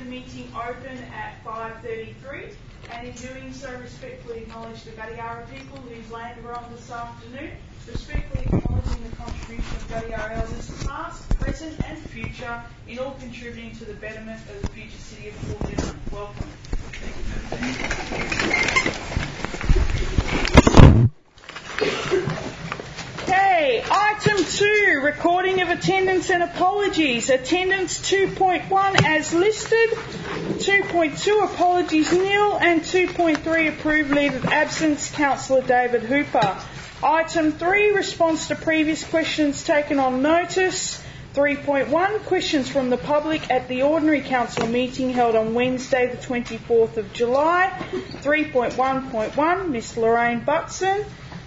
meeting open at 5:33, and in doing so respectfully acknowledge the Gadiara people whose land we're on this afternoon, respectfully acknowledging the contribution of Gadiara elders past, present and future in all contributing to the betterment of the future city of Port Hedland. Welcome. Okay, item 2, recording of attendance and apologies. Attendance 2.1 as listed, 2.2 apologies nil, and 2.3 approved leave of absence, Councillor David Hooper. Item 3, response to previous questions taken on notice. 3.1, questions from the public at the ordinary council meeting held on Wednesday the 24th of July. 3.1.1, Miss Lorraine Butson.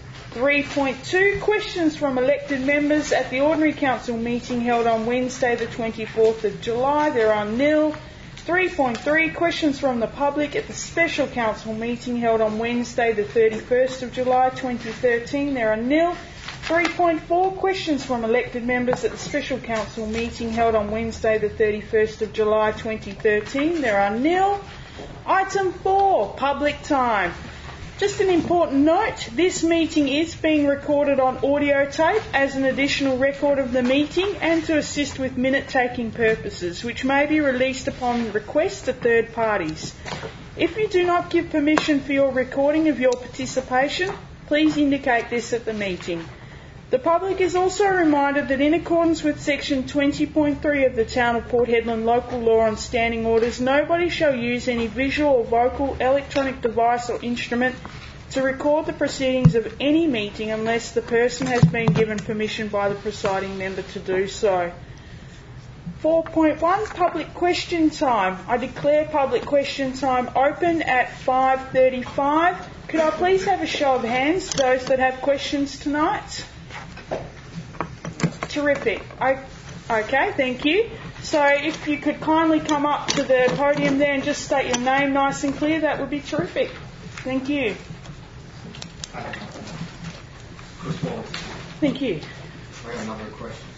3.2, questions from elected members at the ordinary council meeting held on Wednesday the 24th of July. There are nil. 3.3, questions from the public at the special council meeting held on Wednesday the 31st of July 2013. There are nil. 3.4, questions from elected members at the special council meeting held on Wednesday the 31st of July 2013. There are nil. Item 4, public time. Just an important note, this meeting is being recorded on audio tape as an additional record of the meeting and to assist with minute-taking purposes, which may be released upon request to third parties. If you do not give permission for your recording of your participation, please indicate this at the meeting. The public is also reminded that in accordance with section 20.3 of the Town of Port Hedland Local Law on Standing Orders, nobody shall use any visual or vocal electronic device or instrument to record the proceedings of any meeting unless the person has been given permission by the presiding member to do so. 4.1, public question time. I declare public question time open at 5:35. Could I please have a show of hands, those that have questions tonight? Terrific. Okay, thank you. So if you could kindly come up to the podium there and just state your name nice and clear, that would be terrific. Thank you. Chris Wallace. Thank you. I have a number of questions.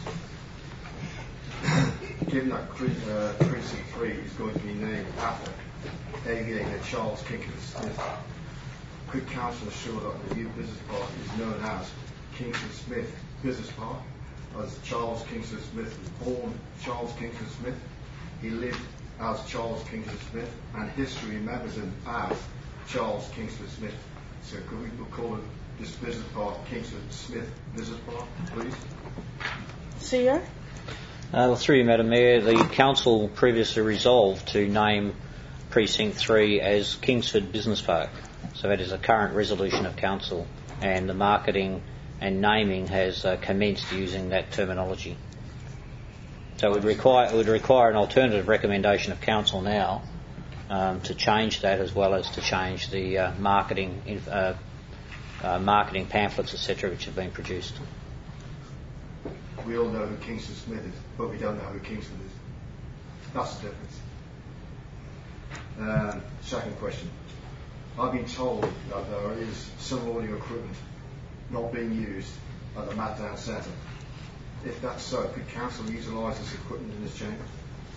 Given that Precinct 3 is going to be named after aviator Charles Kingsford Smith, could Council assure that the new business park is known as Kingsford Smith Business Park, as Charles Kingsford Smith was born Charles Kingsford Smith, he lived as Charles Kingsford Smith, and history remembers him as Charles Kingsford Smith. So could we call this business park Kingsford Smith Business Park, please? CEO? Through you, Madam Mayor, the Council previously resolved to name Precinct 3 as Kingsford Business Park. So that is a current resolution of Council, and the marketing and naming has commenced using that terminology. So it would require an alternative recommendation of Council now to change that, as well as to change the marketing pamphlets, etc., which have been produced. We all know who Kingsford Smith is, but we don't know who Kingsford is. That's the difference. Second question. I've been told that there is some audio equipment not being used at the Matdown Centre. If that's so, could Council utilise this equipment in this chamber?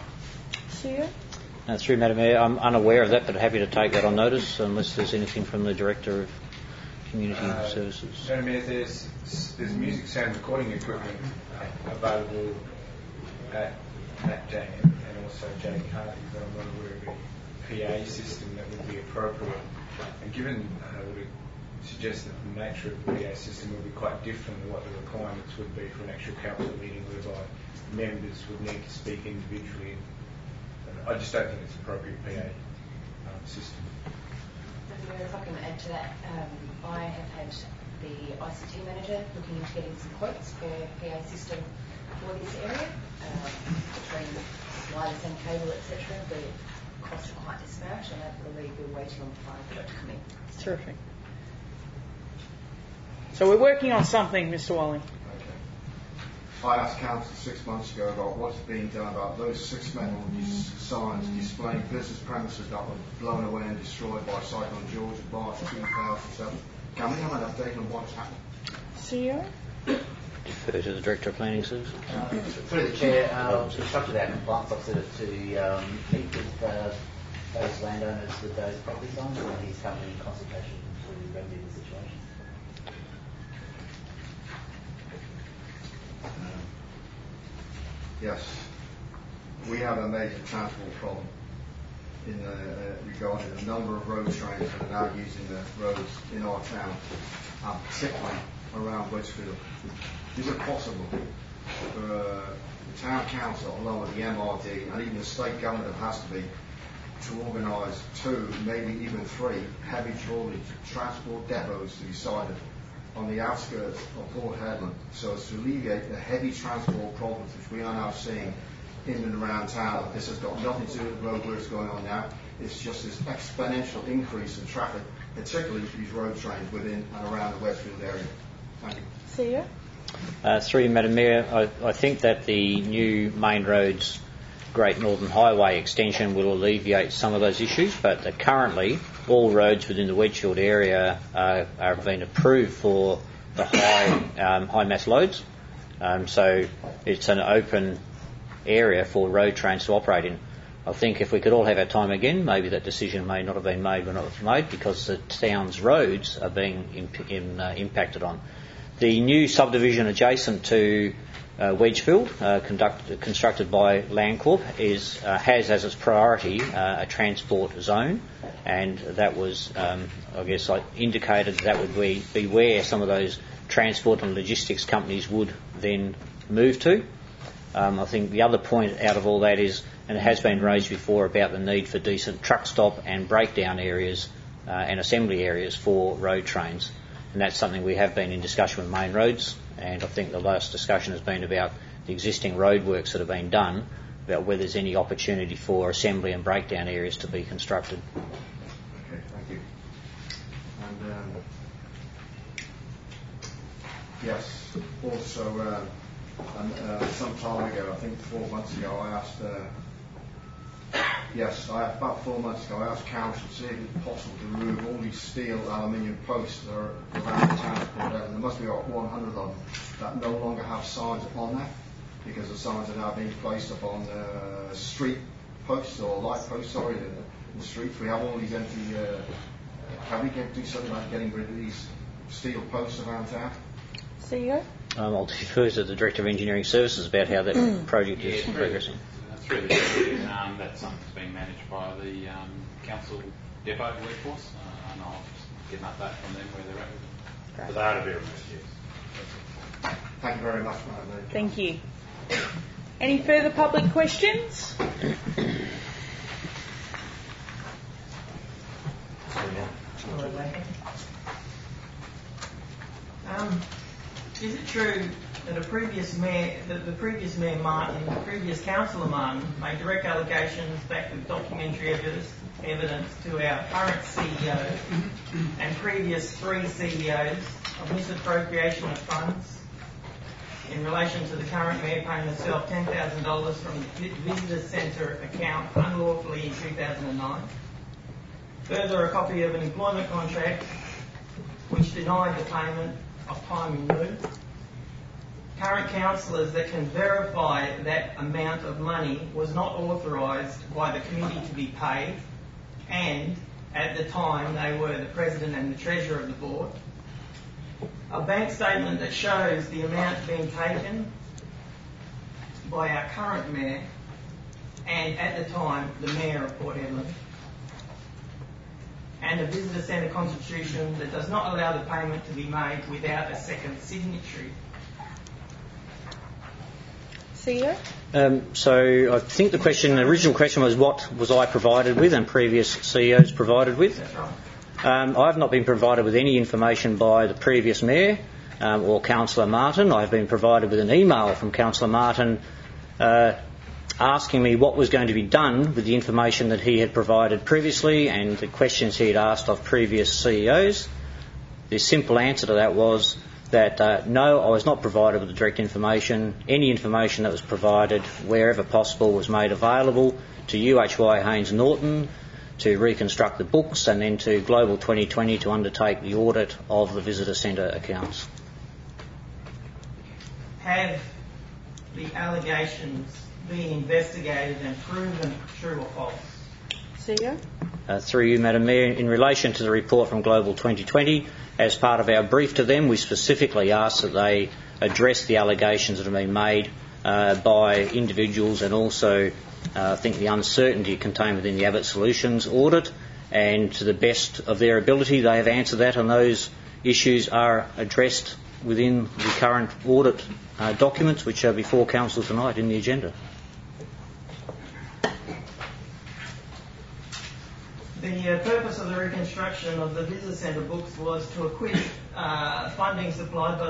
CEO? Through Madam Mayor, I'm unaware of that, but happy to take that on notice unless there's anything from the Director of Community Services. Madam Mayor, there's music sound recording equipment available at Matdown and also Jake Hardy, but I'm not aware of a PA system that would be appropriate. And given would suggest that the nature of the PA system will be quite different than what the requirements would be for an actual council meeting, whereby members would need to speak individually. I just don't think it's an appropriate PA system. If I can add to that, I have had the ICT manager looking into getting some quotes for PA system for this area, between wireless and cable, etc. The costs are quite disparate, and I believe we're waiting on the final quote to come in. Terrific. So we're working on something, Mr. Walling. I asked Council 6 months ago about what's being done about those 6 metal signs displaying business premises that were blown away and destroyed by Cyclone George in March 2007. Can we have an update on what's happened? CEO? defer to the Director of Planning Services. Through the Chair, instructed our compliance officer to meet with those landowners with those properties on, and he's currently in consultation to remedy the situation. Yes, we have a major transport problem in regarding the number of road trains that are now using the roads in our town, and particularly around Wedgfield. Is it possible for the town council, along with the MRD and even the state government, it has to be, to organise 2, maybe even 3 heavy trolley transport depots to be sited on the outskirts of Port Hedland, so as to alleviate the heavy transport problems which we are now seeing in and around town? This has got nothing to do with the road works going on now. It's just this exponential increase in traffic, particularly these road trains within and around the Westfield area. Thank you. CEO? Through you, Madam Mayor, I think that the new main roads Great Northern Highway extension will alleviate some of those issues, but currently all roads within the Wedgfield area are being approved for the high mass loads. So it's an open area for road trains to operate in. I think if we could all have our time again, maybe that decision may not have been made when it was made, because the town's roads are being impacted on. The new subdivision adjacent to Wedgfield, constructed by Landcorp, has as its priority a transport zone, and that was, indicated that would be where some of those transport and logistics companies would then move to. I think the other point out of all that is, and it has been raised before, about the need for decent truck stop and breakdown areas and assembly areas for road trains. And that's something we have been in discussion with Main Roads, and I think the last discussion has been about the existing roadworks that have been done, about whether there's any opportunity for assembly and breakdown areas to be constructed. Okay, thank you. And yes, also some time ago, I think 4 months ago, I asked about 4 months ago, I asked council to see if it was possible to remove all these steel aluminium posts that are around the transport, and there must be about 100 of them that no longer have signs upon that, because the signs are now being placed upon street posts, or light posts, in the streets. We have all these empty, can we do something like getting rid of these steel posts around town? CEO? I'll defer to the Director of Engineering Services about how that project is progressing. Through the district, that's something that's being managed by the council depot workforce, and I'll just get an update from them where they're at with it. But they are to be removed, yes. Thank you very much, Madam. Thank you. Any further public questions? Is it true that the previous Mayor Martin, the previous Councillor Martin, made direct allegations backed with documentary evidence to our current CEO and previous 3 CEOs of misappropriation of funds in relation to the current Mayor paying herself $10,000 from the Visitor Centre account unlawfully in 2009? Further, a copy of an employment contract which denied the payment of time in lieu. Current councillors that can verify that amount of money was not authorised by the committee to be paid, and at the time they were the President and the Treasurer of the Board. A bank statement that shows the amount being taken by our current Mayor and at the time the Mayor of Port Hedland. And a visitor centre constitution that does not allow the payment to be made without a second signatory. CEO? So I think the original question was, what was I provided with and previous CEOs provided with? That's right. I have not been provided with any information by the previous Mayor or Councillor Martin. I have been provided with an email from Councillor Martin asking me what was going to be done with the information that he had provided previously and the questions he had asked of previous CEOs. The simple answer to that was that no, I was not provided with the direct information. Any information that was provided, wherever possible, was made available to UHY Haynes Norton to reconstruct the books, and then to Global 2020 to undertake the audit of the visitor centre accounts. have the allegations been investigated and proven true or false? CEO? Through you, Madam Mayor, in relation to the report from Global 2020, as part of our brief to them, we specifically asked that they address the allegations that have been made by individuals, and also I think the uncertainty contained within the Abbott Solutions audit, and to the best of their ability they have answered that, and those issues are addressed within the current audit documents which are before Council tonight in the agenda. The purpose of the reconstruction of the Visitor Centre books was to acquit funding supplied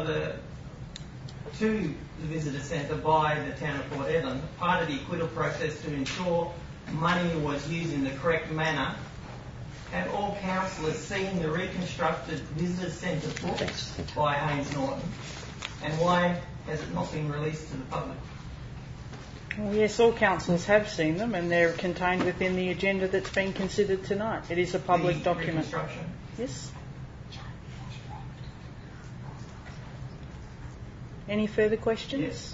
to the Visitor Centre by the town of Port Ellen. Part of the acquittal process to ensure money was used in the correct manner. Have all councillors seen the reconstructed Visitor Centre books by Haynes Norton? And why has it not been released to the public? Well, yes, all councillors have seen them, and they're contained within the agenda that's been considered tonight. It is a public document. Reconstruction? Yes. Any further questions? Yes.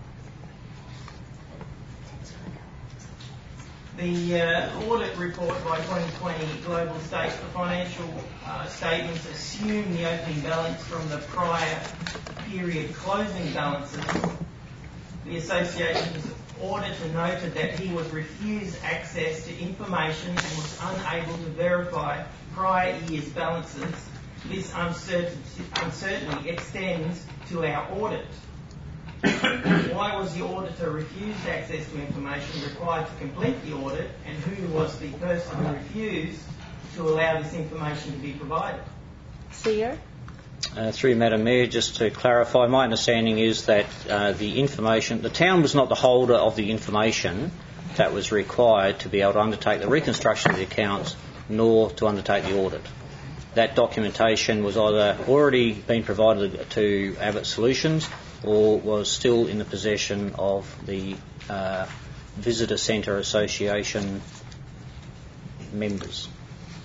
The audit report by 2020 Global states the financial statements assume the opening balance from the prior period closing balances. The association's auditor noted that he was refused access to information and was unable to verify prior year's balances. This uncertainty extends to our audit. Why was the auditor refused access to information required to complete the audit, and who was the person who refused to allow this information to be provided? CEO? Through you, Madam Mayor, just to clarify, my understanding is that the town was not the holder of the information that was required to be able to undertake the reconstruction of the accounts, nor to undertake the audit. That documentation was either already been provided to Abbott Solutions or was still in the possession of the Visitor Centre Association members.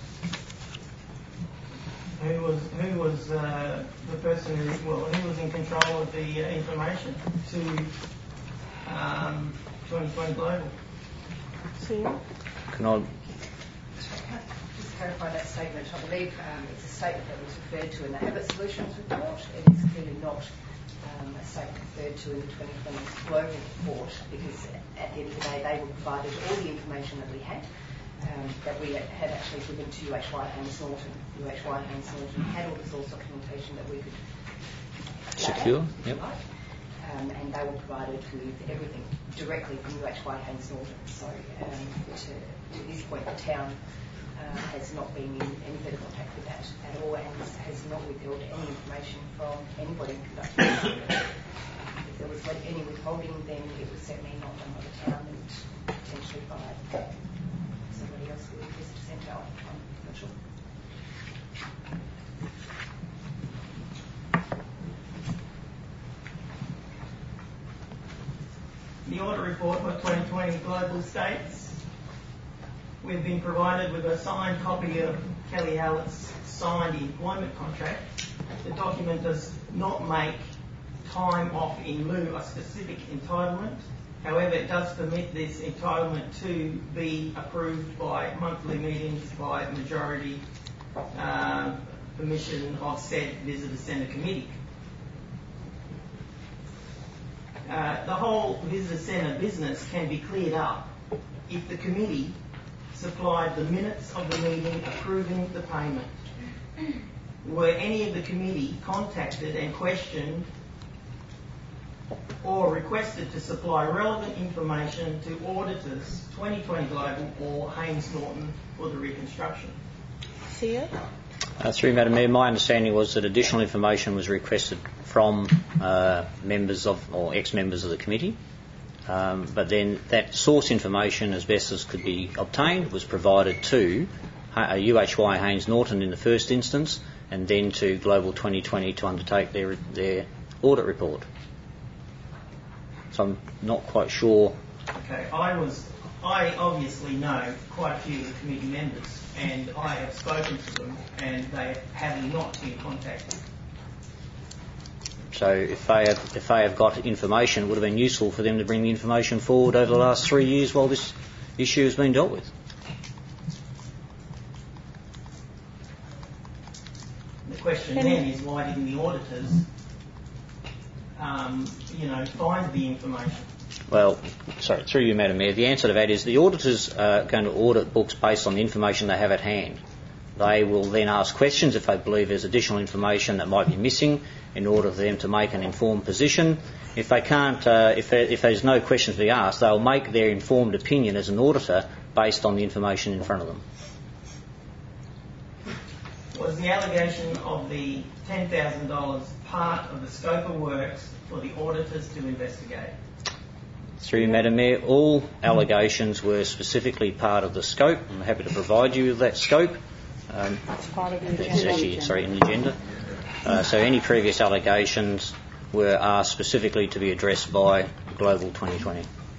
Who was the person who was in control of the information to 2020 Global? CEO? Can I Just clarify that statement. I believe it's a statement that was referred to in the Abbott Solutions report. It is clearly not a statement referred to in the 2020 Global report, because at the end of the day they provided all the information that we had, that we had actually given to UHY Haynes Norton. UHY Haynes Norton had all the source documentation that we could secure? Yep. And they were provided with everything directly from UHY Haynes Norton. So to this point, the town has not been in any further contact with that at all, and has not withheld any information from anybody conducting the survey. If there was any withholding, then it was certainly not done by the town, and potentially by somebody else with the Visitor Centre. I'm not sure. The audit report by 2020 Global states we've been provided with a signed copy of Kelly Hallett's signed employment contract. The document does not make time off in lieu a specific entitlement. However, it does permit this entitlement to be approved by monthly meetings by majority permission of said Visitor Centre Committee. The whole Visitor Centre business can be cleared up if the committee supplied the minutes of the meeting approving the payment. Were any of the committee contacted and questioned or requested to supply relevant information to auditors 2020 Global or Haynes Norton for the reconstruction? CEO? Through Madam Mayor, my understanding was that additional information was requested from members of or ex-members of the committee, but then that source information, as best as could be obtained, was provided to UHY Haynes Norton in the first instance, and then to Global 2020 to undertake their audit report. So I'm not quite sure. Okay, I obviously know quite a few of the committee members, and I have spoken to them, and they have not been contacted. So if they have got information, it would have been useful for them to bring the information forward over the last 3 years while this issue has been dealt with. The question then is, why didn't the auditors, find the information? Well, sorry, through you, Madam Mayor, the answer to that is the auditors are going to audit books based on the information they have at hand. They will then ask questions if they believe there's additional information that might be missing in order for them to make an informed position. If they can't, if there's no questions to be asked, they'll make their informed opinion as an auditor based on the information in front of them. Was the allegation of the $10,000 part of the scope of works for the auditors to investigate? Through you, Madam Mayor, all allegations were specifically part of the scope. I'm happy to provide you with that scope. It's part of the It's agenda. actually, in the agenda. So any previous allegations were asked specifically to be addressed by Global 2020.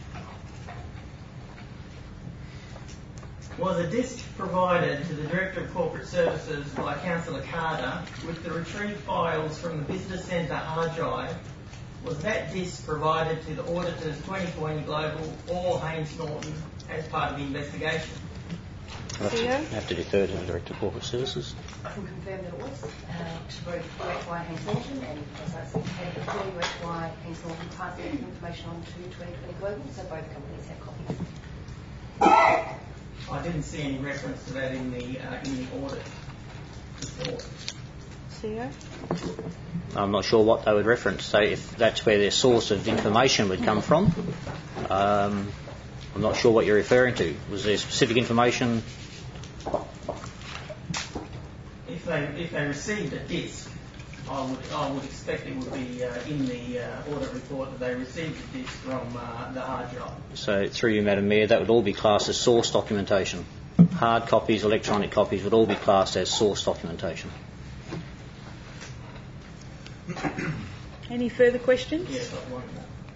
Was a disc provided to the Director of Corporate Services by Councillor Carter with the retrieved files from the Visitor Centre hard drive? Was that disc provided to the auditors 2020 Global or Haynes Norton as part of the investigation? I'll have to defer to the Director of Corporate Services. I can confirm that it was to both UHY Haynes Norton and before UHY Haynes Norton passed that information on to 2020 Global, so both companies have copies. I didn't see any reference to that in the audit report. CEO? I'm not sure what they would reference. So if that's where their source of information would come from, I'm not sure what you're referring to. Was there specific information? If they received a disc, I would expect it would be in the audit report that they received a disc from the hard drive. So through you, Madam Mayor, that would all be classed as source documentation. Hard copies, electronic copies would all be classed as source documentation. Any further questions? Yes, I wondered.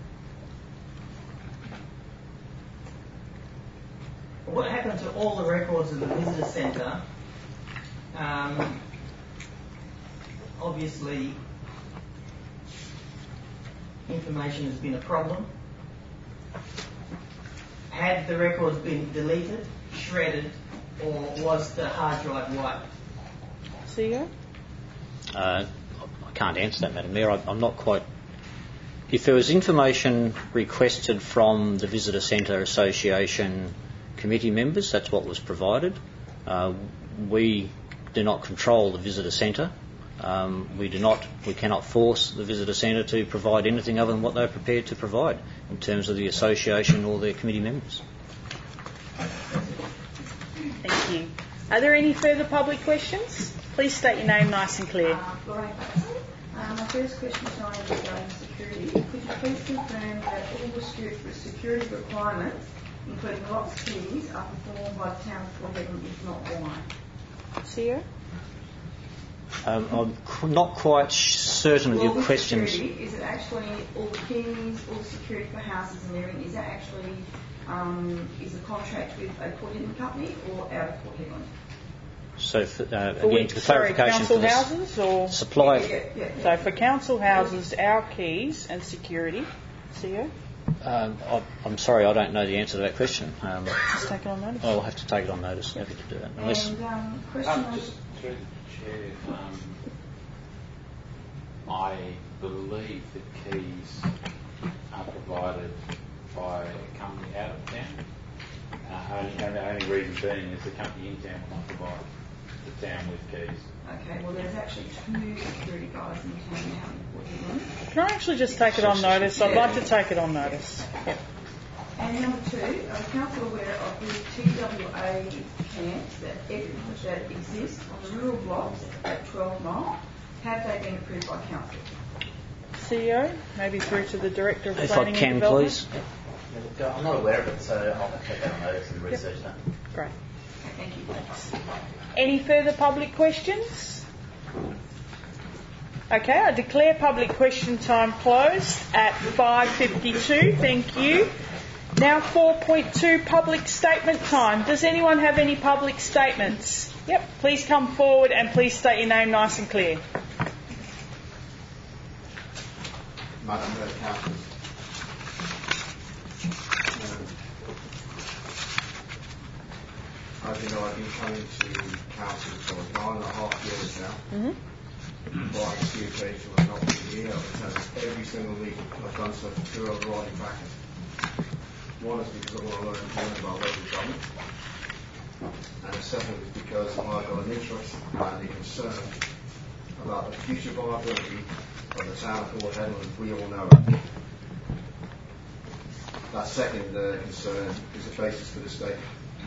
What happened to all the records of the visitor centre? Obviously, information has been a problem. Had the records been deleted, shredded, or was the hard drive wiped? CEO? I can't answer that, Madam Mayor. I'm not quite... If there was information requested from the Visitor Centre Association committee members, that's what was provided. We do not control the Visitor Centre. We cannot force the Visitor Centre to provide anything other than what they're prepared to provide in terms of the association or their committee members. Thank you. Are there any further public questions? Please state your name nice and clear. Lorraine Patterson. My first question tonight is regarding security. Could you please confirm that all the security requirements, including locks, keys, are performed by the Town of Port Hedland, if not why? CEO? I'm not quite certain of your questions. Security, is it actually all the keys, all the security for houses and everything, is that actually is a contract with a Port Hedland company or out of Port Hedland? So, again, for clarification, council houses or supply. Yeah. So for council houses, our keys and security, CEO? I'm sorry, I don't know the answer to that question. Just take it on notice. I'll have to take it on notice. Happy to do that. Unless And question Just through the chair, I believe the keys are provided by a company out of town. Only reason being is the company in town will not provide the town with keys. Okay, well there's actually 2 security guys in town now in Port Hedland. Can I actually just take it on notice? I'd like to take it on notice. Yep. And number 2, are council aware of the TWA camps that exist on the rural blocks at 12 Mile? Have they been approved by council? CEO, maybe through to the Director of if I Planning and can, Development. please. I'm not aware of it, so I'll take that on notice and research that. Great. Okay, thank you. Any further public questions? Okay, I declare public question time closed at 5:52. Thank you. Now 4.2 public statement time. Does anyone have any public statements? Yep, please come forward and please state your name nice and clear. Madam Councillors. As you know, I've been coming to council for 9.5 years now. By a few occasions I've not been here. I've attended every single meeting. I've done so for two overriding factors. One is because I want to learn about local government. And the second is because I've got an interest and a concern about the future viability of the town of Port Hedland as we all know it. That second concern is the basis for the statement.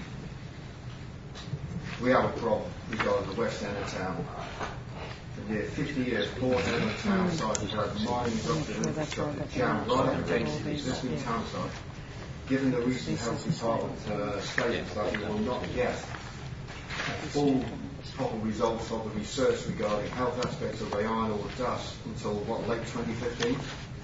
We have a problem regarding the west end of town. For nearly 50 years, Port Hedland town site has had mining infrastructure jammed right up against the existing town site. Given the recent Health Department statements that we will not get full proper results of the research regarding health aspects of the iron ore dust until late 2015.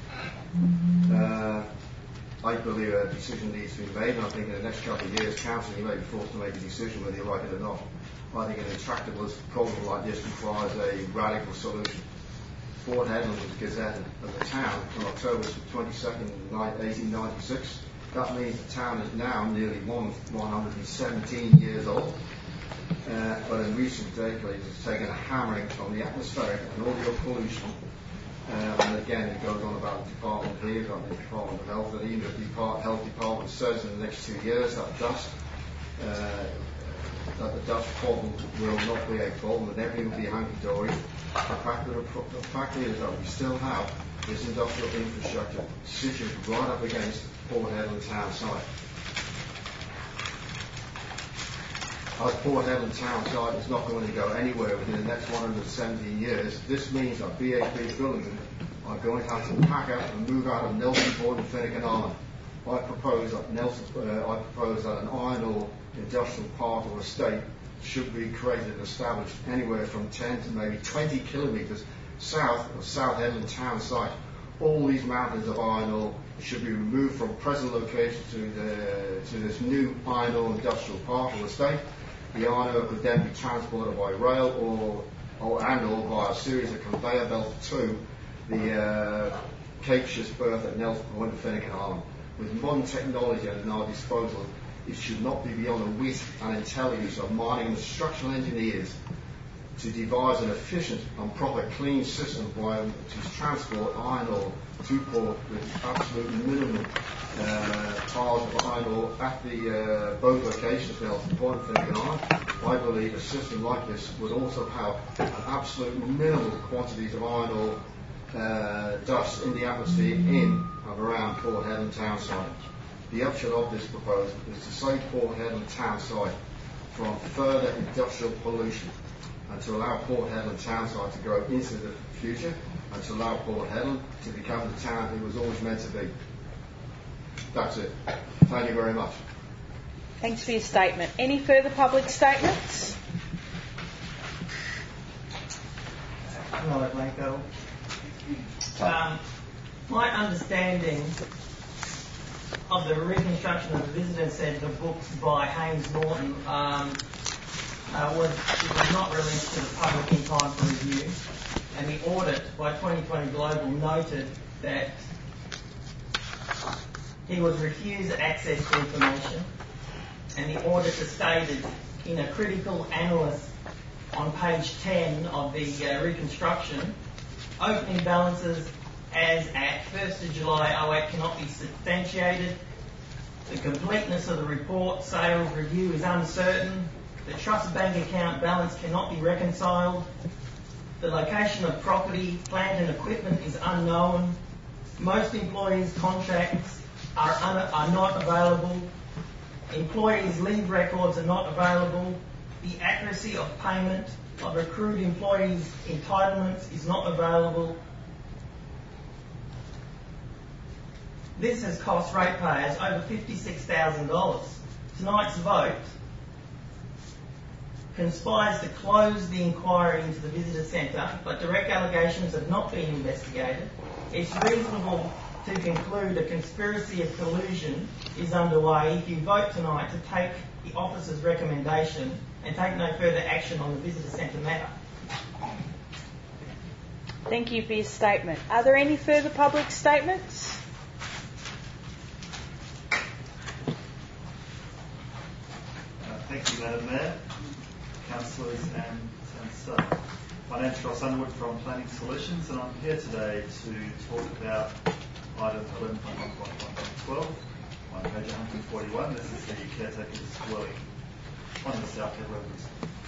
I believe a decision needs to be made, and I think in the next couple of years, council may be forced to make a decision whether you like it or not. I think an intractable problem like this requires a radical solution. Port Hedland was gazetted as a town on October 22nd, 1896. That means the town is now nearly 117 years old. But in recent decades, it's taken a hammering from the atmospheric and audio pollution. And again, it goes on about the department here, about the Department of Health, and even if the Health Department says in the next 2 years that the dust problem will not be a problem and everything will be hunky-dory, the fact is that we still have this industrial infrastructure situated right up against Port Hedland town site. As Port Hedland town site is not going to go anywhere within the next 117 years, this means that BHP Billingham are going to have to pack up and move out of Nelson Port and Finnegan Island. I propose that an iron ore industrial park or estate should be created and established anywhere from 10 to maybe 20 kilometres south of South Hedland town site. All these mountains of iron ore should be removed from present location to this new iron ore industrial park or estate. The iron ore could then be transported by rail or by a series of conveyor belts to the Cape Ship's berth at Nelson Point and Finnegan Island. With modern technology at our disposal, it should not be beyond the wit and intelligence of mining and structural engineers to devise an efficient and proper clean system to transport iron ore to port with absolute minimum piles of iron ore at the both locations, Nelson Point and Finnegan Island. I believe a system like this would also have an absolute minimal quantities of iron ore dust in the atmosphere in and around Port Hedland town site. The upshot of this proposal is to save Port Hedland town site from further industrial pollution and to allow Port Hedland town site to grow into the future and to allow Port Hedland to become the town it was always meant to be. That's it. Thank you very much. Thanks for your statement. Any further public statements? Hello, Blanco. My understanding of the reconstruction of the visitor centre books by Haynes Norton was not released to the public in time for review, and the audit by 2020 Global noted that he was refused access to information, and the auditor stated in a critical analysis on page 10 of the reconstruction, opening balances as at 1st of July 08 cannot be substantiated. The completeness of the report sales review is uncertain. The trust bank account balance cannot be reconciled. The location of property, plant and equipment is unknown. Most employees' contracts are not available. Employees' leave records are not available. The accuracy of payment of accrued employees' entitlements is not available. This has cost ratepayers over $56,000. Tonight's vote conspires to close the inquiry into the visitor centre, but direct allegations have not been investigated. It's reasonable to conclude a conspiracy of collusion is underway if you vote tonight to take the officer's recommendation and take no further action on the visitor centre matter. Thank you for your statement. Are there any further public statements? Thank you, Madam Mayor, councillors and staff. My name is Ross Underwood from Planning Solutions, and I'm here today to talk about item 11.1.12 on page 141. This is the caretaker's dwelling on the South Headlands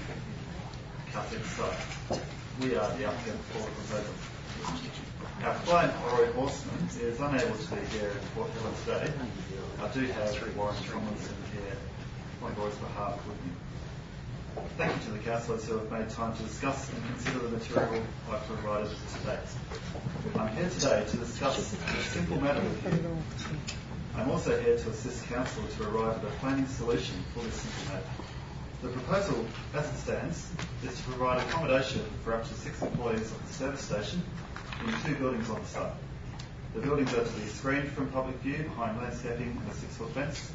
Cutting site. We are the applicant for the proposal. Our client, Roy Horseman, is unable to be here in Port Hedland today. I do have Warren Tomlinson here on Roy's behalf with me. Thank you to the councillors who have made time to discuss and consider the material I've provided to date. I'm here today to discuss a simple matter with you. I'm also here to assist council to arrive at a planning solution for this simple matter. The proposal, as it stands, is to provide accommodation for up to 6 employees of the service station in 2 buildings on the site. The buildings are to be screened from public view behind landscaping and a 6-foot fence.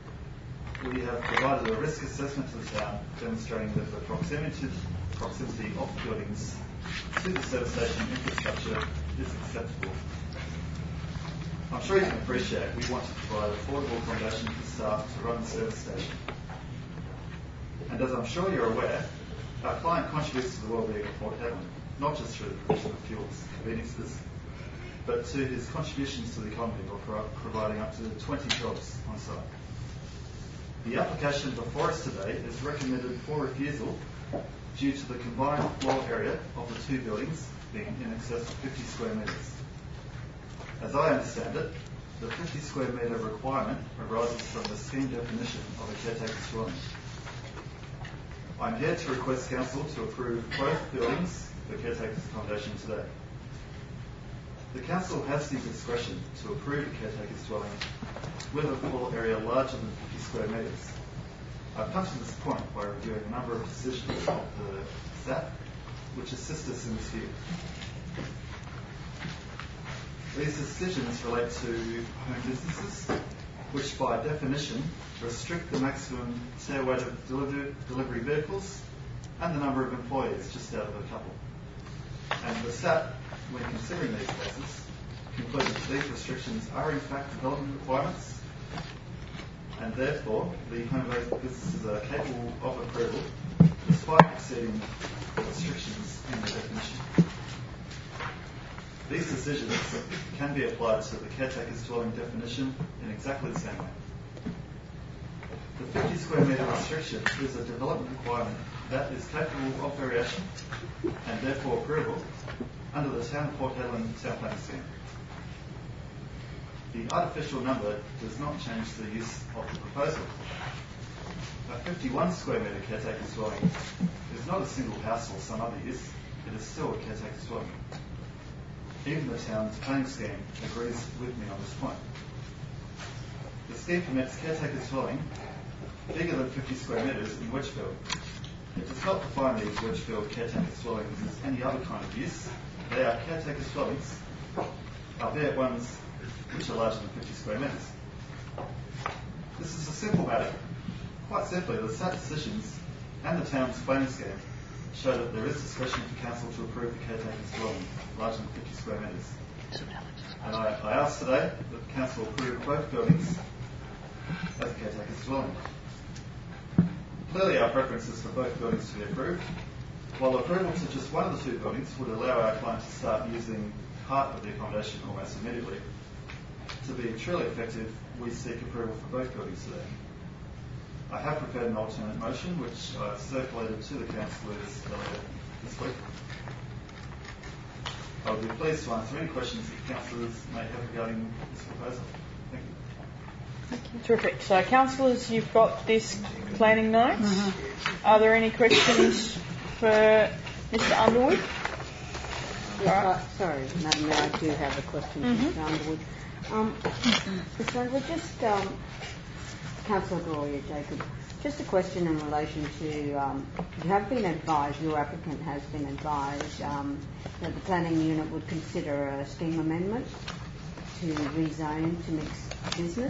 We have provided a risk assessment to the town demonstrating that the proximity of the buildings to the service station infrastructure is acceptable. I'm sure you can appreciate we want to provide affordable accommodation for staff to run the service station. And as I'm sure you're aware, our client contributes to the wellbeing of Port Hedland, not just through the provision of fuels and conveniences, but to his contributions to the economy by providing up to 20 jobs on site. The application before us today is recommended for refusal due to the combined floor area of the 2 buildings being in excess of 50 square metres. As I understand it, the 50 square metre requirement arises from the scheme definition of a caretaker's dwelling. I'm here to request council to approve both buildings for caretaker's accommodation today. The council has the discretion to approve a caretaker's dwelling with a floor area larger than 50 square metres. I've come to this point by reviewing a number of decisions of the SAT which assist us in this view. These decisions relate to home businesses, which by definition restrict the maximum stair weight of delivery vehicles and the number of employees just out of a couple. And the SAT, when considering these cases, concluded that these restrictions are in fact development requirements, and therefore the home-based businesses are capable of approval despite exceeding the restrictions in the definition. These decisions can be applied to the caretaker's dwelling definition in exactly the same way. The 50 square metre restriction is a development requirement that is capable of variation and therefore approval under the Town of Port Hedland Town Planning Scheme. The artificial number does not change the use of the proposal. A 51 square metre caretaker's dwelling is not a single house or some other use, it is still a caretaker's dwelling. Even the town's planning scheme agrees with me on this point. The scheme permits caretaker's dwelling bigger than 50 square metres in Wedgefield. It does not define these Wedgefield caretaker's dwellings as any other kind of use. They are caretaker's dwellings, albeit ones which are larger than 50 square metres. This is a simple matter. Quite simply, the SAT decisions and the town's planning scheme show that there is discretion for council to approve the caretaker's dwelling larger than 50 square metres. And I ask today that the council approve both buildings as a caretaker's dwelling. Clearly our preference is for both buildings to be approved. While approval to just one of the 2 buildings would allow our client to start using part of the accommodation almost immediately, to be truly effective, we seek approval for both buildings today. I have prepared an alternate motion which I circulated to the councillors earlier this week. I would be pleased to answer any questions that councillors may have regarding this proposal. Thank you. Terrific. So, councillors, you've got this planning notes. Are there any questions for Mr. Underwood? Yes, sorry, Madam Mayor, I do have a question for Mr. Underwood. Mr. Underwood, just Councillor Gloria Jacob, just a question in relation to you have been advised, your applicant has been advised that the planning unit would consider a scheme amendment to rezone to mixed business.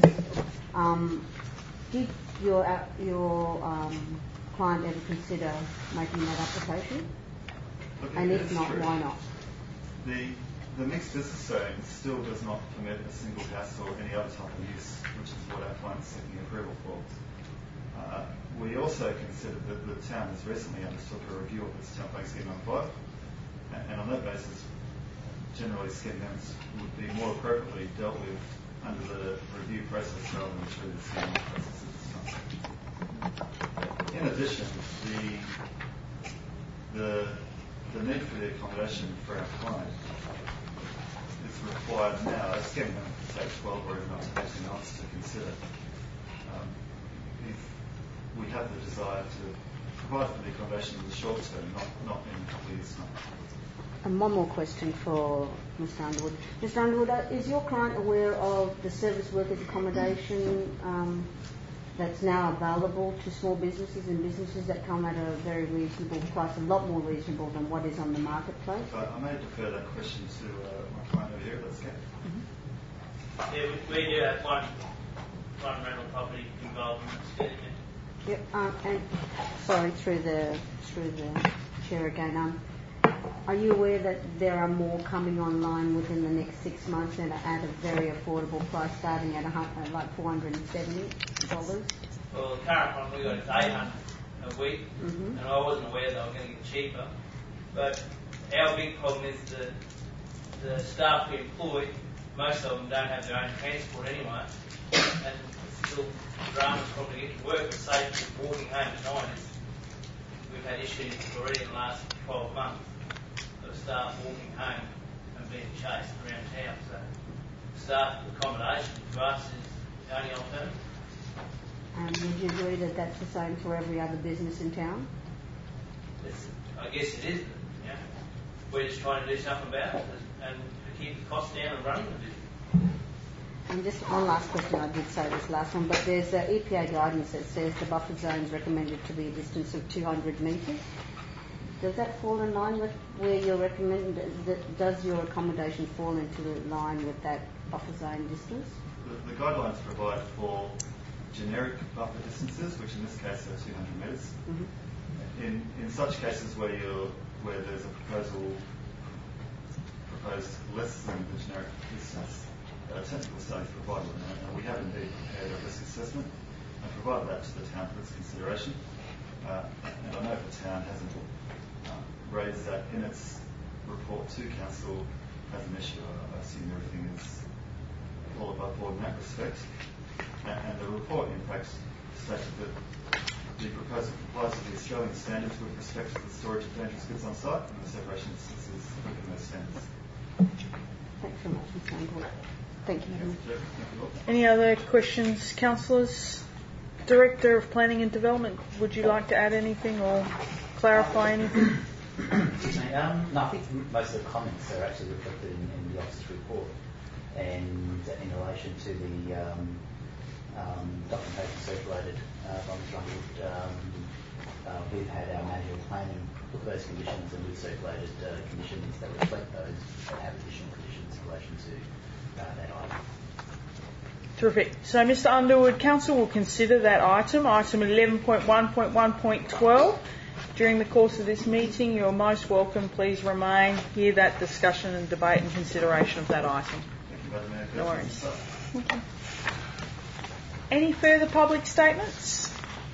Did your client ever consider making that application? Okay, and if not, why not? The mixed business zone still does not permit a single house or any other type of use, which is what our client is seeking approval for. We also considered that the town has recently undertook a review of its town planning scheme on 5, and on that basis, generally scheme amendments would be more appropriately dealt with under the review process rather than through the scheme process at this time. In addition, the need for the accommodation for our client is required now. A scheme amendment can take 12 or even up to 18 months to consider. If we have the desire to provide for the accommodation in the short term, not in a couple of years' time. And one more question for Mr. Underwood. Mr. Underwood, is your client aware of the service workers accommodation that's now available to small businesses and businesses that come at a very reasonable price, a lot more reasonable than what is on the marketplace? I may defer that question to my client over here. Let's go. Yeah, we do have one rental property involved in this. Yep. And sorry, through the chair again. Are you aware that there are more coming online within the next 6 months and at a very affordable price, starting at like $470? Well, the current one we got is $800 a week, and I wasn't aware that I was going to get cheaper. But our big problem is the staff we employ. Most of them don't have their own transport anyway, and it's still dramas probably get to work, but safety walking home at night we've had issues already in the last 12 months of staff walking home and being chased around town. So staff accommodation for us is the only alternative. Would you agree that that's the same for every other business in town? I guess it is. Yeah. We're just trying to do something about it and to keep the costs down and running the business. And just one last question, I did say this last one, but there's EPA guidance that says the buffer zone is recommended to be a distance of 200 metres. Does that fall in line with where you're recommending? Does your accommodation fall into line with that buffer zone distance? The guidelines provide for generic buffer distances, which in this case are 200 metres. In such cases where there's a proposed less than the generic distance, technical studies provided, and we have indeed prepared a risk assessment and provided that to the town for its consideration. And I know the town hasn't raised that in its report to council as an issue. I assume everything is all above board in that respect. And the report, in fact, stated that the proposal complies with the Australian standards with respect to the storage of dangerous goods on site, and the separation of instances within those standards. Thanks very much, Mr. Underwood. Thank you. Any other questions, councillors? Director of Planning and Development, would you like to add anything or clarify anything? No, I think most of the comments are actually reflected in the officer's report, and in relation to the documentation circulated by Mr. Underwood, we've had our manual planning look at those conditions, and we've circulated conditions that reflect those that have additional conditions in relation to that item. Terrific. So, Mr. Underwood, council will consider that item 11.1.1.12. During the course of this meeting, you're most welcome. Please remain, hear that discussion and debate and consideration of that item. No worries. Okay. Any further public statements?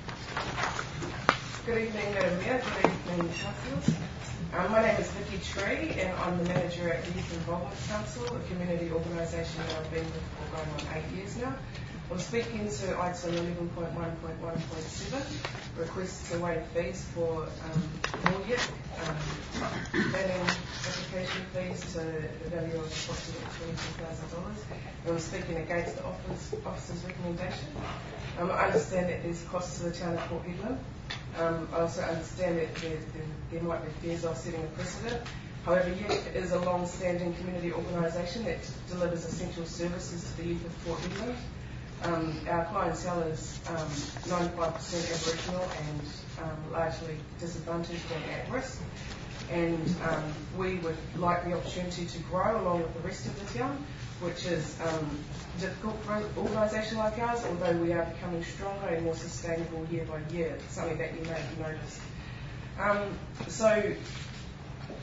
Good evening, Madam Mayor. Good evening, councillors. My name is Vicky Tree, and I'm the manager at Youth Involvement Council, a community organisation that I've been with for going on 8 years now. I'm speaking to item 11.1.1.7, requests to waive fees for mortgage, planning application fees to the value of approximately $22,000. And I'm speaking against the officer's recommendation. I understand that there's costs to the town of Port Hedland. I also understand that there might be fears of setting a precedent. However, Youth is a long-standing community organisation that delivers essential services to the youth of Port Hedland. Our clientele is 95% Aboriginal and largely disadvantaged and at risk. And we would like the opportunity to grow along with the rest of the town, which is difficult for an organisation like ours, although we are becoming stronger and more sustainable year by year, something that you may have noticed. So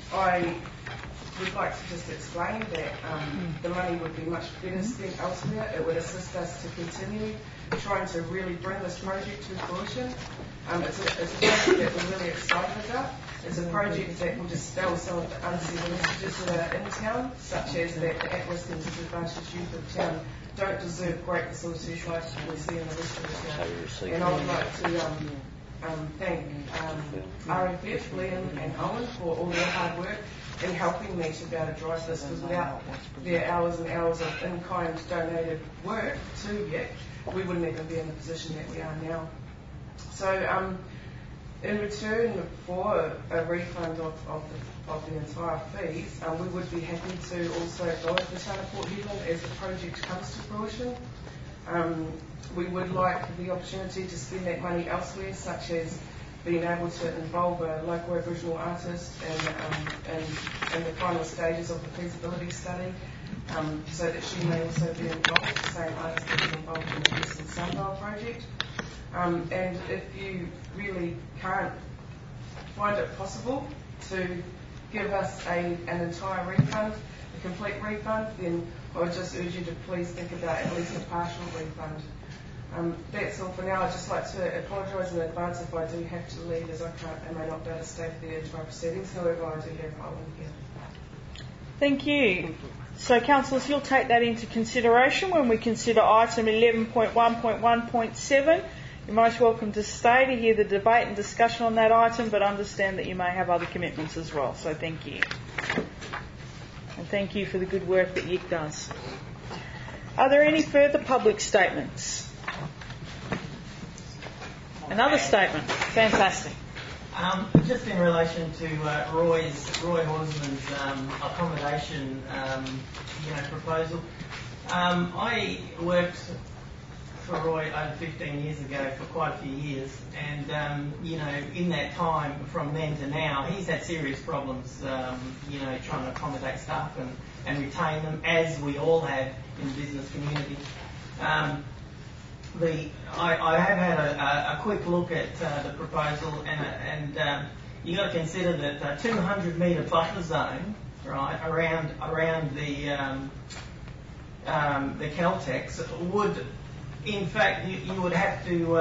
I would like to just explain that the money would be much better spent elsewhere. It would assist us to continue trying to really bring this project to fruition. It's a project that we're really excited about. It's a project that will dispel some of the unsettled messages that are in town, such as that the at-risk and disadvantaged youth of town don't deserve great facilities like we see in the rest of the town. And I would like to thank RFF, Liam and Owen for all their hard work in helping me to be able to drive this, because without their hours and hours of in-kind donated work to YIC, we wouldn't even be in the position that we are now. So in return for a refund of the entire fees, we would be happy to also acknowledge the town of Port Hedland as the project comes to fruition. We would like the opportunity to spend that money elsewhere, such as being able to involve a local Aboriginal artist in the final stages of the feasibility study, so that she may also be involved, the same artist that is involved in the Western Sundial project. And if you really can't find it possible to give us an entire refund, a complete refund, then I would just urge you to please think about at least a partial refund. That's all for now. I'd just like to apologise in advance if I do have to leave, as I may not be able to stay for the entire proceedings. However, I do have Owen here. Thank you. So, councillors, you'll take that into consideration when we consider item 11.1.1.7. You're most welcome to stay to hear the debate and discussion on that item, but understand that you may have other commitments as well. So thank you. And thank you for the good work that YIC does. Are there any further public statements? Another statement. Fantastic. Just in relation to Roy Horsman's accommodation proposal, I worked for Roy over 15 years ago for quite a few years, and in that time from then to now he's had serious problems trying to accommodate staff and retain them, as we all have in the business community. I have had a quick look at the proposal, and you've got to consider that 200 metre buffer zone, right, around the Caltex would, in fact, you would have to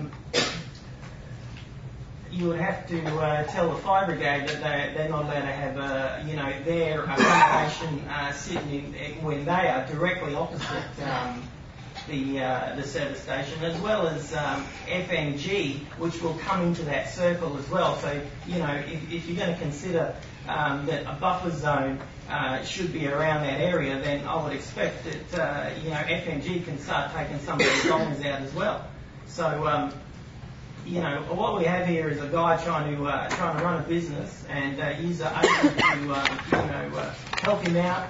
tell the fire brigade that they're not allowed to have their accommodation sitting in when they are directly opposite the service station, as well as FMG, which will come into that circle as well. So if you're going to consider that a buffer zone should be around that area, then I would expect that FMG can start taking some of the dollars out as well. So what we have here is a guy trying to run a business, and use an agent to help him out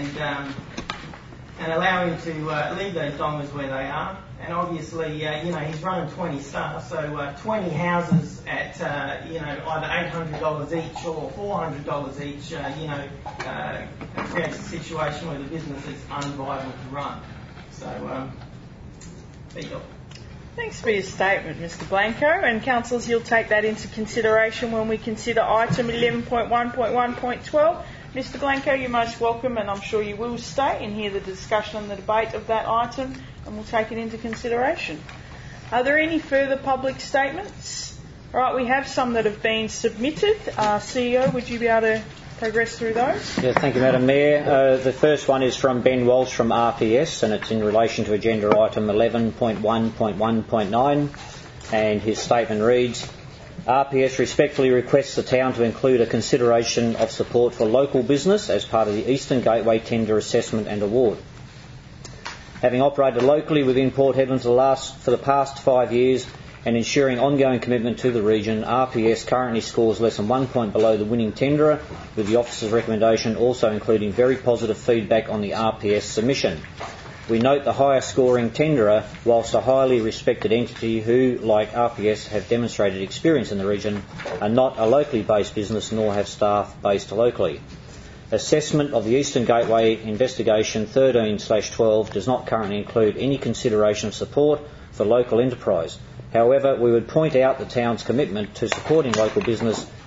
and allow him to leave those dongas where they are. And obviously, he's running 20 staff, so 20 houses at either $800 each or $400 each, creates a situation where the business is unviable to run. So there you go. Thanks for your statement, Mr. Blanco. And councillors, you'll take that into consideration when we consider item 11.1.1.12. Mr. Blanco, you're most welcome, and I'm sure you will stay and hear the discussion and the debate of that item, and we'll take it into consideration. Are there any further public statements? All right, we have some that have been submitted. CEO, would you be able to progress through those? Yeah, thank you, Madam Mayor. The first one is from Ben Walsh from RPS, and it's in relation to agenda item 11.1.1.9, and his statement reads: RPS respectfully requests the town to include a consideration of support for local business as part of the Eastern Gateway Tender Assessment and Award. Having operated locally within Port Hedland for the past 5 years and ensuring ongoing commitment to the region, RPS currently scores less than 1 point below the winning tenderer, with the officer's recommendation also including very positive feedback on the RPS submission. We note the higher scoring tenderer, whilst a highly respected entity who, like RPS, have demonstrated experience in the region, are not a locally based business nor have staff based locally. Assessment of the Eastern Gateway Investigation 13/12 does not currently include any consideration of support for local enterprise. However, we would point out the town's commitment to supporting local business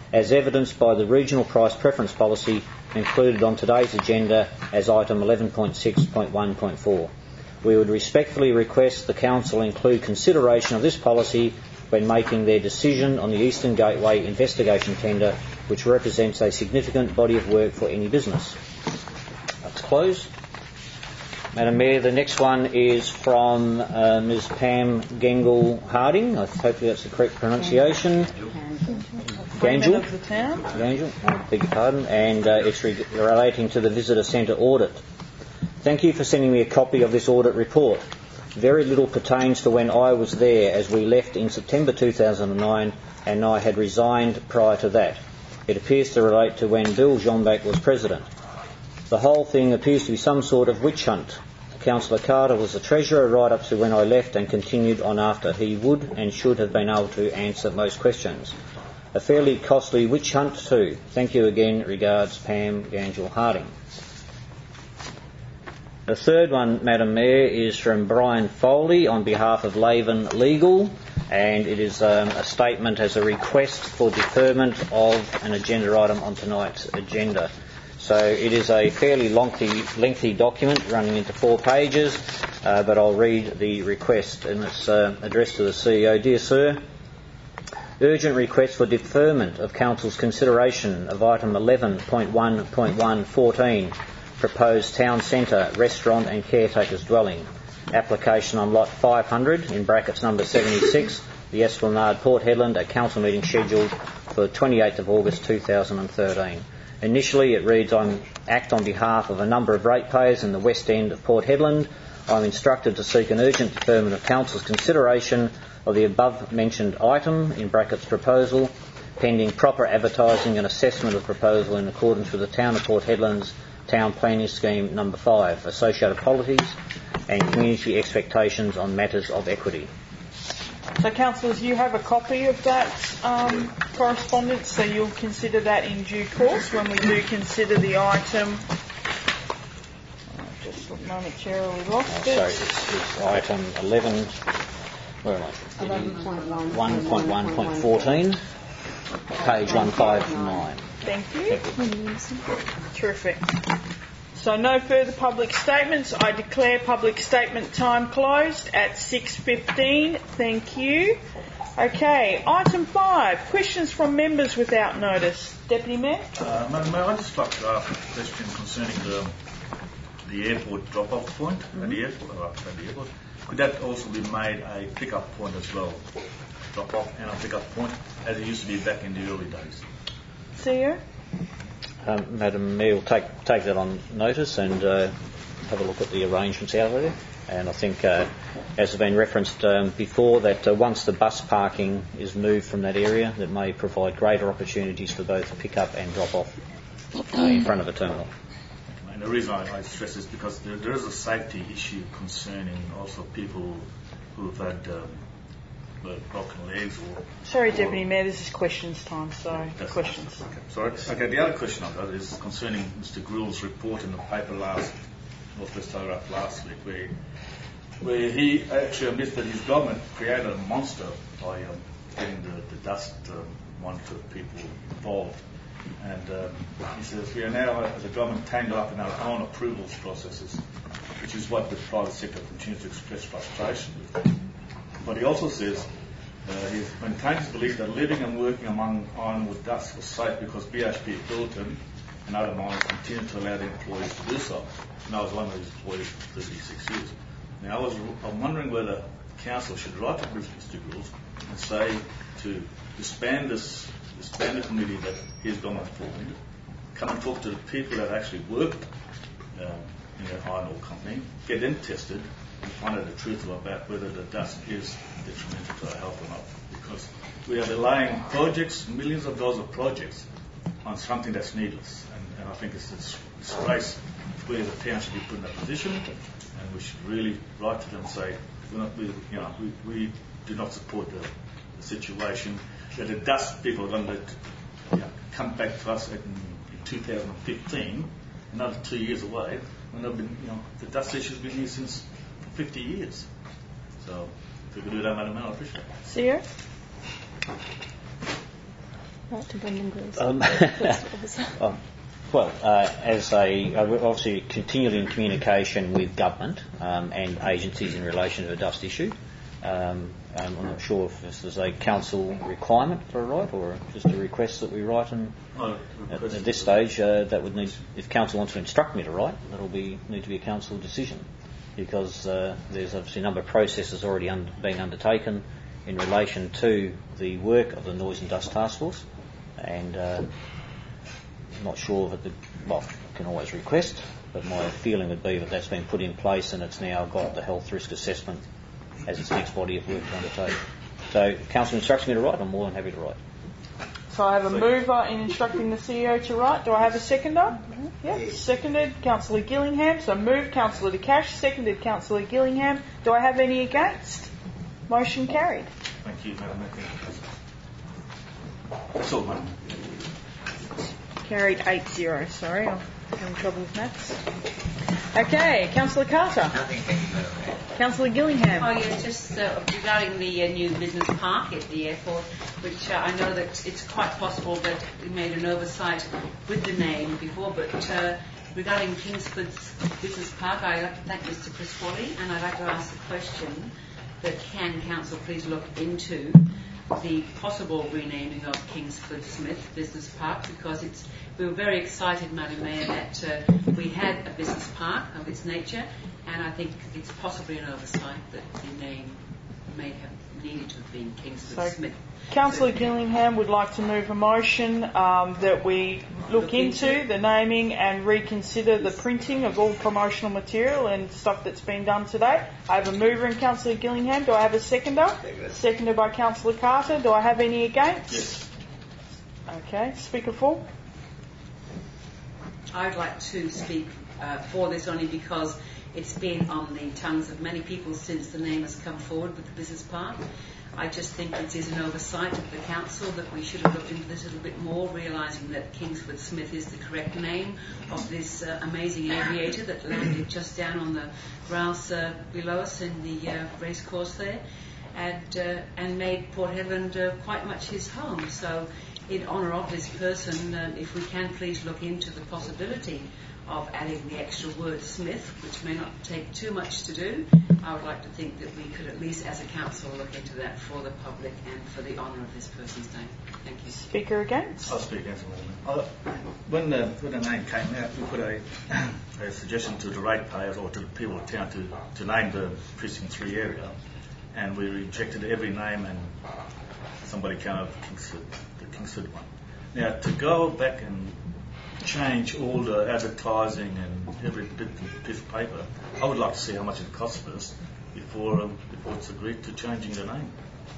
as evidenced by the regional price preference policy included on today's agenda as item 11.6.1.4. We would respectfully request the Council include consideration of this policy when making their decision on the Eastern Gateway investigation tender, which represents a significant body of work for any business. That's closed. Madam Mayor, the next one is from Ms Pam Gengel Harding. Hopefully that's the correct pronunciation. Gangel. Of the town. Gangel, beg your pardon. And it's relating to the Visitor Centre audit. Thank you for sending me a copy of this audit report. Very little pertains to when I was there, as we left in September 2009 and I had resigned prior to that. It appears to relate to when Bill Jombach was President. The whole thing appears to be some sort of witch hunt. Councillor Carter was the Treasurer right up to when I left and continued on after. He would and should have been able to answer most questions. A fairly costly witch hunt too. Thank you again. Regards, Pam Gangel Harding. The third one, Madam Mayor, is from Brian Foley on behalf of Laven Legal, and it is a statement as a request for deferment of an agenda item on tonight's agenda. So it is a fairly lengthy document running into 4 pages, but I'll read the request, and it's addressed to the CEO. Dear Sir, urgent request for deferment of Council's consideration of item 11.1.1.14, proposed town centre restaurant and caretaker's dwelling. Application on lot 500, in brackets number 76, the Esplanade, Port Hedland, a council meeting scheduled for 28th of August 2013. Initially, it reads, I act on behalf of a number of ratepayers in the west end of Port Hedland. I'm instructed to seek an urgent deferment of Council's consideration of the above-mentioned item, in brackets proposal, pending proper advertising and assessment of the proposal in accordance with the Town of Port Hedland's Town Planning Scheme Number 5, associated policies and community expectations on matters of equity. So, councillors, you have a copy of that correspondence, so you'll consider that in due course when we do consider the item. I've just momentarily lost it. Sorry, it's item 11. Where am I? 1.1.14, page 159. Thank you. Terrific. So no further public statements. I declare public statement time closed at 6:15. Thank you. Okay, item 5, questions from members without notice. Deputy Mayor? Madam Mayor, I'd just like to ask a question concerning the airport drop-off point at the airport. Could that also be made a pick-up point as well? Drop-off and a pick-up point, as it used to be back in the early days. CEO? Madam Mayor, will take that on notice and have a look at the arrangements out there. And I think, as has been referenced before, that once the bus parking is moved from that area, that may provide greater opportunities for both pick-up and drop-off in front of a terminal. And the reason I stress this is because there is a safety issue concerning also people who've had broken legs or... Sorry, Deputy Mayor, this is questions time, so questions. Okay, sorry. Okay, the other question I've got is concerning Mr. Grill's report in the paper Northwest Telegraph last week, where he actually admits that his government created a monster by getting the dust monitor people involved. And he says, we are now, as a government, tangled up in our own approvals processes, which is what the private sector continues to express frustration with. But he also says he maintains his belief that living and working among ironwood dust was safe because BHP Billiton and other mines continue to allow their employees to do so. And I was one of these employees for 36 years. Now, I'm wondering whether Council should write to Mr. Grills and say to disband the committee that his government formed, come and talk to the people that actually worked in the iron ore company, get them tested, and find out the truth about whether the dust is detrimental to our health or not. Because we are delaying projects, millions of dollars of projects, on something that's needless. And I think it's a disgrace where the town should be put in that position, and we should really write to them and say, we do not support the situation that the dust people are going to come back to us in 2015, another 2 years away, when they've been, the dust issue's been here since 50 years. So if we could do that, Madam Mayor, I appreciate it. CEO? Right to Brendan Grills. We're obviously continually in communication with government and agencies in relation to the dust issue. I'm not sure if this is a council requirement for a right or just a request that we write. And at this stage, that would need, if council wants to instruct me to write, that'll need to be a council decision, because there's obviously a number of processes already being undertaken in relation to the work of the Noise and Dust Task Force, and I'm not sure that I can always request, but my feeling would be that that's been put in place and it's now got the health risk assessment as its next body of work to undertake. So if council instructs me to write, I'm more than happy to write. So I have a mover in instructing the CEO to write. Do I have a seconder? Yes. Seconded, Councillor Gillingham. So moved, Councillor DeCash. Seconded, Councillor Gillingham. Do I have any against? Motion carried. Thank you, Madam Mayor. That's all, Madam. Carried 8-0. Sorry, I'm having trouble with maths. Okay, Councillor Carter. Nothing, thank you, Madam Mayor. Councillor Gillingham. Oh, yes, just regarding the new business park at the airport, which I know that it's quite possible that we made an oversight with the name before, but regarding Kingsford's business park, I'd like to thank Mr. Criswally, and I'd like to ask the question that can Council please look into the possible renaming of Kingsford Smith Business Park, because we were very excited, Madam Mayor, that we had a business park of its nature, and I think it's possibly an oversight that the name may have needed to have been Kingsford Smith. Councillor Gillingham would like to move a motion that we look into the naming and reconsider the printing of all promotional material and stuff that's been done today. I have a mover in Councillor Gillingham. Do I have a seconder? Seconded by Councillor Carter. Do I have any against? Yes. Okay. Speaker for? I'd like to speak for this only because it's been on the tongues of many people since the name has come forward with the business park. I just think it is an oversight of the council that we should have looked into this a little bit more, realising that Kingsford Smith is the correct name of this amazing aviator that landed just down on the grass below us in the race course there, and made Port Hedland quite much his home. So in honour of this person, if we can please look into the possibility of adding the extra word Smith, which may not take too much to do, I would like to think that we could at least as a council look into that for the public and for the honour of this person's name. Thank you. Speaker against? I'll speak against it. When the name came out, we put a suggestion to the ratepayers or to the people of town to name the Precinct 3 area, and we rejected every name, and somebody came up with the Kingsford one. Now, to go back and change all the advertising and every bit and piece of paper, I would like to see how much it costs first before it's agreed to changing the name.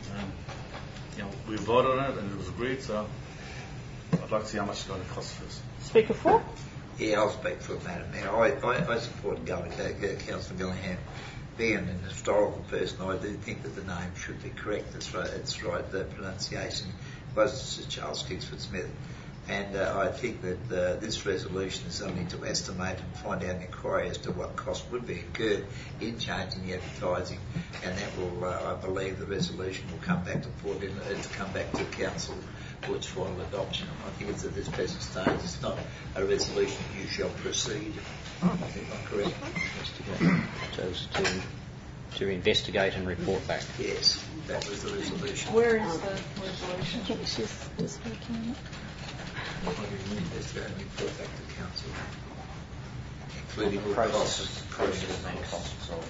We voted on it and it was agreed, so I'd like to see how much it's going to cost first. Speaker for? Yeah, I'll speak for Madam Mayor. I support Councillor Gillingham. Being an historical person, I do think that the name should be correct. It's right. The pronunciation was Sir Charles Kingsford Smith. And I think that this resolution is only to estimate and find out an inquiry as to what cost would be incurred in changing the advertising, and that will, I believe, the resolution will come back to Port and come back to Council for its final adoption. I think it's at this present stage. It's not a resolution you shall proceed. I think I'm correct. So it's to investigate and report back. Yes, that was the resolution. Where is the resolution? I think she's just working on it. Investigate and report back to Council, including all Process costs. and costs of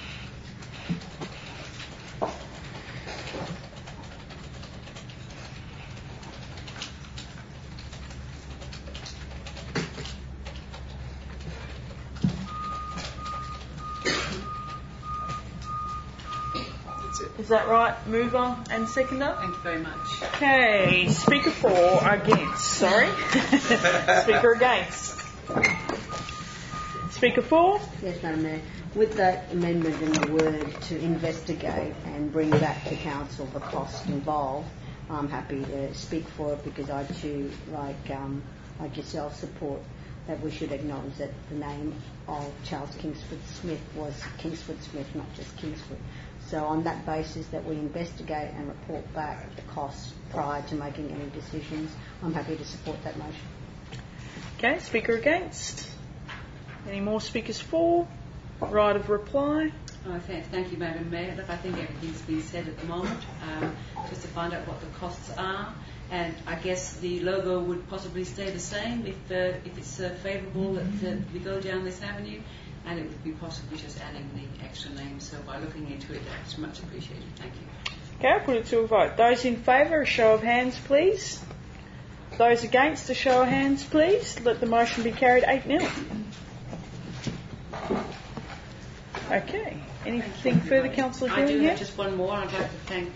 Is that right, mover and seconder? Thank you very much. Okay, speaker for against. Sorry. Speaker against. Speaker for? Yes, Madam Mayor. With that amendment in the word to investigate and bring back to council the cost involved, I'm happy to speak for it, because I too, like yourself, support that we should acknowledge that the name of Charles Kingsford Smith was Kingsford Smith, not just Kingsford. So on that basis, that we investigate and report back the costs prior to making any decisions. I'm happy to support that motion. Okay, speaker against? Any more speakers for? Right of reply? Thank you, Madam Mayor. Look, I think everything's been said at the moment, just to find out what the costs are. And I guess the logo would possibly stay the same if it's favourable that we go down this avenue, and it would be possibly just adding the extra name. So by looking into it, that's much appreciated. Thank you. Okay, I'll put it to a vote. Those in favour, a show of hands, please. Those against, a show of hands, please. Let the motion be carried 8-0. Okay. Anything further, Councillor Gillingham? I do have just one more. I'd like to thank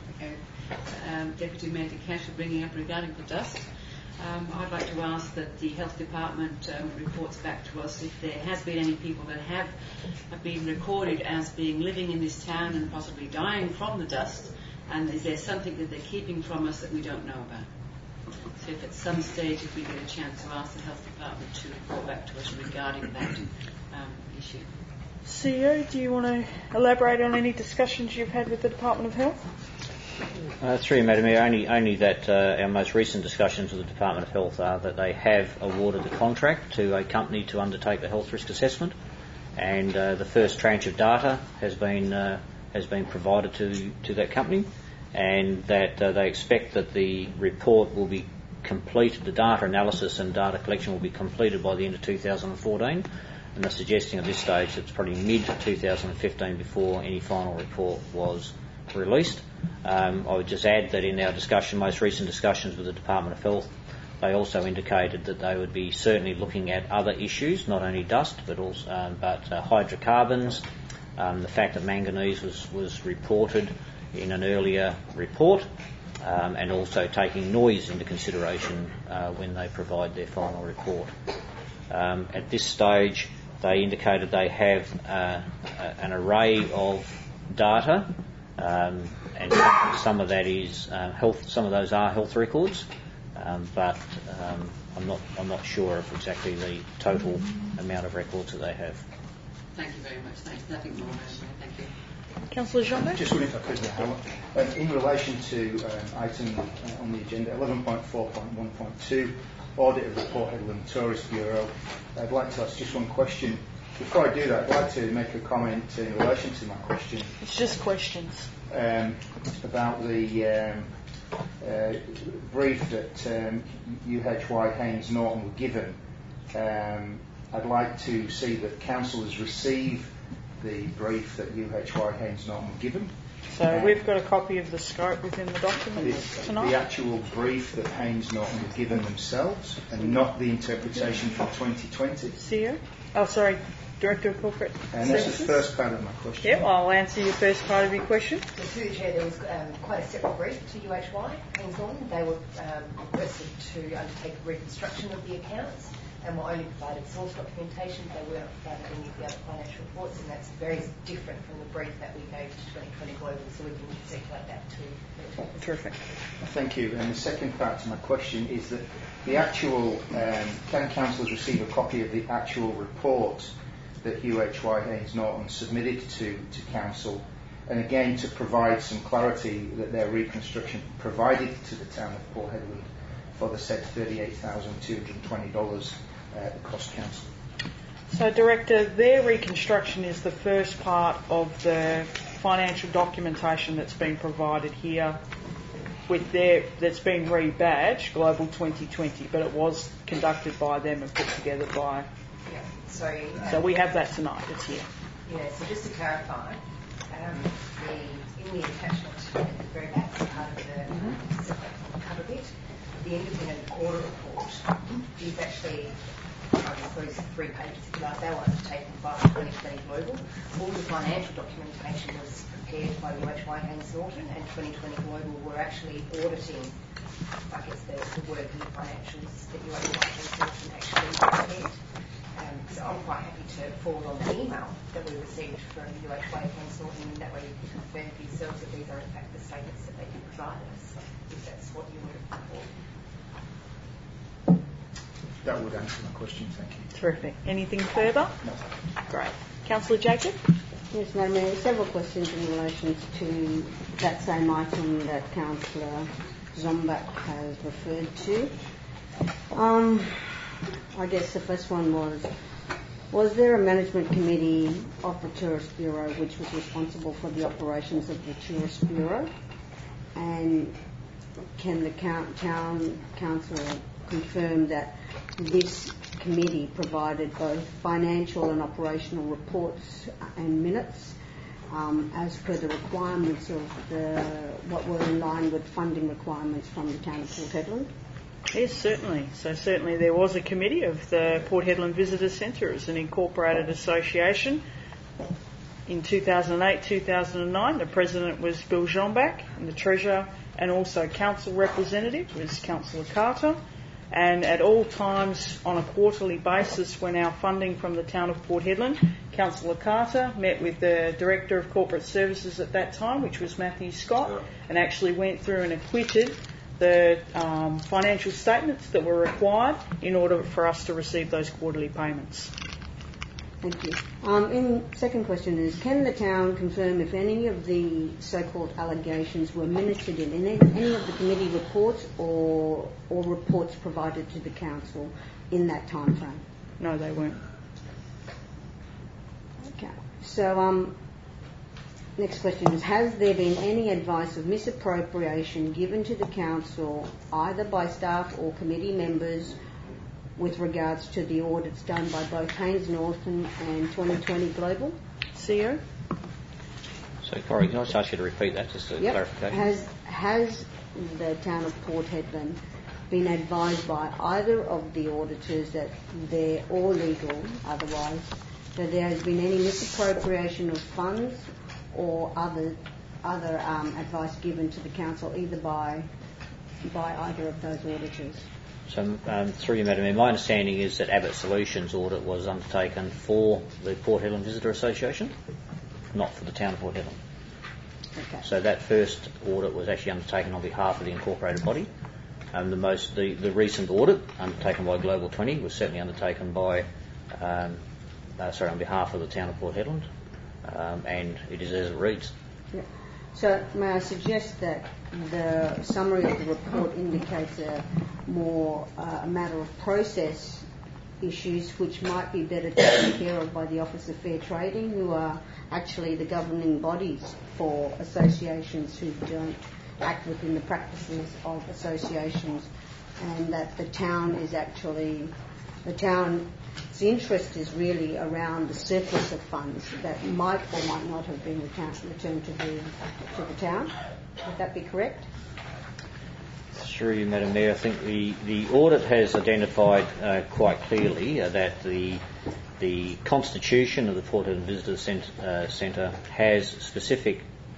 Deputy Mayor Cash for bringing up regarding the dust. I'd like to ask that the Health Department reports back to us if there has been any people that have been recorded as being living in this town and possibly dying from the dust, and is there something that they're keeping from us that we don't know about? So if at some stage, if we get a chance to ask the Health Department to report back to us regarding that issue. CEO, do you want to elaborate on any discussions you've had with the Department of Health? Through you, Madam Mayor, only that our most recent discussions with the Department of Health are that they have awarded the contract to a company to undertake the health risk assessment, and the first tranche of data has been provided to that company, and that they expect that the report will be completed, the data analysis and data collection will be completed by the end of 2014. And they're suggesting at this stage it's probably mid-2015 before any final report was released. I would just add that in our most recent discussions with the Department of Health, they also indicated that they would be certainly looking at other issues, not only dust, but also hydrocarbons, the fact that manganese was reported in an earlier report, and also taking noise into consideration when they provide their final report. At this stage, they indicated they have an array of data, and some of that is health. Some of those are health records, but I'm not sure of exactly the total amount of records that they have. Thank you very much. Thanks. Nothing more. Thank you. Councillor Jean. Just wondering if I could, in relation to item on the agenda 11.4.1.2. Audit of report Headland Tourist Bureau. I'd like to ask just one question. Before I do that, I'd like to make a comment in relation to my question. It's just questions. About the brief that UHY Haynes Norton were given. I'd like to see that councillors receive the brief that UHY Haynes Norton were given. So we've got a copy of the scope within the document tonight? The actual brief that Haynes Norton were given themselves, and not the interpretation from 2020. CEO? Oh, sorry, Director of Corporate And Services? that's the first part of my question. Yep, I'll answer your first part of your question. Through the Chair, there was quite a separate brief to UHY Haynes Norton. They were requested to undertake a reconstruction of the accounts, and were only provided source documentation. They weren't provided any of the other financial reports, and that's very different from the brief that we gave to 2020 Global, so we can circulate that too. Terrific. Thank you. And the second part to my question is that the actual, can councillors receive a copy of the actual report that UHY Haynes Norton submitted to council, and again to provide some clarity that their reconstruction provided to the town of Port Hedland for the said $38,220 cost council. So, Director, their reconstruction is the first part of the financial documentation that's been provided here that's been rebadged Global 2020, but it was conducted by them and put together by... Yeah, so we have that tonight, it's here. Yeah, so just to clarify, in the attachment at the very back, part of the separate cover bit, the independent audit report is actually includes 3 pages. They were undertaken by 2020 Global. All the financial documentation was prepared by UHY Haynes Norton, and 2020 Global were actually auditing, I guess, the work and the financials that UHY Haynes Norton actually prepared. So I'm quite happy to forward on the email that we received from UHY Haynes Norton, and that way you can confirm for yourselves that these are in fact the statements that they can provide us, if that's what you were looking for. That would answer my question, thank you. Terrific. Anything further? No. Great. Councillor Jacob? Yes, Madam Mayor, several questions in relation to that same item that Councillor Zombak has referred to. I guess the first one was there a management committee of the Tourist Bureau which was responsible for the operations of the Tourist Bureau? And can the town council confirm that this committee provided both financial and operational reports and minutes as per the requirements of what were in line with funding requirements from the town of Port Hedland? Yes, certainly. So certainly there was a committee of the Port Hedland Visitor Centre as an incorporated association. In 2008-2009, the president was Bill Zombak, and the treasurer and also council representative was Councillor Carter. And at all times, on a quarterly basis, when our funding from the town of Port Hedland, Councillor Carter met with the Director of Corporate Services at that time, which was Matthew Scott, and actually went through and acquitted the financial statements that were required in order for us to receive those quarterly payments. Thank you. Second question is, can the town confirm if any of the so-called allegations were minuted in any of the committee reports or reports provided to the council in that time frame? No, they weren't. Okay. So, next question is, has there been any advice of misappropriation given to the council either by staff or committee members with regards to the audits done by both Haynes Norton and 2020 Global? CEO? So, Corey, can I just ask you to repeat that, just for clarification? Has the town of Port Hedland been advised by either of the auditors that they're all legal, otherwise, that there has been any misappropriation of funds or other advice given to the council either by either of those auditors? So, through you, Madam Mayor, my understanding is that Abbott Solutions audit was undertaken for the Port Hedland Visitor Association, not for the town of Port Hedland. Okay. So that first audit was actually undertaken on behalf of the incorporated body. The recent audit undertaken by Global 20 was certainly undertaken by, on behalf of the town of Port Hedland, and it is as it reads. Yeah. So may I suggest that the summary of the report indicates a matter of process issues which might be better taken care of by the Office of Fair Trading, who are actually the governing bodies for associations who don't act within the practices of associations, and that the town's interest is really around the surplus of funds that might or might not have been returned to the town. Would that be correct? Through you, Madam Mayor, I think the audit has identified quite clearly that the constitution of the Port Hedland Visitor Centre has specific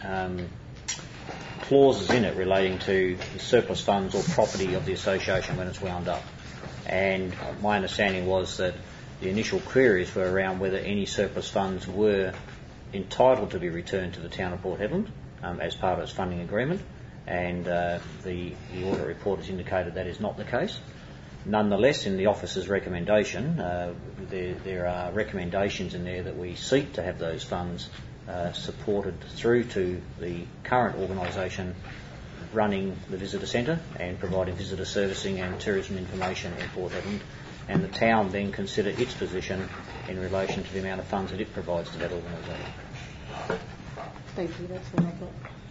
clauses in it relating to the surplus funds or property of the association when it's wound up. And my understanding was that the initial queries were around whether any surplus funds were entitled to be returned to the town of Port Hedland as part of its funding agreement, and the audit report has indicated that is not the case. Nonetheless, in the officer's recommendation, there are recommendations in there that we seek to have those funds supported through to the current organisation running the visitor centre and providing visitor servicing and tourism information in Port Hedland, and the town then consider its position in relation to the amount of funds that it provides to that organisation. Thank you, that's all I've got.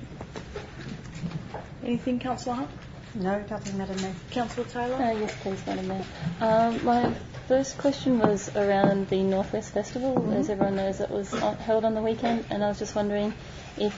Anything, Councillor Hunt? No, nothing, Madam Mayor. Councillor Taylor? Yes, please, Madam Mayor. My first question was around the Northwest Festival. Mm-hmm. As everyone knows, it was held on the weekend, and I was just wondering if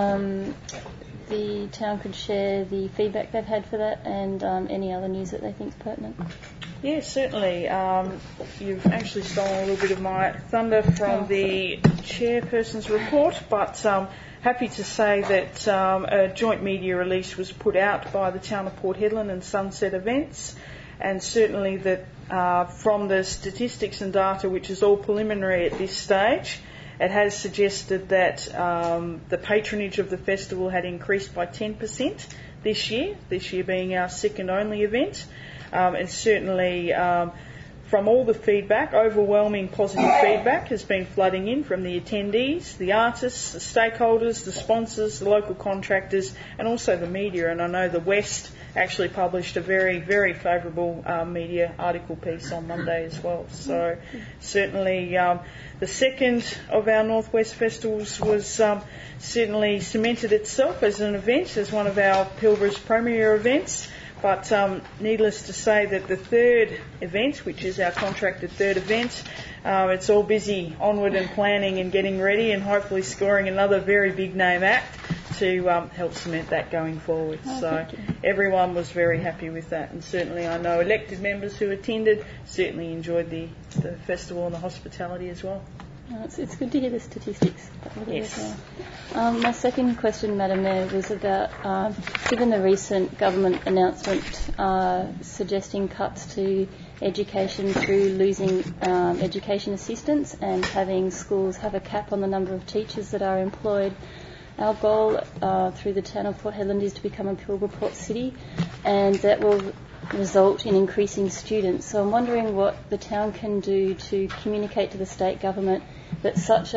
the town could share the feedback they've had for that and any other news that they think is pertinent. Yes, certainly. You've actually stolen a little bit of my thunder from the chairperson's report, but happy to say that a joint media release was put out by the town of Port Hedland and Sunset Events, and certainly that from the statistics and data, which is all preliminary at this stage, it has suggested that the patronage of the festival had increased by 10% this year being our second only event. And certainly from all the feedback, overwhelming positive feedback has been flooding in from the attendees, the artists, the stakeholders, the sponsors, the local contractors, and also the media. And I know the West actually published a very, very favourable media article piece on Monday as well. So certainly the second of our Northwest Festivals was certainly cemented itself as an event, as one of our Pilbara's premier events. But needless to say that the third event, which is our contracted third event, it's all busy onward and planning and getting ready and hopefully scoring another very big name act to help cement that going forward. So everyone was very happy with that, and certainly I know elected members who attended certainly enjoyed the festival and the hospitality as well. It's good to hear the statistics. Yes. My second question, Madam Mayor, was about, given the recent government announcement suggesting cuts to education through losing education assistants and having schools have a cap on the number of teachers that are employed, our goal through the town of Port Hedland is to become a Pilbara Port City, and that will result in increasing students. So I'm wondering what the town can do to communicate to the state government that such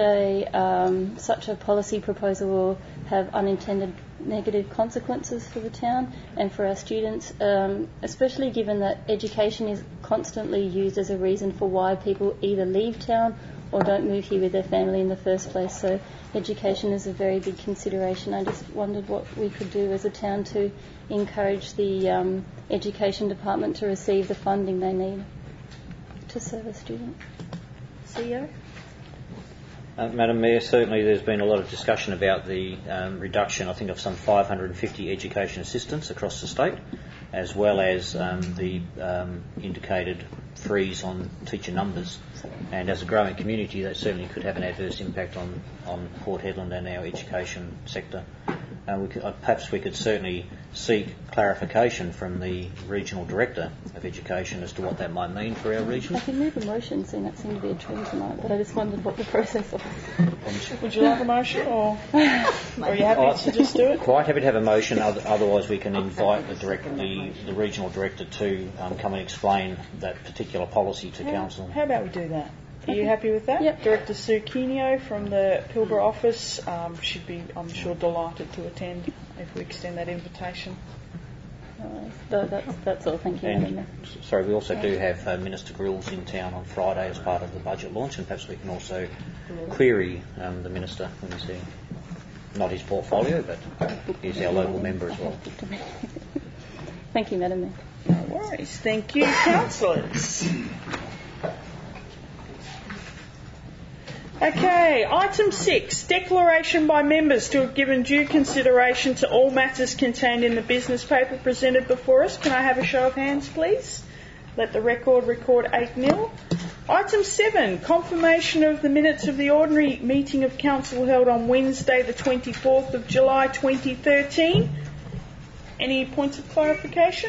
a policy proposal will have unintended negative consequences for the town and for our students, especially given that education is constantly used as a reason for why people either leave town or don't move here with their family in the first place. So education is a very big consideration. I just wondered what we could do as a town to encourage the education department to receive the funding they need to serve a student. CEO? Madam Mayor, certainly there's been a lot of discussion about the reduction, I think, of some 550 education assistants across the state, as well as the indicated freeze on teacher numbers. And as a growing community, that certainly could have an adverse impact on Port Hedland and our education sector. Perhaps we could certainly seek clarification from the Regional Director of Education as to what that might mean for our region. I can move a motion, seeing that seemed to be a trend tonight, but I just wondered what the process was. Would you like a motion, or are you happy to just do it? Quite happy to have a motion, otherwise we can invite the Regional Director to come and explain that particular policy to Council. How about we do that? Are you happy with that? Yep. Director Sue Kenio from the Pilbara office should be, I'm sure, delighted to attend if we extend that invitation. That's all, thank you. And, sorry, we also do have Minister Grills in town on Friday as part of the budget launch, and perhaps we can also query the Minister when he's there. Not his portfolio, but he's our local member as well. Thank you, Madam Mayor. No worries. Thank you, councillors. Okay, item 6, declaration by members to have given due consideration to all matters contained in the business paper presented before us. Can I have a show of hands, please? Let the record 8-0. Item 7, confirmation of the minutes of the ordinary meeting of council held on Wednesday the 24th of July 2013. Any points of clarification?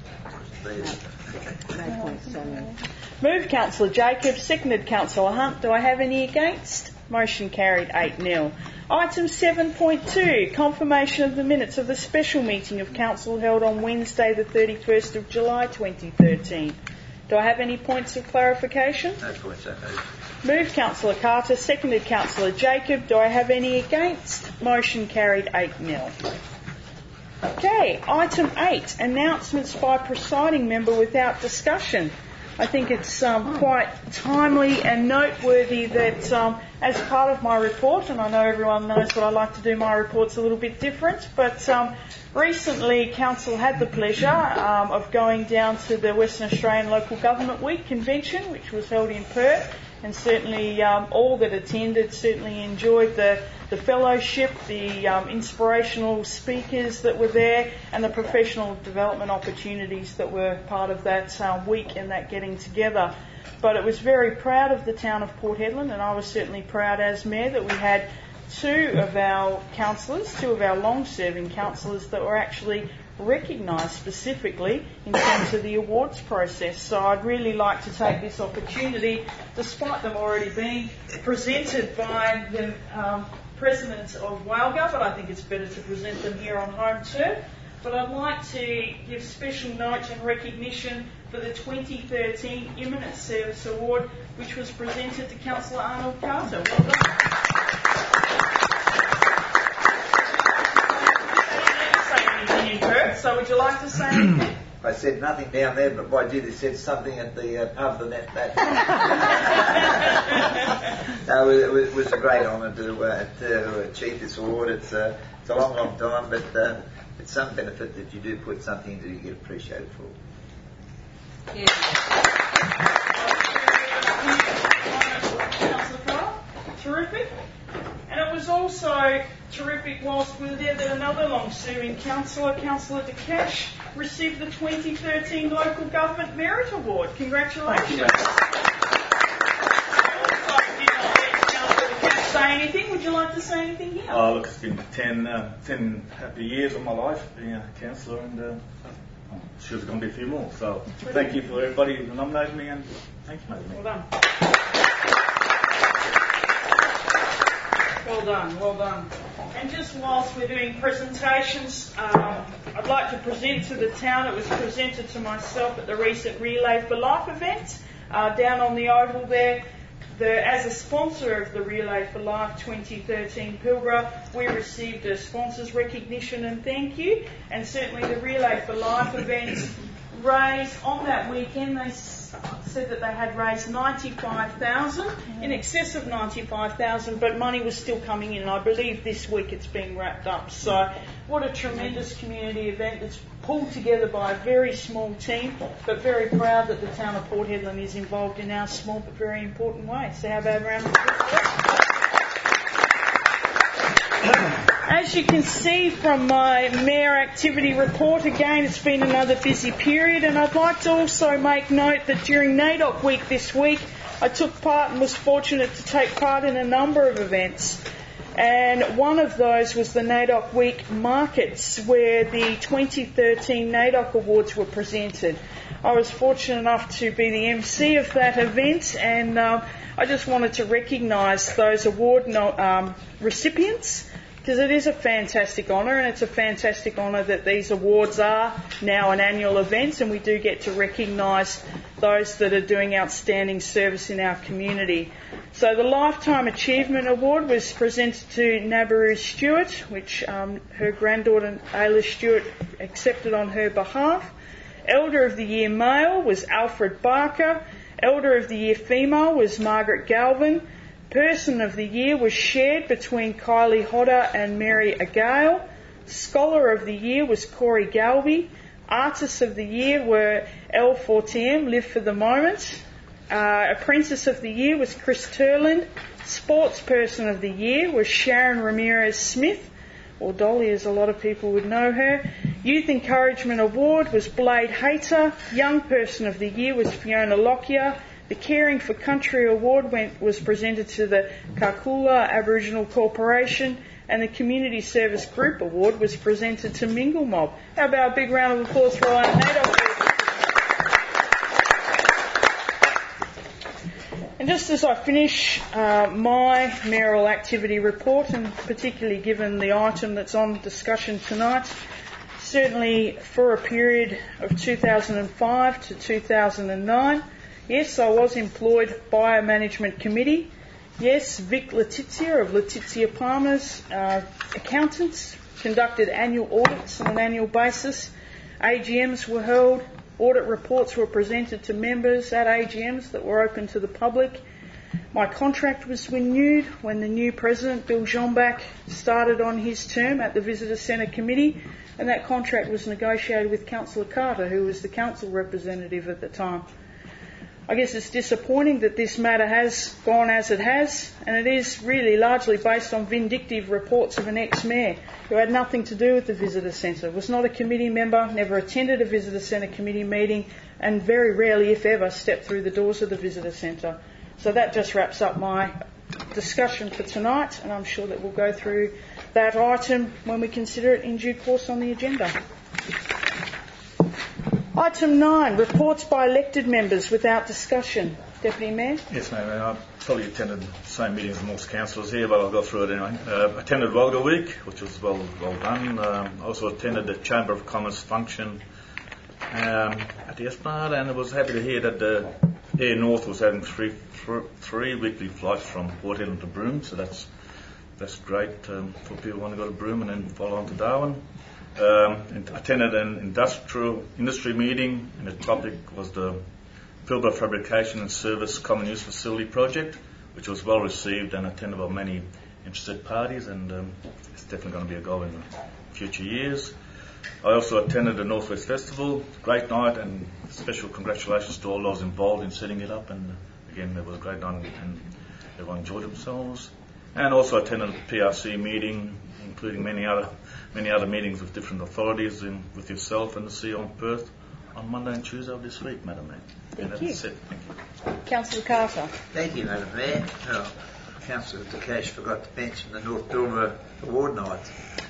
Moved Councillor Jacobs, seconded Councillor Hunt. Do I have any against? Motion carried 8-0. Item 7.2, confirmation of the minutes of the special meeting of council held on Wednesday the 31st of July 2013. Do I have any points of clarification? No points, I move. Moved Councillor Carter, seconded Councillor Jacob. Do I have any against? Motion carried 8-0. Okay, item 8, announcements by presiding member without discussion. I think it's quite timely and noteworthy that as part of my report, and I know everyone knows that I like to do my reports a little bit different, but recently Council had the pleasure of going down to the Western Australian Local Government Week convention, which was held in Perth, and certainly all that attended certainly enjoyed the fellowship, the inspirational speakers that were there, and the professional development opportunities that were part of that week and that getting together. But it was very proud of the town of Port Hedland, and I was certainly proud as Mayor that we had two of our long-serving councillors that were actually recognised specifically in terms of the awards process. So I'd really like to take this opportunity, despite them already being presented by the President of Walga, but I think it's better to present them here on home turf. but I'd like to give special note and recognition for the 2013 Eminent Service Award, which was presented to Councillor Arnold Carter. Well done. So would you like to say anything? I said nothing down there, but by Judy said something at the pub the net that. No, it was a great honour to achieve this award. It's a long, long time, but it's some benefit that you do put something into you get appreciated for. Yeah. Councillor Farrell, terrific. And it was also terrific whilst we were there that another long-serving councillor, Councillor De Cash, received the 2013 Local Government Merit Award. Congratulations. Say anything? Would you like to say anything here? Oh, look, it's been 10 happy years of my life being a councillor, and I'm sure there's going to be a few more. So thank you for everybody who nominated me, and thank you, mate. Well done. Well done, well done. And just whilst we're doing presentations, I'd like to present to the town, it was presented to myself at the recent Relay for Life event down on the Oval there. As a sponsor of the Relay for Life 2013 Pilbara, we received a sponsor's recognition and thank you. And certainly the Relay for Life events raised, on that weekend, they said that they had raised 95,000, in excess of 95,000, but money was still coming in. I believe this week it's being wrapped up. So what a tremendous community event that's pulled together by a very small team, but very proud that the town of Port Hedland is involved in our small but very important way. So how about a round of applause? As you can see from my Mayor activity report, again, it's been another busy period, and I'd like to also make note that during NAIDOC Week this week, I took part and was fortunate to take part in a number of events. And one of those was the NAIDOC Week Markets, where the 2013 NAIDOC Awards were presented. I was fortunate enough to be the MC of that event, and I just wanted to recognise those award recipients, because it is a fantastic honour, and it's a fantastic honour that these awards are now an annual event, and we do get to recognise those that are doing outstanding service in our community. So the Lifetime Achievement Award was presented to Nabaru Stewart, which her granddaughter Ayla Stewart accepted on her behalf. Elder of the Year Male was Alfred Barker. Elder of the Year Female was Margaret Galvin. Person of the Year was shared between Kylie Hodder and Mary Agale. Scholar of the Year was Corey Galby. Artists of the Year were L4TM, Live for the Moment. Apprentice of the Year was Chris Turland. Sportsperson of the Year was Sharon Ramirez Smith, or Dolly as a lot of people would know her. Youth Encouragement Award was Blade Hayter. Young Person of the Year was Fiona Lockyer. The Caring for Country Award was presented to the Kakula Aboriginal Corporation, and the Community Service Group Award was presented to Mingle Mob. How about a big round of applause for Iron NAIDOC? And just as I finish my mayoral activity report, and particularly given the item that's on discussion tonight, certainly for a period of 2005 to 2009, yes, I was employed by a management committee. Yes, Vic Letizia of Letizia Palmer's accountants conducted annual audits on an annual basis. AGMs were held. Audit reports were presented to members at AGMs that were open to the public. My contract was renewed when the new president, Bill Jombach, started on his term at the Visitor Centre Committee, and that contract was negotiated with Councillor Carter, who was the council representative at the time. I guess it's disappointing that this matter has gone as it has, and it is really largely based on vindictive reports of an ex-mayor who had nothing to do with the Visitor Centre, was not a committee member, never attended a Visitor Centre committee meeting, and very rarely, if ever, stepped through the doors of the Visitor Centre. So that just wraps up my discussion for tonight, and I'm sure that we'll go through that item when we consider it in due course on the agenda. Item 9, reports by elected members without discussion. Deputy Mayor? Yes, ma'am. I probably attended the same meetings as most councillors here, but I'll go through it anyway. Attended Walga Week, which was well done. Also attended the Chamber of Commerce function at the Esplanade, and I was happy to hear that the Air North was having three weekly flights from Port Hedland to Broome, so that's great for people who want to go to Broome and then follow on to Darwin. Attended an industry meeting, and the topic was the Pilbara Fabrication and Service Common Use Facility project, which was well received and attended by many interested parties, and it's definitely going to be a goal in future years. I also attended the Northwest Festival, great night, and special congratulations to all those involved in setting it up, and again it was a great night and everyone enjoyed themselves. And also attended the PRC meeting, including many other meetings with different authorities with yourself and the CEO in Perth on Monday and Tuesday of this week, Madam Mayor. Thank you. That's it. Thank you. Councillor Carter. Thank you, Madam Mayor. Councillor Takesh forgot to mention the North Pilbara Award Night.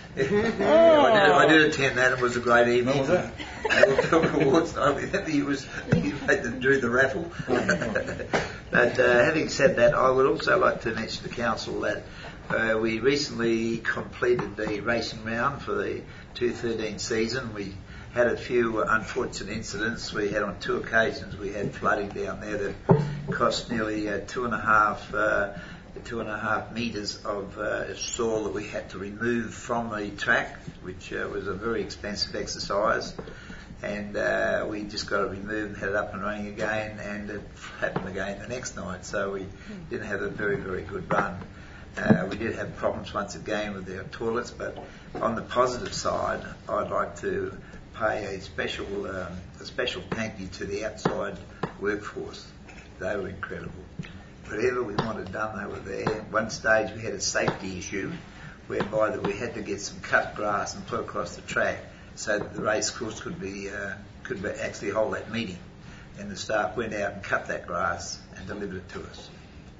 I did attend that. It was a great evening. What was that? North Pilbara Awards Night. He drew the raffle. But having said that, I would also like to mention to Council that we recently completed the racing round for the 2013 season. We had a few unfortunate incidents. We had on 2 occasions we had flooding down there that cost nearly 2.5 metres of soil that we had to remove from the track, which was a very expensive exercise. And we just got it removed and had it up and running again, and it happened again the next night. So we didn't have a very, very good run. We did have problems once again with our toilets, but on the positive side, I'd like to pay a special thank you to the outside workforce. They were incredible. Whatever we wanted done, they were there. At one stage we had a safety issue whereby that we had to get some cut grass and put across the track so that the race course could actually hold that meeting. And the staff went out and cut that grass and delivered it to us.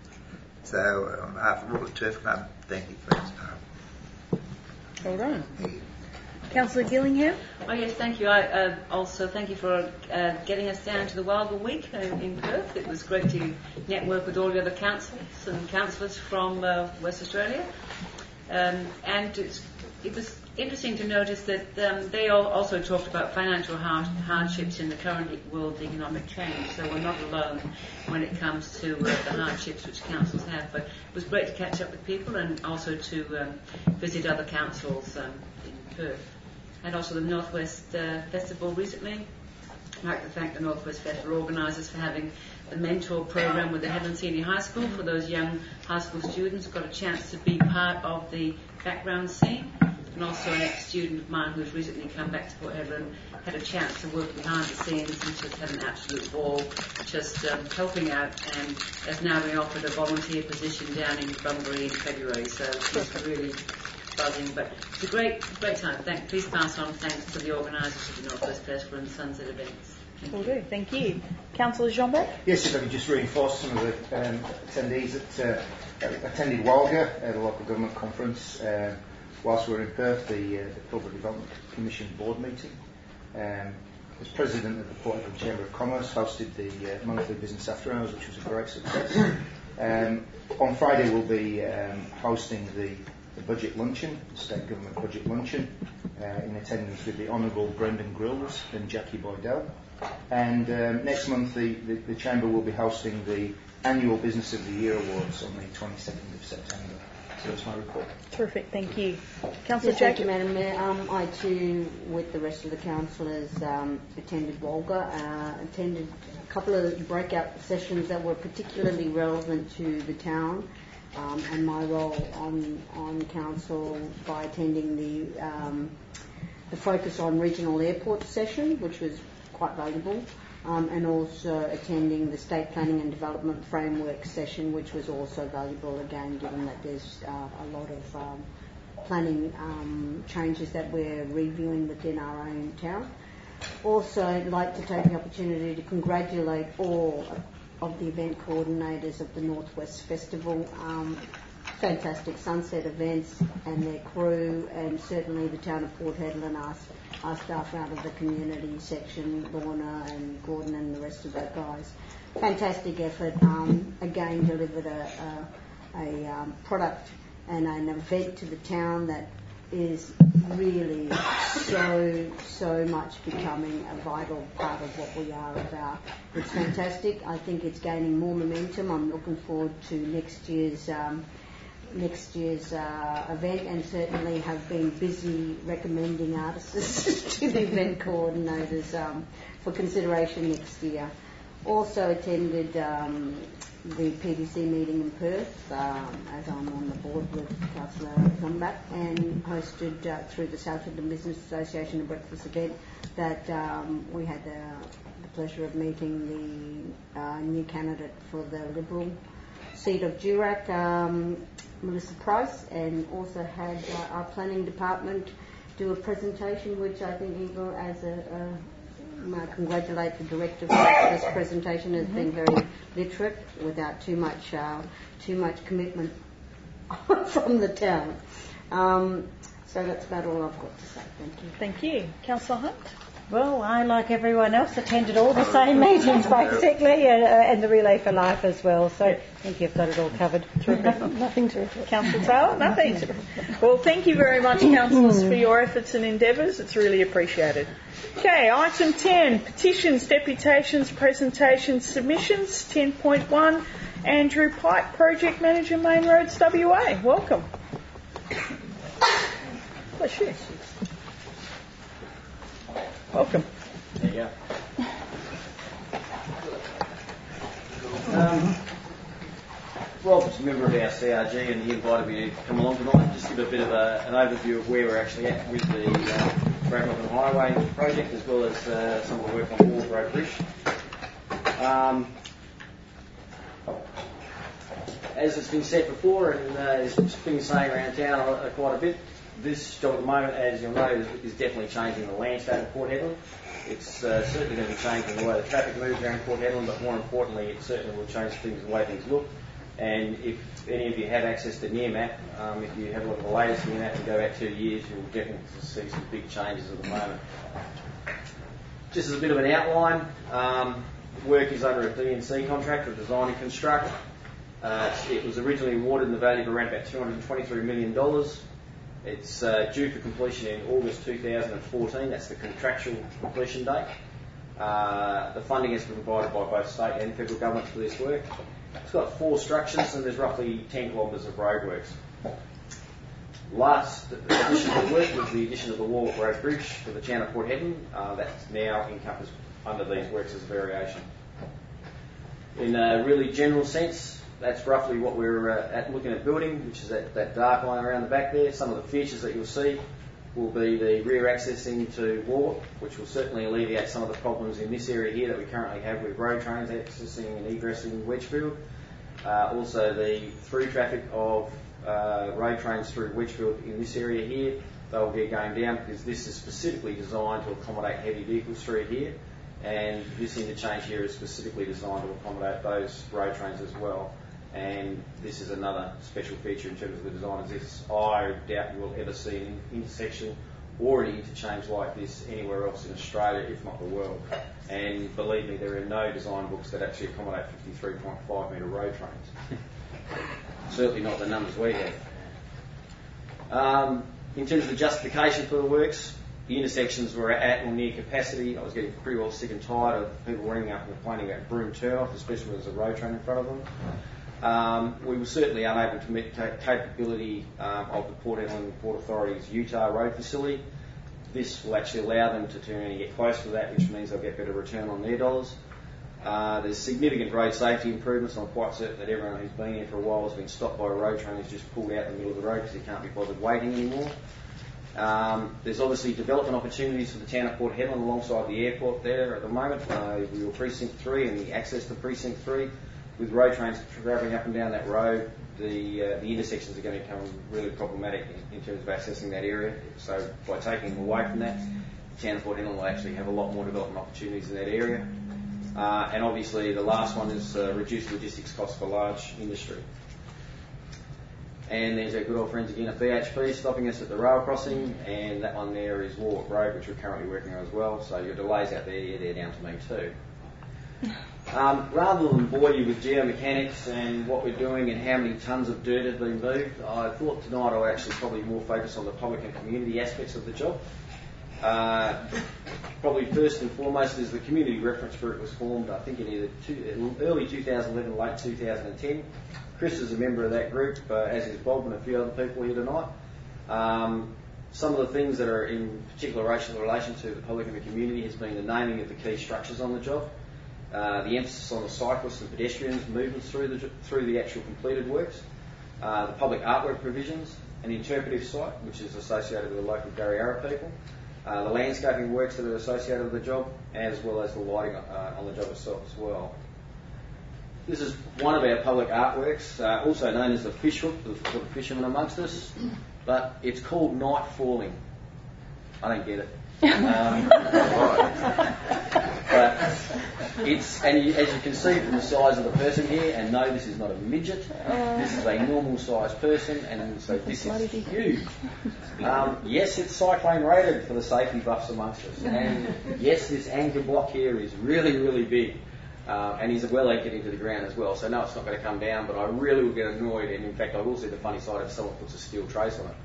So on behalf of all the Turf Club, thank you for that staff. Well done. Councillor Gillingham? Oh yes, thank you. I also thank you for getting us down to the Walga Week in Perth. It was great to network with all the other councils and councillors from West Australia. And it was interesting to notice that they all also talked about financial hardships in the current world economic change. So we're not alone when it comes to the hardships which councils have. But it was great to catch up with people and also to visit other councils in Perth. And also the Northwest Festival recently. I'd like to thank the Northwest Festival organisers for having the mentor program with the Hedland Senior High School for those young high school students who got a chance to be part of the background scene. And also an ex-student of mine who's recently come back to Port Hedland had a chance to work behind the scenes and just had an absolute ball just helping out, and has now been offered a volunteer position down in Bunbury in February, so it's really buzzing. But it's a great time. Please pass on thanks to the organisers of the Northwest Festival and Sunset events. Will do. Thank you. Councillor Jean-Bert? Yes, if I could just reinforce some of the attendees that attended Walga, the local government conference, whilst we were in Perth, the Pilbara Development Commission board meeting. As president of the Port Hedland Chamber of Commerce, hosted the monthly business after hours, which was a great success. On Friday we'll be hosting the budget luncheon, the state government budget luncheon, in attendance with the Honourable Brendan Grills and Jackie Boydell. And next month the Chamber will be hosting the annual Business of the Year Awards on the 22nd of September. So that's my report. Terrific, thank you. Councillor Yes, Jacob? thank you, Madam Mayor. I too, with the rest of the councillors, attended Walga, attended a couple of breakout sessions that were particularly relevant to the town and my role on council by attending the focus on regional airport session, which was quite valuable. And also attending the State Planning and Development Framework session, which was also valuable again, given that there's a lot of planning changes that we're reviewing within our own town. Also, I'd like to take the opportunity to congratulate all of the event coordinators of the Northwest Festival. fantastic Sunset Events and their crew, and certainly the town of Port Hedland, our staff out of the community section, Lorna and Gordon and the rest of the guys. Fantastic effort. Again, delivered a product and an event to the town that is really so much becoming a vital part of what we are about. It's fantastic. I think it's gaining more momentum. I'm looking forward to next year's event, and certainly have been busy recommending artists to the event coordinators for consideration next year. Also attended the PDC meeting in Perth, as I'm on the board with Councillor Gumbach, and hosted through the Southampton Business Association a breakfast event that we had the pleasure of meeting the new candidate for the Liberal seat of Durack, Melissa Price, and also had our planning department do a presentation, which I think Eagle, as I congratulate the director for this presentation, has been very literate without too much commitment from the town. So that's about all I've got to say. Thank you. Thank you. Councillor Hunt? Well, I, like everyone else, attended all the same meetings basically, and the Relay for Life as well. So I think you've got it all covered. Nothing to report. Councillor Taylor? Nothing to report. Well, thank you very much, councillors, for your efforts and endeavours. It's really appreciated. Okay, item 10, petitions, deputations, presentations, submissions. 10.1, Andrew Pike, Project Manager, Main Roads, WA. Welcome. Bless you. Welcome. There you go. Rob's a member of our CRG and he invited me to come along tonight, just give a bit of an overview of where we're actually at with the Bradnorton Highway project, as well as some of the work on Wharf Road Bridge. As it's been said before, and it's been saying around town quite a bit, this job at the moment, as you'll know, is definitely changing the landscape of Port Hedland. It's certainly going to be changing the way the traffic moves around Port Hedland, but more importantly, it certainly will change the way things look. And if any of you have access to Nearmap, if you have a look at the latest Nearmap and go back 2 years, you'll definitely see some big changes at the moment. Just as a bit of an outline, work is under a DNC contract, or Design and Construct. It was originally awarded in the value of around about $223 million. It's due for completion in August 2014. That's the contractual completion date. The funding has been provided by both state and federal governments for this work. It's got 4 structures and there's roughly 10 kilometres of roadworks. Last addition to the work was the addition of the Wharf Road Bridge for the town of Port Hedland. That's now encompassed under these works as a variation. In a really general sense, that's roughly what we're looking at building, which is that dark line around the back there. Some of the features that you'll see will be the rear access into Wharf, which will certainly alleviate some of the problems in this area here that we currently have with road trains accessing and egressing Wedgfield. Also the through traffic of road trains through Wedgfield in this area here, they'll be going down because this is specifically designed to accommodate heavy vehicles through here, and this interchange here is specifically designed to accommodate those road trains as well. And this is another special feature in terms of the design of this. I doubt you will ever see an intersection or an interchange like this anywhere else in Australia, if not the world. And believe me, there are no design books that actually accommodate 53.5 metre road trains. Certainly not the numbers we have. In terms of the justification for the works, the intersections were at or near capacity. I was getting pretty well sick and tired of people ringing up and complaining about broom turn-off, especially when there's a road train in front of them. We were certainly unable to meet the capability of the Port Hedland Port Authority's Utah road facility. This will actually allow them to turn and get close to that, which means they'll get better return on their dollars. There's significant road safety improvements. I'm quite certain that everyone who's been here for a while has been stopped by a road train who's just pulled out in the middle of the road because he can't be bothered waiting anymore. There's obviously development opportunities for the town of Port Hedland alongside the airport there at the moment. We were Precinct 3 and the access to Precinct 3. With road trains travelling up and down that road, the intersections are going to become really problematic in terms of accessing that area. So by taking them away from that, the town of Port Hedland will actually have a lot more development opportunities in that area. And obviously the last one is reduced logistics costs for large industry. And there's our good old friends again at BHP stopping us at the rail crossing, and that one there is Warwick Road, which we're currently working on as well. So your delays out there, they're down to me too. Rather than bore you with geomechanics and what we're doing and how many tonnes of dirt have been moved, I thought tonight I'll actually probably more focus on the public and community aspects of the job. Probably first and foremost is the community reference group was formed, I think in either early 2011, late 2010. Chris is a member of that group, as is Bob and a few other people here tonight. Some of the things that are in particular relation to the public and the community has been the naming of the key structures on the job, the emphasis on the cyclists and pedestrians' movements through the actual completed works, the public artwork provisions, an interpretive site which is associated with the local Kariyarra people, the landscaping works that are associated with the job, as well as the lighting on the job itself as well. This is one of our public artworks, also known as the fish hook for the fishermen amongst us, but it's called Night Falling. I don't get it. But it's, and as you can see from the size of the person here, and no, this is not a midget, this is a normal sized person, and so this is huge. Yes, it's cyclone rated for the safety buffs amongst us, and yes, this anchor block here is really, really big. And he's well anchored into the ground as well, so no, it's not going to come down, but I really will get annoyed, and in fact I will see the funny side if someone puts a steel trace on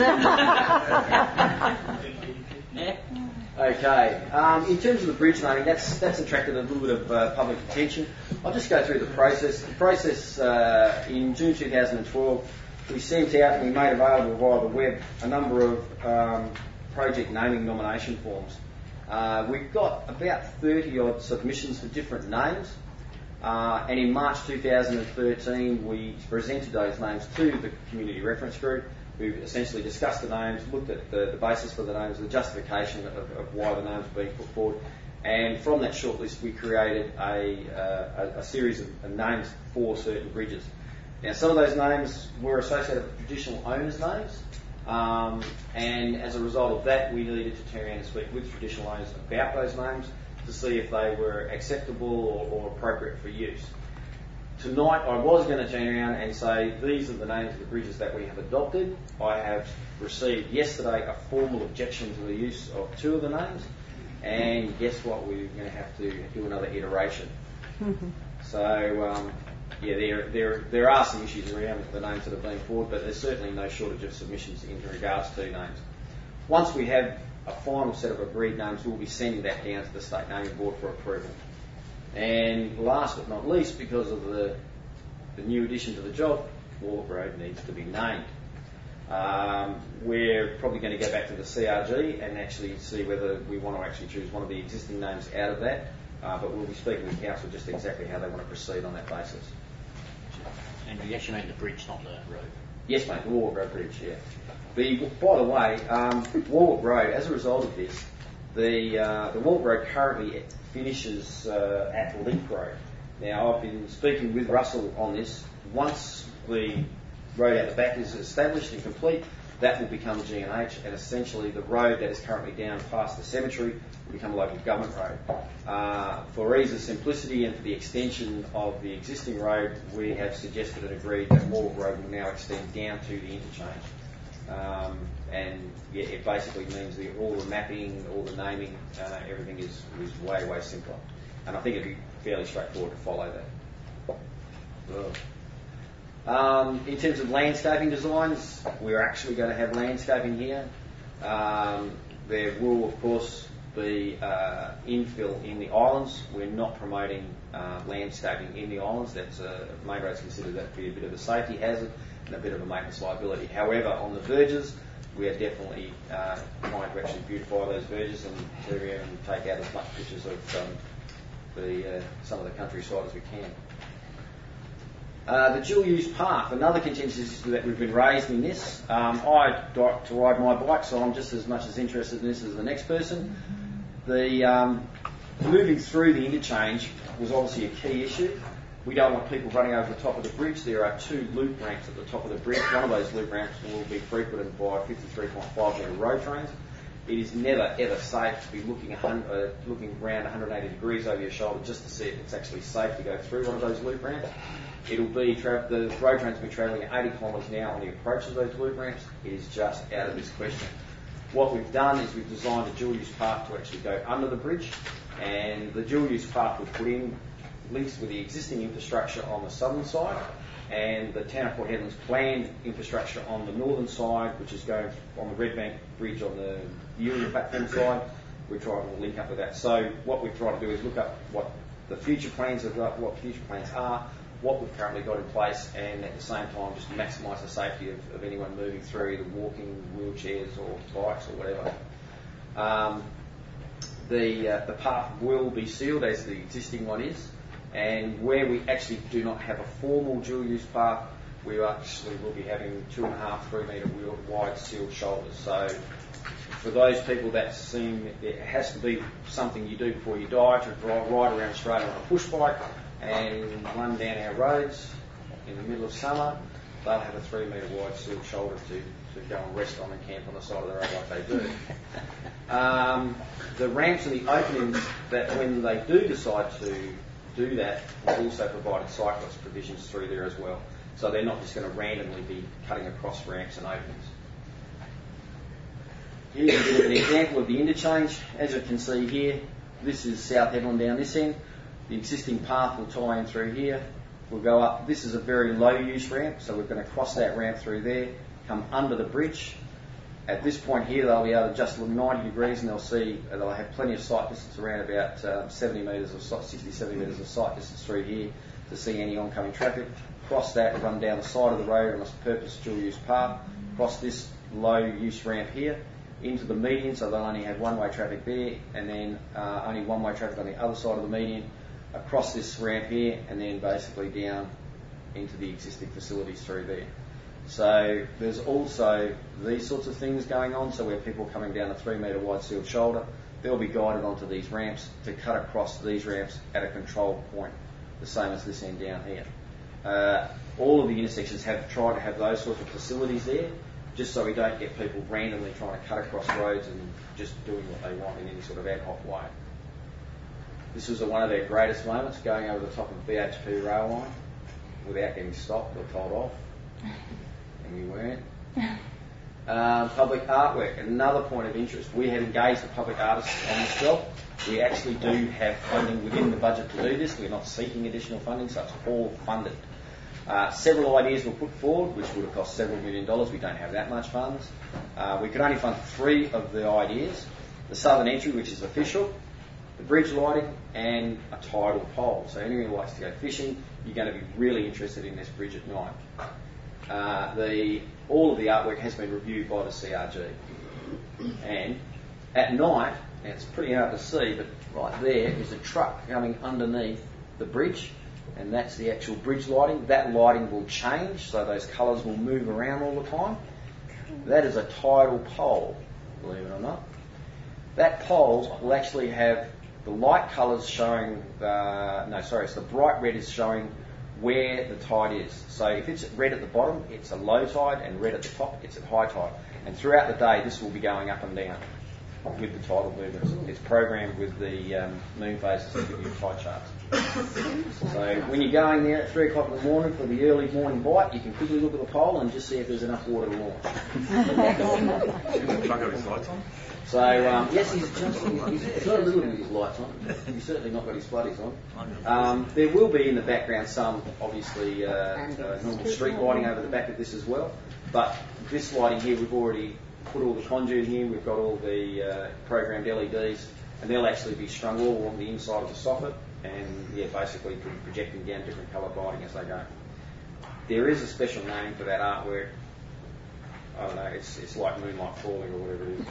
it. Okay, in terms of the bridge naming, that's attracted a little bit of public attention. I'll just go through the process. The process in June 2012, we sent out and we made available via the web a number of project naming nomination forms. We've got about 30 odd submissions for different names, and in March 2013 we presented those names to the community reference group, who essentially discussed the names, looked at the basis for the names, the justification of why the names were being put forward, and from that shortlist we created a series of names for certain bridges. Now some of those names were associated with traditional owners' names, and as a result of that we needed to turn around and speak with traditional owners about those names to see if they were acceptable or appropriate for use. Tonight I was going to turn around and say these are the names of the bridges that we have adopted. I have received yesterday a formal objection to the use of two of the names, and guess what, we're going to have to do another iteration. So yeah, there are some issues around the names that are being forwarded, but there's certainly no shortage of submissions in regards to names. Once we have a final set of agreed names, we'll be sending that down to the State Naming Board for approval. And last but not least, because of the new addition to the job, Warwick Road needs to be named. We're probably going to go back to the CRG and actually see whether we want to actually choose one of the existing names out of that, but we'll be speaking with Council just exactly how they want to proceed on that basis. And you actually mean the bridge, not the road? Yes, mate, the Warwick Road Bridge, yeah. By the way, Warwick Road, as a result of this, the Warwick Road currently finishes at Link Road. Now, I've been speaking with Russell on this. Once the road out the back is established and complete, that will become G&H, and essentially the road that is currently down past the cemetery will become a local government road. For ease of simplicity and for the extension of the existing road, we have suggested and agreed that Warwick Road will now extend down to the interchange. And yeah, it basically means that all the mapping, all the naming, everything is way, way simpler. And I think it'd be fairly straightforward to follow that. In terms of landscaping designs, we're actually going to have landscaping here. There will, of course, be infill in the islands. We're not promoting landscaping in the islands. That's Main Roads consider that to be a bit of a safety hazard and a bit of a maintenance liability. However, on the verges, we are definitely trying to actually beautify those verges and turn around and take out as much pictures of some of the countryside as we can. The dual-use path, another contentious issue that we've been raised in this. I like to ride my bike, so I'm just as much as interested in this as the next person. The moving through the interchange was obviously a key issue. We don't want people running over the top of the bridge. There are 2 loop ramps at the top of the bridge. One of those loop ramps will be frequented by 53.5 metre road trains, It is never ever safe to be looking around 180 degrees over your shoulder just to see if it's actually safe to go through one of those loop ramps. It'll be the road trains will be travelling at 80 kilometres an hour on the approach of those loop ramps. It is just out of this question. What we've done is we've designed a dual-use path to actually go under the bridge, and the dual-use path will put in links with the existing infrastructure on the southern side, and the Town of Port Hedland's planned infrastructure on the northern side, which is going on the Red Bank Bridge on the Union platform side. We're trying to link up with that. So what we've tried to do is look up what the future plans are, what we've currently got in place, and at the same time just maximise the safety of anyone moving through, either walking, wheelchairs or bikes or whatever. The path will be sealed as the existing one is, and where we actually do not have a formal dual-use path, we actually will be having 2.5-3 metre wide sealed shoulders. So for those people that seem it has to be something you do before you die, to ride around Australia on a push bike and run down our roads in the middle of summer, they'll have a 3 metre wide sealed shoulder to go and rest on and camp on the side of the road like they do. The ramps and the openings, that when they do decide to do that, we've also provided cyclist provisions through there as well. So they're not just going to randomly be cutting across ramps and openings. Here's a bit of an example of the interchange. As you can see here, this is South Hedland down this end. The existing path will tie in through here. We'll go up. This is a very low use ramp, so we're going to cross that ramp through there, come under the bridge. At this point here, they'll be able to just look 90 degrees and they'll have plenty of sight distance, around about 70 metres or 60, 70 metres of sight distance through here to see any oncoming traffic. Cross that, run down the side of the road on a purpose dual use path, cross this low use ramp here into the median, so they'll only have one-way traffic there, and then only one-way traffic on the other side of the median, across this ramp here, and then basically down into the existing facilities through there. So there's also these sorts of things going on, so where people are coming down a 3 metre wide sealed shoulder, they'll be guided onto these ramps to cut across these ramps at a controlled point, the same as this end down here. All of the intersections have tried to have those sorts of facilities there, just so we don't get people randomly trying to cut across roads and just doing what they want in any sort of ad hoc way. This was one of their greatest moments, going over the top of the BHP rail line without getting stopped or told off, and we weren't. Public artwork, another point of interest. We have engaged the public artists on this job. We actually do have funding within the budget to do this. We're not seeking additional funding, so it's all funded. Several ideas were put forward, which would have cost several $1 million. We don't have that much funds. We could only fund 3 of the ideas. The southern entry, which is official, the bridge lighting, and a tidal pole. So anyone who likes to go fishing, you're going to be really interested in this bridge at night. All of the artwork has been reviewed by the CRG. And at night, and it's pretty hard to see, but right there is a truck coming underneath the bridge, and that's the actual bridge lighting. That lighting will change, so those colours will move around all the time. That is a tidal pole, believe it or not. That pole will actually have the light colours showing, the bright red is showing where the tide is. So if it's red at the bottom, it's a low tide, and red at the top, it's at high tide. And throughout the day, this will be going up and down with the tidal movements. It's programmed with the moon phases to give you tide charts. So when you're going there at 3 o'clock in the morning for the early morning bite, you can quickly look at the pole and just see if there's enough water to launch. The truck got his lights on? So, yes, he's got a little bit of his lights on. He's certainly not got his floodies on. There will be in the background some, obviously, normal street lighting over the back of this as well. But this lighting here, we've already put all the conduit in. We've got all the programmed LEDs, and they'll actually be strung all on the inside of the soffit, and basically projecting down different coloured lighting as they go. There is a special name for that artwork. I don't know, it's like Moonlight Falling or whatever it is.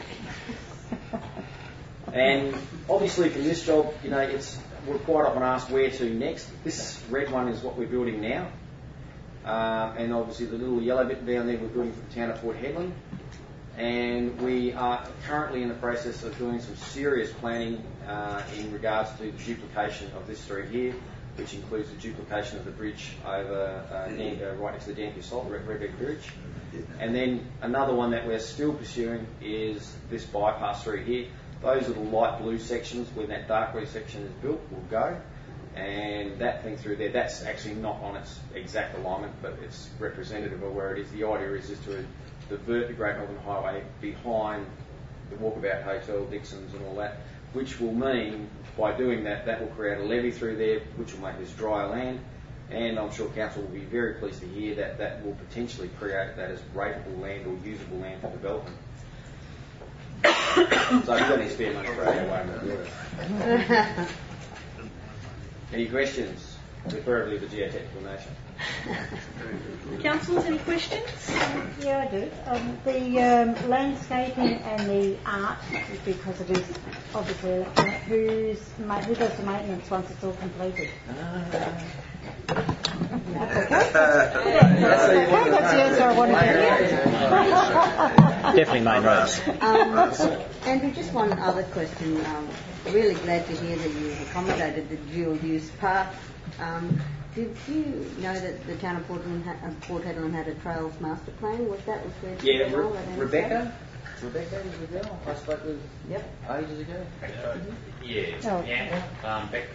And obviously from this job, we're quite often asked where to next. This red one is what we're building now. And obviously the little yellow bit down there we're building for the town of Port Hedland. And we are currently in the process of doing some serious planning in regards to the duplication of this through here. which includes the duplication of the bridge over right next to the Danby Salt, Rebecca Bridge. And then another one that we're still pursuing is this bypass through here. Those little light blue sections, when that dark blue section is built, will go. And that thing through there, that's actually not on its exact alignment, but it's representative of where it is. The idea is just to divert the Great Northern Highway behind the Walkabout Hotel, Dixon's and all that, which will mean, by doing that, that will create a levee through there, which will make this drier land. And I'm sure Council will be very pleased to hear that that will potentially create that as rateable land or usable land for development. So if you've got any spare money for it. Any questions? Preferably the geotechnical nation. Councillors, any questions? Yeah, I do. The landscaping and the art, because it is obviously electronic, who does the maintenance once it's all completed? That's okay. That's the answer I wanted to hear. Definitely main roads. Andrew, just one other question. Really glad to hear that you've accommodated the dual use path. Did you know that the town of Port Hedland had a trails master plan? Was that referred to? Yeah, Rebecca was with them. I spoke with ages ago. Beck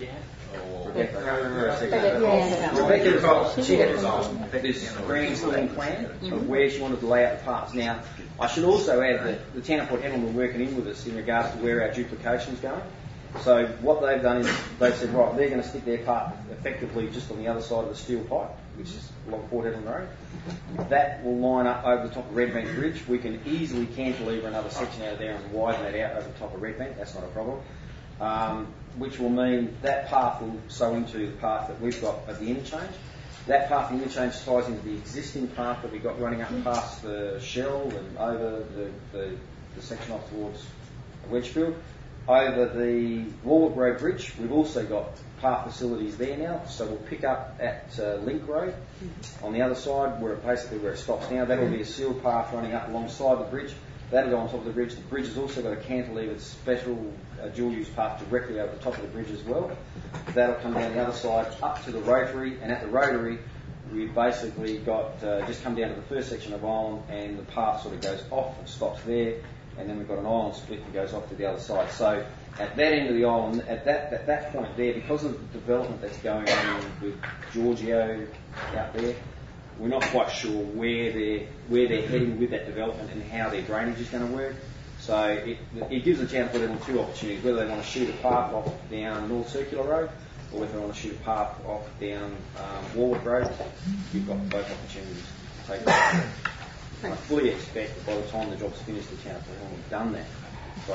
Rebecca, she had this green plan of where she wanted to lay out the paths. Now, I should also add that the town of Port Hedland were working in with us in regards to where our duplication's going. So what they've done is they've said, right, they're going to stick their path effectively just on the other side of the steel pipe, which is along Port Hedland Road. That will line up over the top of Red Bank Bridge. We can easily cantilever another section out of there and widen that out over the top of Red Bank. That's not a problem. Which will mean that path will sew into the path that we've got at the interchange. That path in the interchange ties into the existing path that we've got running up past the Shell and over the section off towards Wedgefield. Over the Warwick Road Bridge, we've also got path facilities there now, so we'll pick up at Link Road on the other side, where it stops now. That'll be a sealed path running up alongside the bridge. That'll go on top of the bridge. The bridge has also got a cantilevered special dual-use path directly over the top of the bridge as well. That'll come down the other side up to the Rotary, and at the Rotary, we've basically got just come down to the first section of Island, and the path sort of goes off and stops there. And then we've got an island split that goes off to the other side. So at that end of the island, at that point there, because of the development that's going on with Giorgio out there, we're not quite sure where they're heading with that development and how their drainage is going to work. So it gives the town of Port Hedland two opportunities: whether they want to shoot a path off down North Circular Road, or whether they want to shoot a path off down Warwick Road. You've got both opportunities to take it. I fully expect that by the time the job's finished, the town of Port Hedland will have done that, so I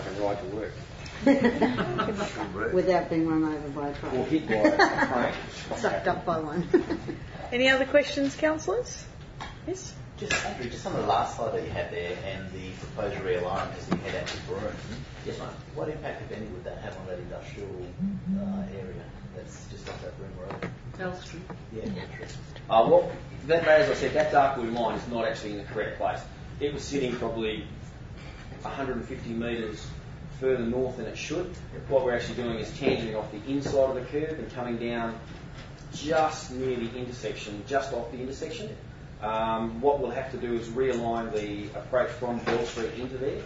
can ride to work. Without being run over by a train. Or hit by a train. Sucked up by one. Any other questions, councillors? Yes? Andrew, just on the last slide that you had there and the proposed realignment as we head out to Broome. Yes, mate. What impact, if any, would that have on that industrial area that's just off that Broome Road? Bell Street. Yeah. Well, as I said, that dark blue line is not actually in the correct place. It was sitting probably 150 metres further north than it should. What we're actually doing is tangenting off the inside of the curve and coming down just near the intersection, just off the intersection. What we'll have to do is realign the approach from Bell Street into there.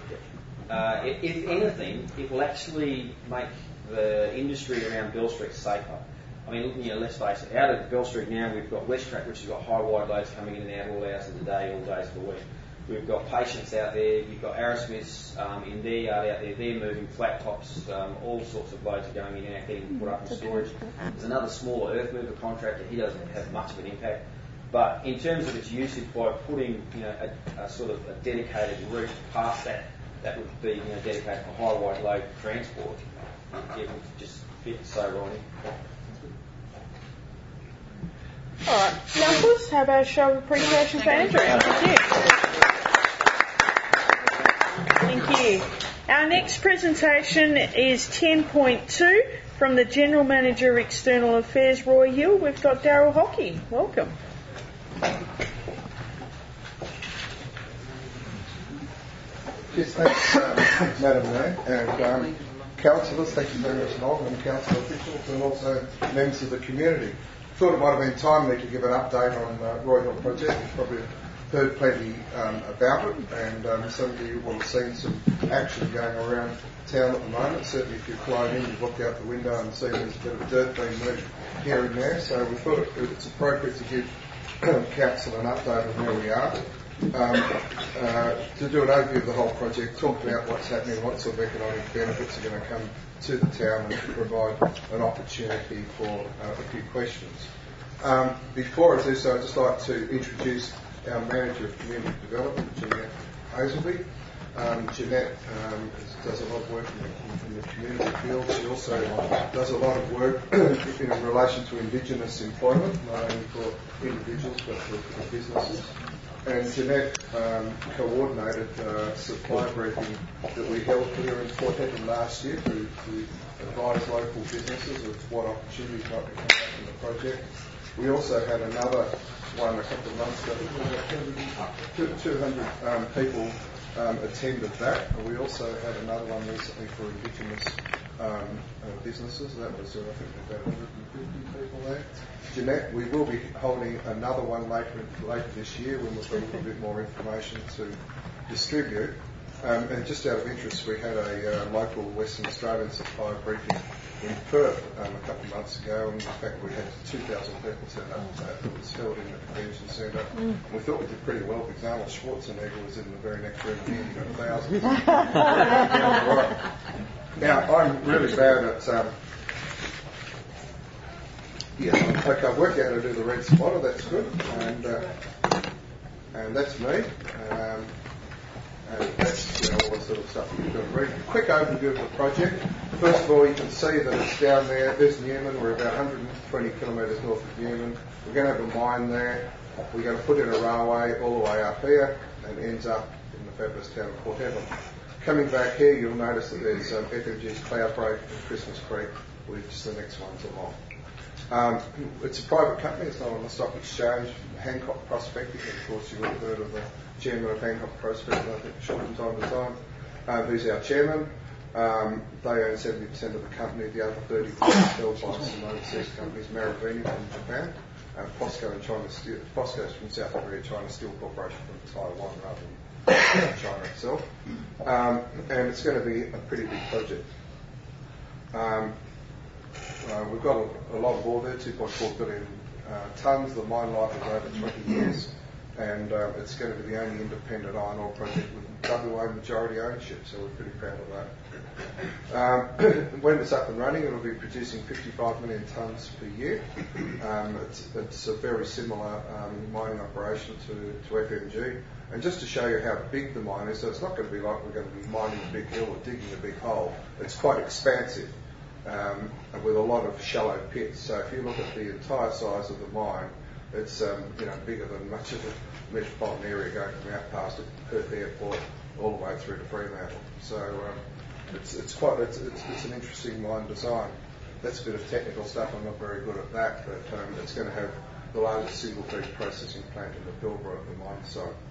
If anything, it will actually make the industry around Bell Street safer. I mean, let's face it, out of Bell Street now we've got Westtrack, which has got high wide loads coming in and out all hours of the day, all days of the week. We've got Patience out there, you've got Arrowsmiths in their yard out there, they're moving flat tops, all sorts of loads are going in and out, getting put up in storage. There's another smaller earth mover contractor, he doesn't have much of an impact. But in terms of its usage, by putting a sort of a dedicated route past that would be dedicated for high wide load transport, it would just fit so right in. All right, councillors, how about a show of appreciation for Andrew? Thank you. Our next presentation is 10.2 from the General Manager of External Affairs, Roy Hill. We've got Daryl Hockey. Welcome. Yes, thanks, Madam Mayor. And councillors, thank you very much, Noel, and council officials, and also members of the community. Thought it might have been timely to give an update on Roy Hill project. You've probably heard plenty about it, and some of you will have seen some action going around town at the moment. Certainly if you've flown in, you've looked out the window and seen there's a bit of dirt being moved here and there, so we thought it's appropriate to give council an update on where we are. To do an overview of the whole project, talk about what's happening, what sort of economic benefits are going to come to the town, and to provide an opportunity for a few questions. Before I do so, I'd just like to introduce our Manager of Community Development, Jeanette Hazelby. Jeanette does a lot of work in the community field. She also does a lot of work in relation to Indigenous employment, not only for individuals but for businesses. And Jeanette coordinated a supply briefing that we held here in Port Hedland last year to advise local businesses of what opportunities might be coming up in the project. We also had another one a couple of months ago. 200 people attended that. And we also had another one recently for Indigenous businesses. That was, I think, about 150 people there. Jeanette, we will be holding another one later this year when we've got a little bit more information to distribute. And just out of interest, we had a local Western Australian supply briefing in Perth a couple of months ago, and in fact we had 2,000 people turn up to that. It was held in the convention centre. We thought we did pretty well because Arnold Schwarzenegger was in the very next room here, and you got thousands. Now, I'm really bad at... okay, I've worked out how to do the red spotter, that's good, and that's me. And that's all the sort of stuff you've got to read. Quick overview of the project. First of all, you can see that it's down there. There's Newman. We're about 120 kilometres north of Newman. We're going to have a mine there. We're going to put in a railway all the way up here and ends up in the fabulous town of Port Hedland. Coming back here, you'll notice that there's FMG's Cloudbreak and Christmas Creek, which the next one's along. It's a private company. It's not on the stock exchange. Hancock Prospecting, of course, you would have heard of the chairman of Hancock Prospecting, I think, short from time to time, who's our chairman. They own 70% of the company. The other 30% is held by some overseas companies, Marubeni from Japan, POSCO and China Steel. POSCO's from South Korea, China Steel Corporation from Taiwan rather than China itself. And it's going to be a pretty big project. We've got a lot of ore there, 2.4 billion tonnes. The mine life is over 20 years, and it's going to be the only independent iron ore project with WA majority ownership, so we're pretty proud of that. When it's up and running, it'll be producing 55 million tonnes per year. It's a very similar mining operation to FMG. And just to show you how big the mine is, so it's not going to be like we're going to be mining a big hill or digging a big hole. It's quite expansive. With a lot of shallow pits. So if you look at the entire size of the mine, it's bigger than much of the metropolitan area going from out past Perth Airport all the way through to Fremantle. So it's an interesting mine design. That's a bit of technical stuff. I'm not very good at that, but it's going to have the largest single feed processing plant in the Pilbara at the mine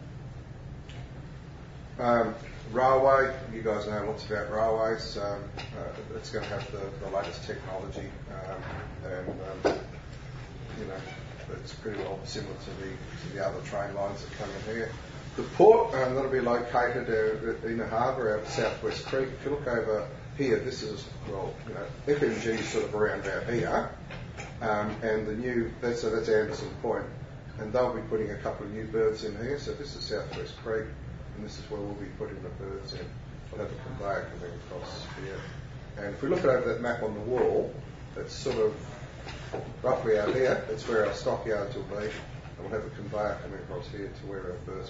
site. Railway, you guys know lots about railways. It's going to have the latest technology, and it's pretty well similar to the other train lines that come in here. The port that'll be located in the harbour out at Southwest Creek. If you look over here, this is FMG sort of around out here, and the new that's Anderson Point, and they'll be putting a couple of new berths in here. So this is Southwest Creek. And this is where we'll be putting the berths in. We'll have a conveyor coming across here. And if we look over that map on the wall, it's sort of roughly out here. That's where our stockyards will be. And we'll have a conveyor coming across here to where our berths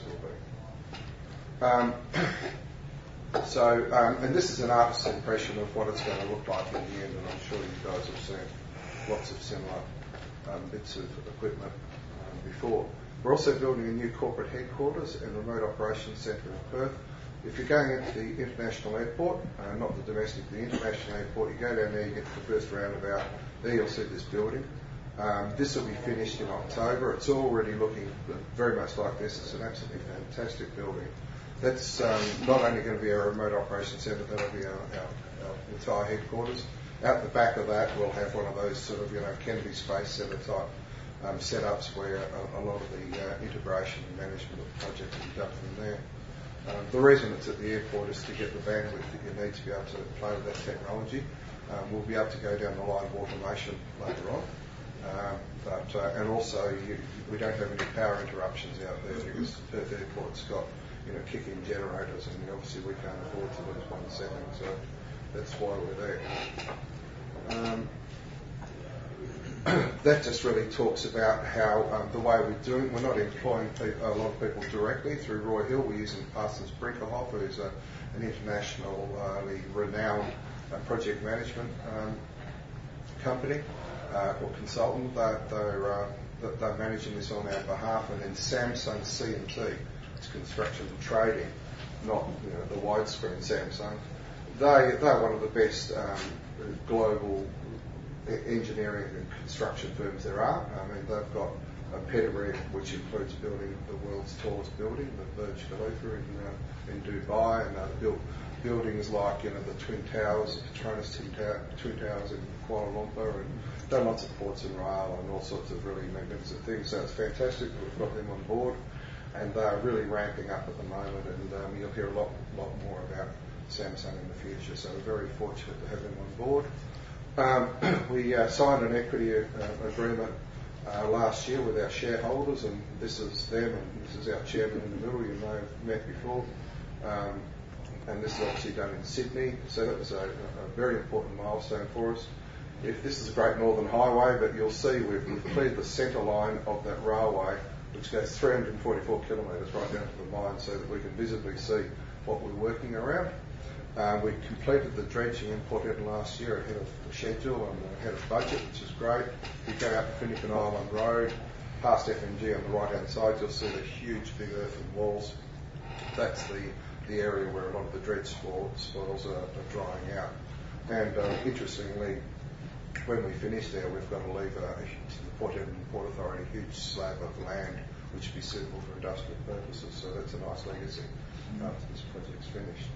will be. And this is an artist's impression of what it's going to look like in the end, and I'm sure you guys have seen lots of similar bits of equipment before. We're also building a new corporate headquarters and remote operations centre in Perth. If you're going into the international airport, not the domestic, the international airport, you go down there, you get to the first roundabout, there you'll see this building. This will be finished in October. It's already looking very much like this. It's an absolutely fantastic building. That's not only going to be our remote operations centre, that'll be our Thai headquarters. Out the back of that, we'll have one of those sort of, Kennedy Space Centre type setups where a lot of the integration and management of the project will be done from there. The reason it's at the airport is to get the bandwidth that you need to be able to play with that technology. We'll be able to go down the line of automation later on. And also, we don't have any power interruptions out there because Perth Airport's got, kick-in generators, and obviously we can't afford to lose 1 second, so that's why we're there. That just really talks about how the way we're doing, we're not employing a lot of people directly through Roy Hill. We're using Parsons Brinckerhoff, who's an internationally renowned project management company or consultant. They're managing this on our behalf, and then Samsung C&T, it's construction and trading, not the widescreen Samsung. They're one of the best global engineering and construction firms there are. I mean, they've got a pedigree which includes building the world's tallest building, the Burj Khalifa in Dubai, and they've built buildings like the Twin Towers, Petronas Twin Towers in Kuala Lumpur, and done lots of ports and rail and all sorts of really magnificent things. So it's fantastic that we've got them on board, and they're really ramping up at the moment, and you'll hear a lot more about Samsung in the future. So we're very fortunate to have them on board. We signed an equity agreement last year with our shareholders, and this is them, and this is our chairman in the middle. You may have met before. And this is obviously done in Sydney, so that was a very important milestone for us. If this is a Great Northern Highway, but you'll see we've cleared the centre line of that railway, which goes 344 kilometres right down to the mine, so that we can visibly see what we're working around. We completed the dredging in Port Hedland last year ahead of schedule and ahead of budget, which is great. We go out to Finucane Island Road, past FMG on the right-hand side, you'll see the huge big earthen walls. That's the area where a lot of the dredge spoils are drying out. And interestingly, when we finish there, we've got to leave to the Port Hedland Port Authority a huge slab of land which will be suitable for industrial purposes. So that's a nice legacy after this project's finished.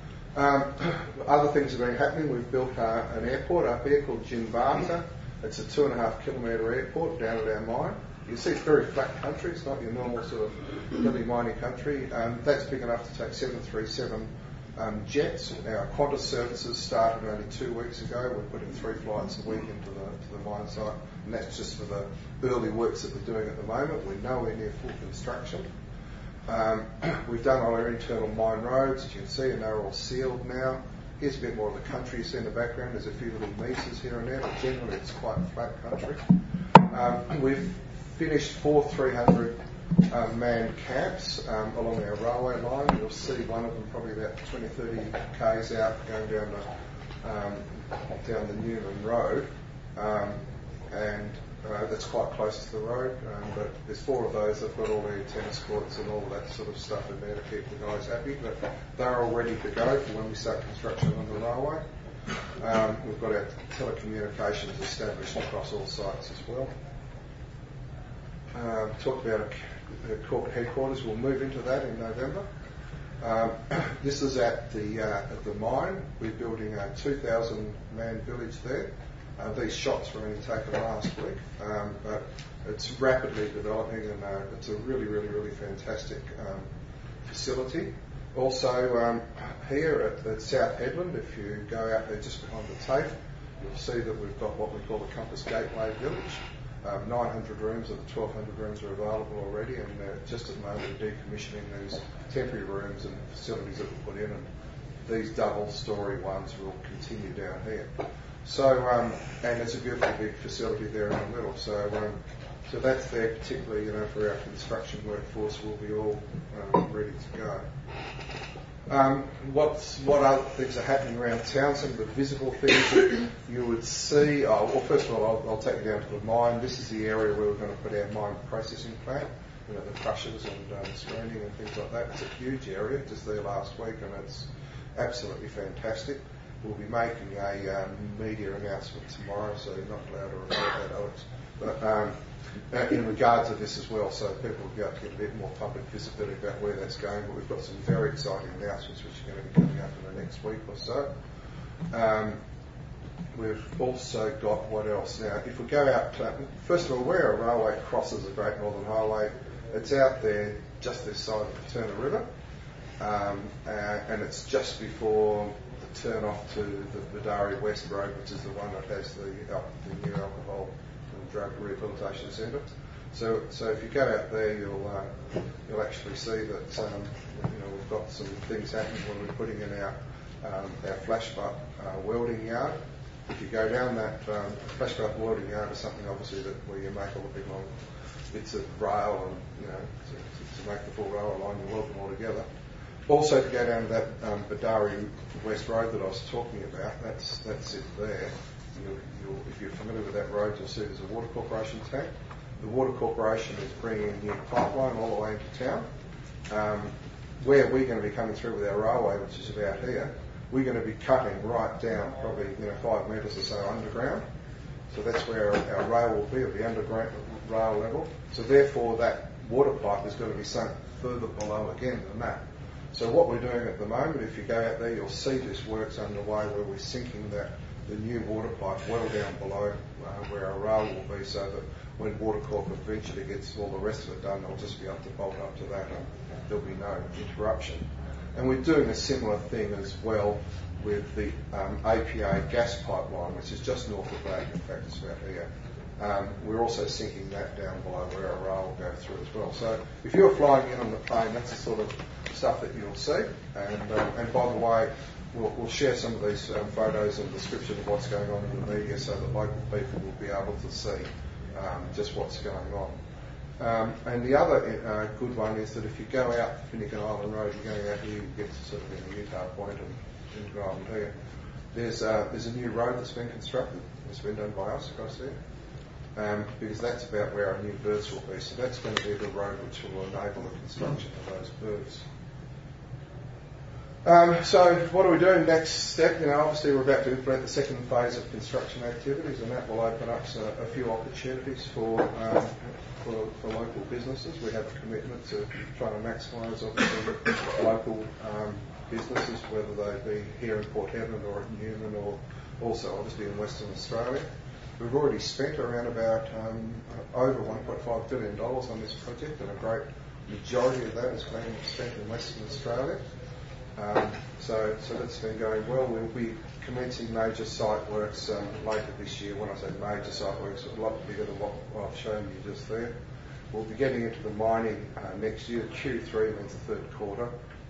Other things have been happening. We've built an airport up here called Jinbata. It's a 2.5 kilometre airport down at our mine. You see it's very flat country. It's not your normal sort of hilly mining country. That's big enough to take 737 jets. Our Qantas services started only 2 weeks ago. We're putting 3 flights a week into the mine site, and that's just for the early works that we're doing at the moment. We're nowhere near full construction. We've done all our internal mine roads, as you can see, and they're all sealed now. Here's a bit more of the country you see in the background. There's a few little mesas here and there, but generally it's quite flat country. We've finished 4 300 manned camps along our railway line. You'll see one of them probably about 20-30 k's out going down the Newman Road, and that's quite close to the road. But there's 4 of those. They've got all their tennis courts and all of that sort of stuff in there to keep the guys happy. But they're all ready to go for when we start construction on the railway. We've got our telecommunications established across all sites as well. Talked about a corporate headquarters. We'll move into that in November. This is at the mine. We're building a 2,000-man village there. These shots were only taken last week, but it's rapidly developing, and it's a really, really, really fantastic facility. Also, here at South Hedland, if you go out there just behind the TAFE, you'll see that we've got what we call the Compass Gateway Village. 900 rooms of the 1,200 rooms are available already, and just at the moment we're decommissioning these temporary rooms and facilities that we put in, and these double-storey ones will continue down here. So, and there's a beautiful big facility there in the middle. So that's there particularly, for our construction workforce. We'll be all ready to go. What other things are happening around town? Some of the visible things that you would see. Well, first of all, I'll take you down to the mine. This is the area where we're going to put our mine processing plant. The crushers and screening and things like that. It's a huge area. Just there last week, and it's absolutely fantastic. We'll be making a media announcement tomorrow, so you're not allowed to report that, Alex. But in regards to this as well, so people will be able to get a bit more public visibility about where that's going. But we've got some very exciting announcements which are going to be coming up in the next week or so. We've also got what else? Now, if we go out, first of all, where a railway crosses the Great Northern Highway, it's out there just this side of the Turner River, and it's just before the turn off to the Badari West Road, which is the one that has the new alcohol and drug rehabilitation centre. So if you go out there, you'll actually see that we've got some things happening when we're putting in our flash butt welding yard. If you go down that flash butt welding yard is something obviously where you make all the big long bits of rail and to make the full rail line, you weld them all together. Also, to go down to that Badari West Road that I was talking about, that's it there. If you're familiar with that road, you'll see there's a Water Corporation tank. The Water Corporation is bringing a new pipeline all the way into town. Where we're going to be coming through with our railway, which is about here, we're going to be cutting right down, probably 5 metres or so underground. So that's where our rail will be, at the underground rail level. So therefore, that water pipe is going to be sunk further below again than that. So what we're doing at the moment, if you go out there, you'll see this work's underway where we're sinking the new water pipe well down below where our rail will be, so that when Watercorp eventually gets all the rest of it done, they'll just be able to bolt up to that and there'll be no interruption. And we're doing a similar thing as well with the APA gas pipeline, which is just north of Bragg, in fact it's about here. We're also sinking that down below where our rail will go through as well. So if you're flying in on the plane, that's the sort of stuff that you'll see. And by the way, we'll share some of these photos and description of what's going on in the media so that local people will be able to see just what's going on. And the other good one is that if you go out Finnegan Island Road, you're going out here, you get to sort of in Utah Point and Finnegan Island here. There's a new road that's been constructed. It's been done by us across there. Because that's about where our new berths will be. So that's going to be the road which will enable the construction of those berths. So what are we doing next step? Obviously we're about to implement the second phase of construction activities, and that will open up a few opportunities for local businesses. We have a commitment to trying to maximise obviously local businesses, whether they be here in Port Hedland or at Newman or also obviously in Western Australia. We've already spent around about over $1.5 billion on this project, and a great majority of that has been spent in Western Australia. So that's been going well. We'll be commencing major site works later this year. When I say major site works, it's a lot bigger than what I've shown you just there. We'll be getting into the mining next year. Q3 means the third quarter.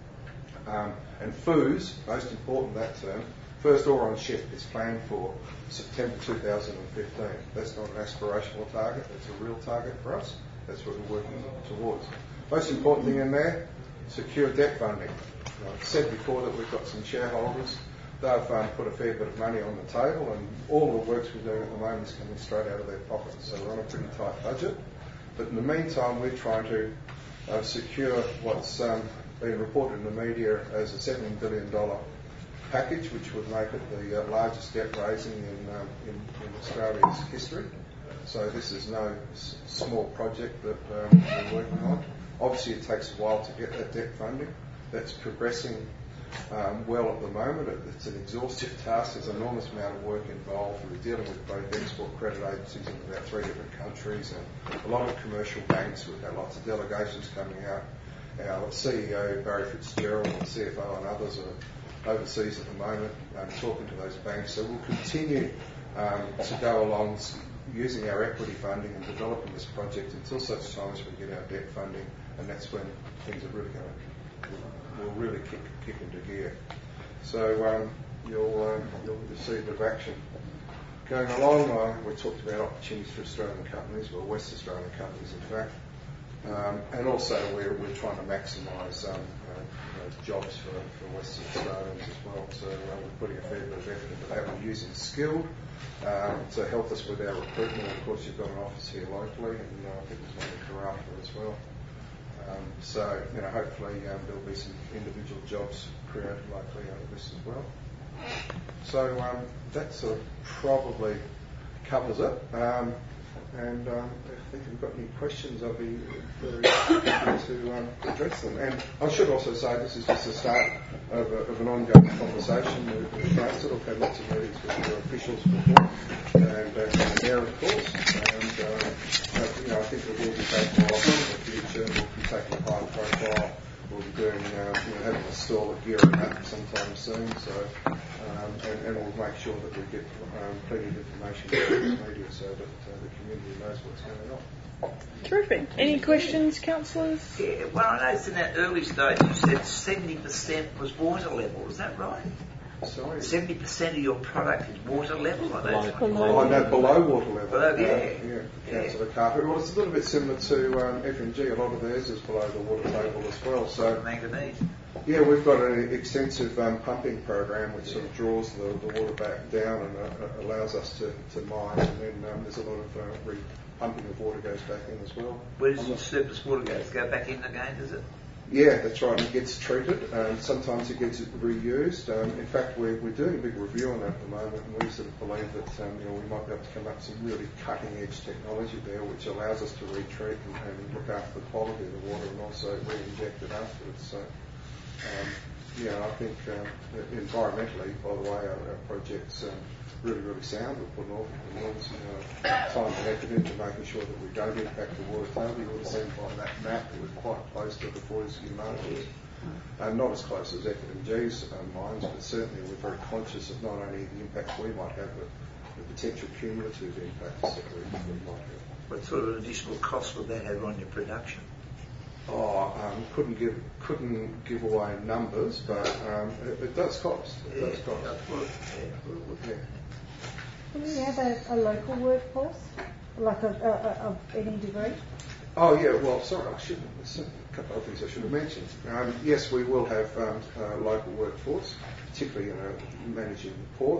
And FOOS, most important that term, first ore on ship is planned for September 2015. That's not an aspirational target, that's a real target for us. That's what we're working towards. Most important thing in there, secure debt funding. I've said before that we've got some shareholders. They've put a fair bit of money on the table, and all the works we're doing at the moment is coming straight out of their pockets. So we're on a pretty tight budget. But in the meantime, we're trying to secure what's been reported in the media as a $7 billion package, which would make it the largest debt raising in Australia's history. So this is no small project that we're working on. Obviously, it takes a while to get that debt funding. That's progressing well at the moment. It's an exhaustive task. There's an enormous amount of work involved. We're dealing with both export credit agencies in about 3 different countries and a lot of commercial banks. We've had lots of delegations coming out. Our CEO, Barry Fitzgerald, and CFO and others are overseas at the moment talking to those banks. So we'll continue to go along using our equity funding and developing this project until such time as we get our debt funding, and that's when things are really will really kick into gear. So you'll see a bit of action going along. We talked about opportunities for Australian companies, well, West Australian companies in fact, and also we're trying to maximise jobs for Western Australians as well. So we're putting a fair bit of effort into that. We're using Skilled to help us with our recruitment. Of course, you've got an office here locally, and I think there's one in Karratha as well. So hopefully there'll be some individual jobs created locally out of this as well. So that sort of probably covers it. And if you've got any questions, I'll be very happy to address them. And I should also say this is just the start of an ongoing conversation with Trusted. I've had lots of meetings with your officials before, and the mayor, of course. And I think it will be taken off in the future. We'll be taking a high profile. We'll be doing, having a stall at Gearing Up sometime soon. So, and we'll make sure that we get plenty of information to the media so that the community knows what's going on. Terrific. Any questions, councillors? Yeah, well, I noticed in that early stage you said 70% was water level. Is that right? Sorry? 70% of your product is water level? Below water level. Below, Councillor Carter. Well, it's a little bit similar to F&G. A lot of theirs is below the water table as well. So manganese. Yeah, we've got an extensive pumping program which sort of draws the water back down and allows us to mine, and then there's a lot of pumping of water goes back in as well. Where does the surplus water go? Does it go back in again, does it? Yeah, that's right. It gets treated. Sometimes it gets reused. In fact, we're doing a big review on that at the moment, and we sort of believe that we might be able to come up with some really cutting-edge technology there, which allows us to retreat and look after the quality of the water and also re-inject it afterwards. So, I think environmentally, by the way, our project's really, really sound. We're putting enormous time and effort into making sure that we don't impact the water table. You would have seen by that map that we're quite close to the Fortescue margins. Not as close as F&G's mines, but certainly we're very conscious of not only the impacts we might have, but the potential cumulative impacts that we might have. What sort of additional cost would that have on your production? Couldn't give away numbers, but it does cost. It does cost. Yeah. Do you have a local workforce, like of any degree? Oh yeah. Well, sorry, there's a couple of things I should have mentioned. Yes, we will have a local workforce, particularly managing the port.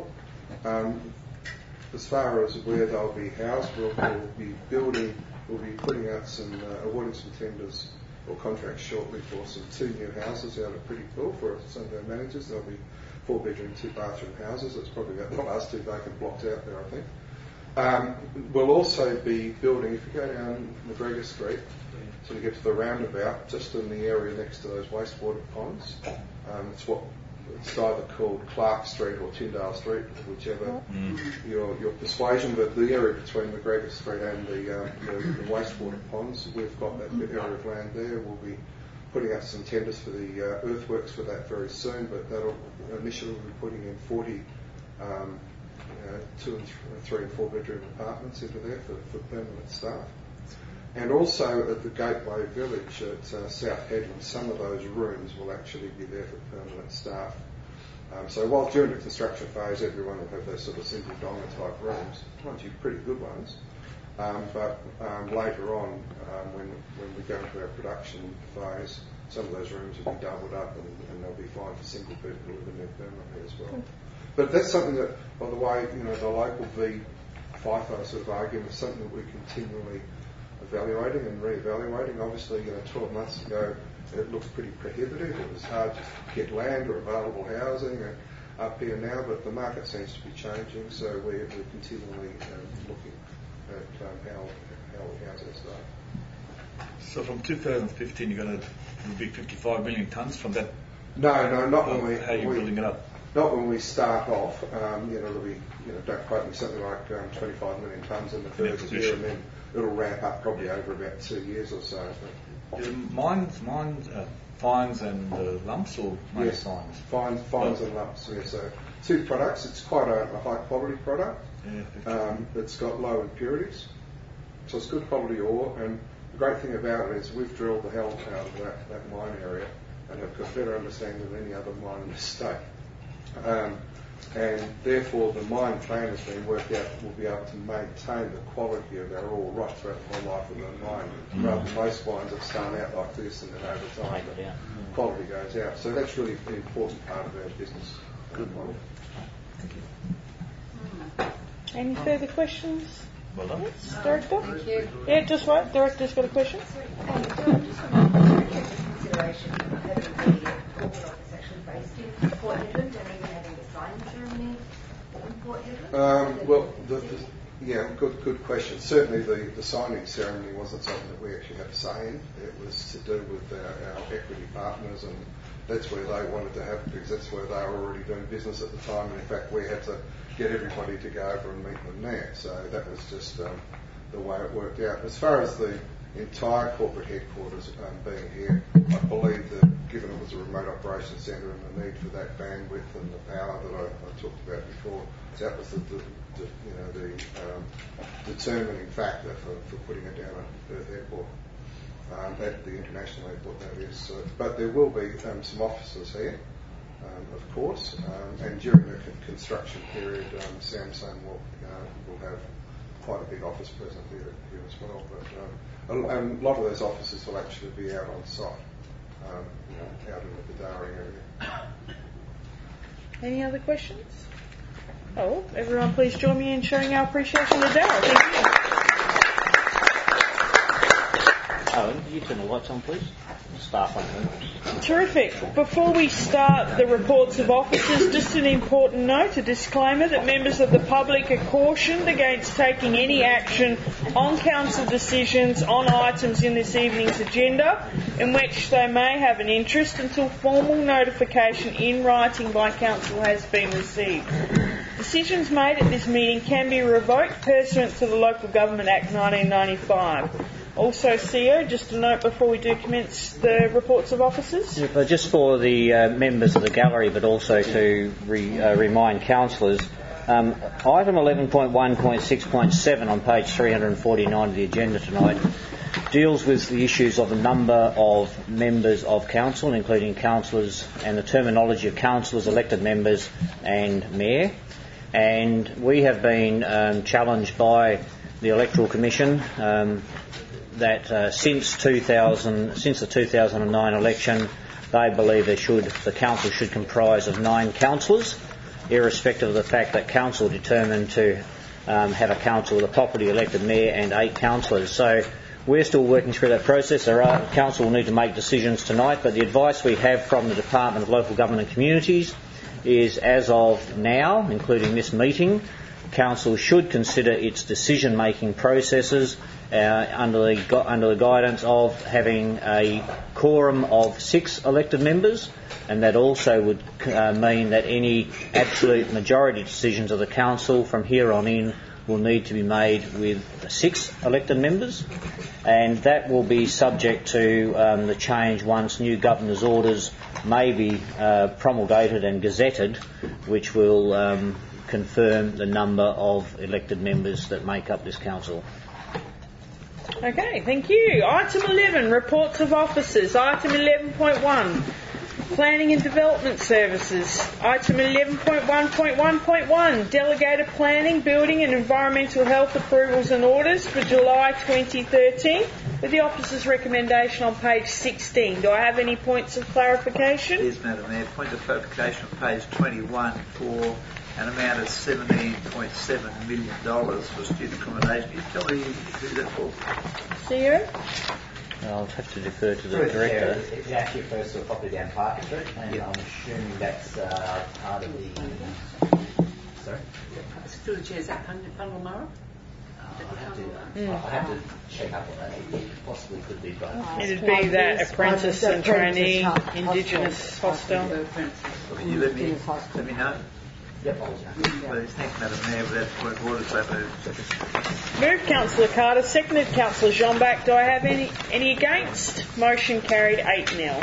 As far as where they'll be housed, we'll be putting out awarding some tenders or contracts shortly for some 2 new houses out at Pretty Pool for some of our managers. There'll be 4-bedroom, 2-bathroom houses. That's probably about the last 2 vacant blocks out there, I think. We'll also be building, if you go down McGregor Street, so you get to the roundabout, just in the area next to those wastewater ponds. It's either called Clark Street or Tyndale Street, whichever your persuasion, but the area between McGregor Street and the wastewater ponds, we've got that area of land there. We'll be putting out some tenders for the earthworks for that very soon, but initially we'll be putting in 40 2 and 3 and 4 bedroom apartments into there for permanent staff. And also at the Gateway Village at South Headland, some of those rooms will actually be there for permanent staff. So while during the construction phase everyone will have those sort of single dormer type rooms, mind you, pretty good ones, but later on when we go into our production phase, some of those rooms will be doubled up and they'll be fine for single people who live in there permanently as well. But that's something that, by the way, the local v FIFO sort of argument is something that we're continually evaluating and re-evaluating. Obviously, 12 months ago, it looked pretty prohibitive. It was hard to get land or available housing up here now, but the market seems to be changing, so we're continually looking at how we house our staff. So from 2015, you're going to be 55 million tonnes from that? No, not when we... How are you building it up? Not when we start off. It'll be, don't quote me, something like 25 million tonnes in the first year, and then it'll ramp up probably over about 2 years or so. Mines, fines and lumps, or mainly fines? Fines and lumps, yeah. So 2 products. It's quite a high quality product. Yeah, it's got low impurities, so it's good quality ore. And the great thing about it is we've drilled the hell out of that mine area and have got a better understanding than any other mine in the state. And therefore the mine plan has been worked out that we'll be able to maintain the quality of our ore right throughout the whole life of the mine, rather than most mines that start out like this and then over time the quality goes out. So that's really an important part of our business. Good model. Thank you. Any further questions? Well done. Yes, Director? Thank you. Yeah, just right. Director's got a question. Consideration of having the corporate office actually based in Port Hedland and even having the signing ceremony in Port Hedland? Well, Yeah, good question. Certainly the signing ceremony wasn't something that we actually had a say in. It was to do with our equity partners, and that's where they wanted to have it, because that's where they were already doing business at the time, and in fact we had to get everybody to go over and meet them there. So that was just the way it worked out. As far as the entire corporate headquarters being here, I believe that given it was a remote operations centre and the need for that bandwidth and the power that I talked about before, that was the determining factor for putting it down at Perth Airport, at the international airport that is. So, but there will be some offices here, of course, and during the construction period, Samsung will have quite a big office present here as well. But a lot of those offices will actually be out on site, out in the Bidari area. Any other questions? Oh, everyone please join me in showing our appreciation to Darryl. Thank you. Owen, could you turn the lights on, please? Staff on here. Terrific. Before we start the reports of officers, just an important note, a disclaimer that members of the public are cautioned against taking any action on council decisions on items in this evening's agenda in which they may have an interest until formal notification in writing by council has been received. Decisions made at this meeting can be revoked pursuant to the Local Government Act 1995. Also, CEO, just a note before we do commence the reports of officers. Yeah, but just for the members of the gallery, but also to remind councillors, item 11.1.6.7 on page 349 of the agenda tonight deals with the issues of the number of members of council, including councillors, and the terminology of councillors, elected members and mayor. And we have been challenged by the Electoral Commission that since the 2009 election, they believe the council should comprise of 9 councillors, irrespective of the fact that council determined to have a council with a properly elected mayor and 8 councillors. So we're still working through that process. Council will need to make decisions tonight, but the advice we have from the Department of Local Government and Communities is, as of now, including this meeting, council should consider its decision-making processes under the guidance of having a quorum of 6 elected members, and that also would mean that any absolute majority decisions of the council from here on in will need to be made with 6 elected members, and that will be subject to the change once new governor's orders may be promulgated and gazetted, which will confirm the number of elected members that make up this council. Okay, thank you. Item 11, reports of officers. Item 11.1, planning and development services. Item 11.1.1.1, delegated planning, building and environmental health approvals and orders for July 2013, with the officer's recommendation on page 16. Do I have any points of clarification? Yes, Madam Mayor. Point of clarification on page 21 for an amount of $17.7 million for student accommodation. Can you tell me who that for? CEO? I'll have to defer to the director. It actually refers to a property down Parker Street, and I'm assuming that's part of the... Sorry? Through the chairs at Pungalmurra? I'll have to check up on that. It possibly could be both. It'd be that apprentice and trainee Indigenous hostel. Can you let me know? Yep. Thanks, Madam Mayor. Without point of order, so Moved Councillor Carter, seconded Councillor Jean-Bac. Do I have any against? Motion carried 8-0.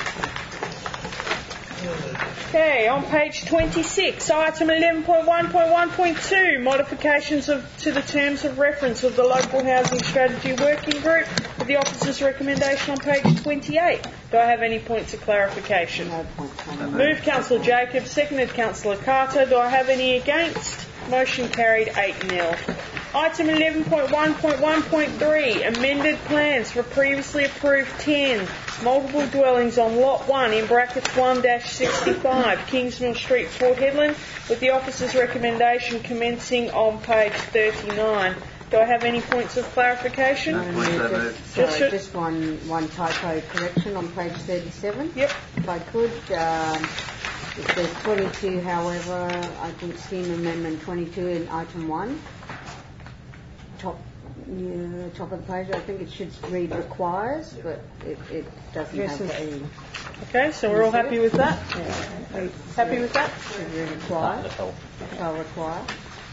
Okay, on page 26, item 11.1.1.2, modifications to the terms of reference of the Local Housing Strategy Working Group, with the officer's recommendation on page 28. Do I have any points of clarification? Moved Councillor Jacobs, seconded Councillor Carter. Do I have any against? Motion carried 8-0. Item 11.1.1.3, amended plans for previously approved 10 multiple dwellings on Lot 1 in brackets 1-65, Kingsmill Street, Port Hedland, with the officer's recommendation commencing on page 39. Do I have any points of clarification? Just one typo correction on page 37. Yep. If I could, it says 22, however, I think scheme amendment 22 in item 1. top of the page. I think it should read requires, but it doesn't have the... Okay, so we're all happy with that? Yeah. Happy with that? Should read require. Shall require.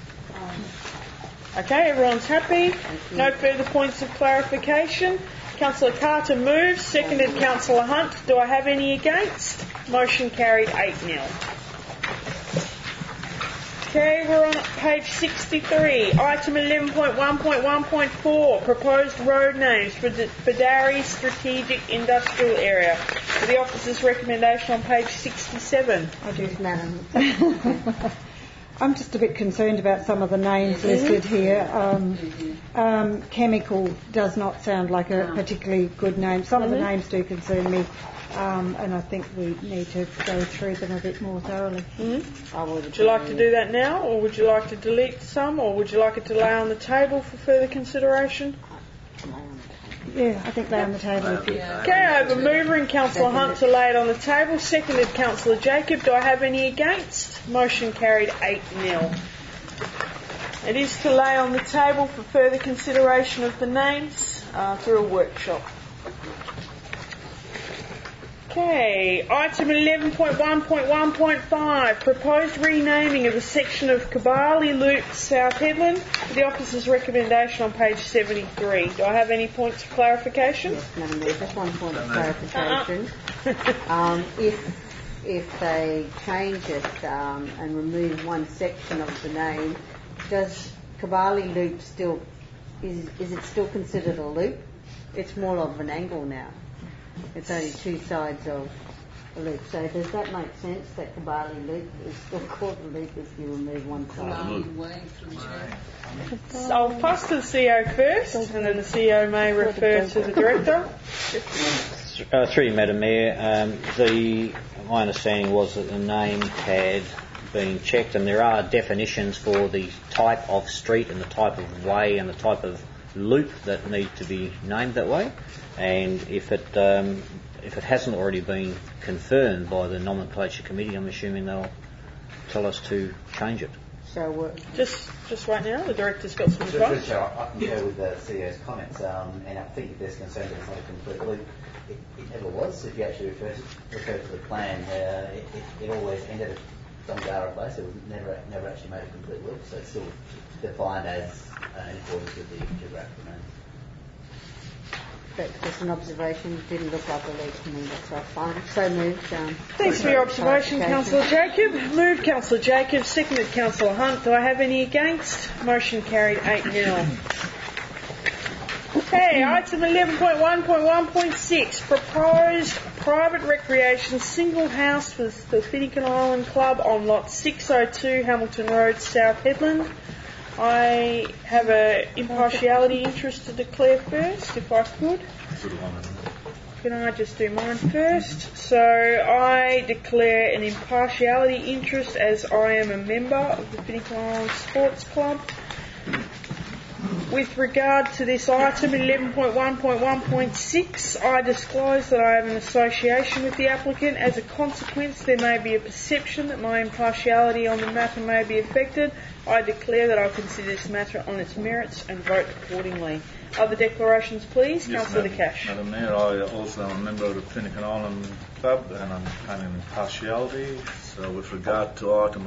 Okay, everyone's happy. No further points of clarification. Councillor Carter moves, seconded Councillor Hunt. Do I have any against? Motion carried 8-0. Okay, we're on page 63. Item 11.1.1.4, proposed road names for Badari Strategic Industrial Area. For the officer's recommendation on page 67. Madam. I'm just a bit concerned about some of the names listed here. Chemical does not sound like a particularly good name. Some of the names do concern me, and I think we need to go through them a bit more thoroughly. Would you like to do that now, or would you like to delete some, or would you like it to lay on the table for further consideration? Yeah, I think lay on the table. Okay, I have a mover in Councillor Hunt to lay it on the table, seconded Councillor Jacob. Do I have any against? Motion carried 8-0. It is to lay on the table for further consideration of the names through a workshop. Okay, item 11.1.1.5, proposed renaming of a section of Kabali Loop, South Headland, for the officer's recommendation on page 73. Do I have any points of clarification? Yes, Madam Mayor, just one point of clarification. If they change it and remove one section of the name, does Kabali Loop still, is it still considered a loop? It's more of an angle now. It's only two sides of a loop. So does that make sense that Kabali Loop is still called a loop if you remove one side? So I'll pass to the CEO first, and then the CEO may refer to the Director. Through you, Madam Mayor, my understanding was that the name had been checked, and there are definitions for the type of street and the type of way and the type of loop that need to be named that way. And if it hasn't already been confirmed by the nomenclature committee, I'm assuming they'll tell us to change it. So just right now, the Director's got some advice. I concur with the CEO's comments, and I think if there's concern that it's not a complete loop, it never was. If you actually refer to the plan, it always ended at Dongara Place. It was never actually made a complete loop, so it's still defined as in accordance with the geographical name. That's just an observation. Didn't look like a loop to me. That's fine. So moved. Thanks for your observation, Councillor Jacob. Moved Councillor Jacob, seconded Councillor Hunt. Do I have any against? Motion carried 8-0. Okay, item 11.1.1.6, proposed private recreation single house for the Finnegan Island Club on lot 602 Hamilton Road, South Headland. I have an impartiality interest to declare first, if I could. Can I just do mine first? So I declare an impartiality interest as I am a member of the Finnegan Island Sports Club. With regard to this item 11.1.1.6, I disclose that I have an association with the applicant. As a consequence, there may be a perception that my impartiality on the matter may be affected. I declare that I consider this matter on its merits and vote accordingly. Other declarations, please. Yes, Councillor De Cash. Madam Mayor, I also am a member of the Finnegan Island Club, and I'm claiming impartiality. So with regard to item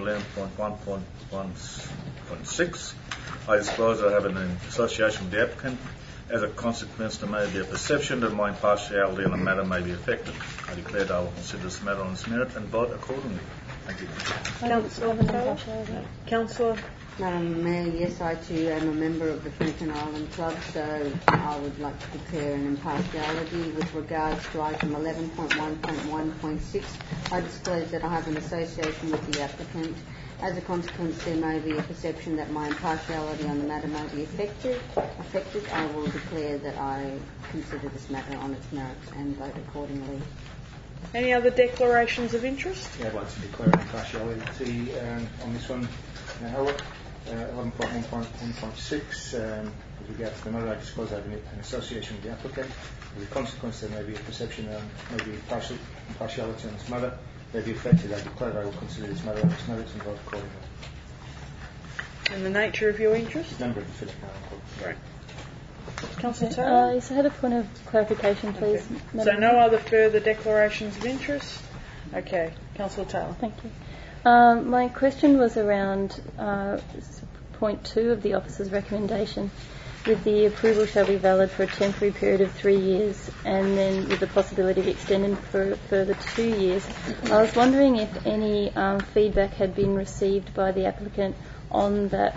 11.1.1.6, I disclose that I have an association with the applicant. As a consequence, there may be a perception that my impartiality on the matter may be affected. I declare that I will consider this matter on its merit and vote accordingly. Thank you. Councillor. Madam Mayor, yes, I too am a member of the Finnegan Island Club, so I would like to declare an impartiality with regards to item 11.1.1.6. I disclose that I have an association with the applicant. As a consequence, there may be a perception that my impartiality on the matter may be affected. I will declare that I consider this matter on its merits and vote accordingly. Any other declarations of interest? Yeah, I'd like to declare impartiality on this one. 11.1.1.6, with regard to the matter, I disclose I have an association with the applicant. As a consequence, there may be a perception that maybe impartiality on this matter may be affected. I declare I will consider this matter on its merits and vote accordingly. and the nature of your interest? Member of the Fifth Council. Great. Councillor Taylor? Yes, I had a point of clarification, please. Okay. So no other further declarations of interest? Okay. Councillor Taylor. Thank you. My question was around point 2 of the officer's recommendation, with the approval shall be valid for a temporary period of 3 years and then with the possibility of extending for a further 2 years. I was wondering if any feedback had been received by the applicant on that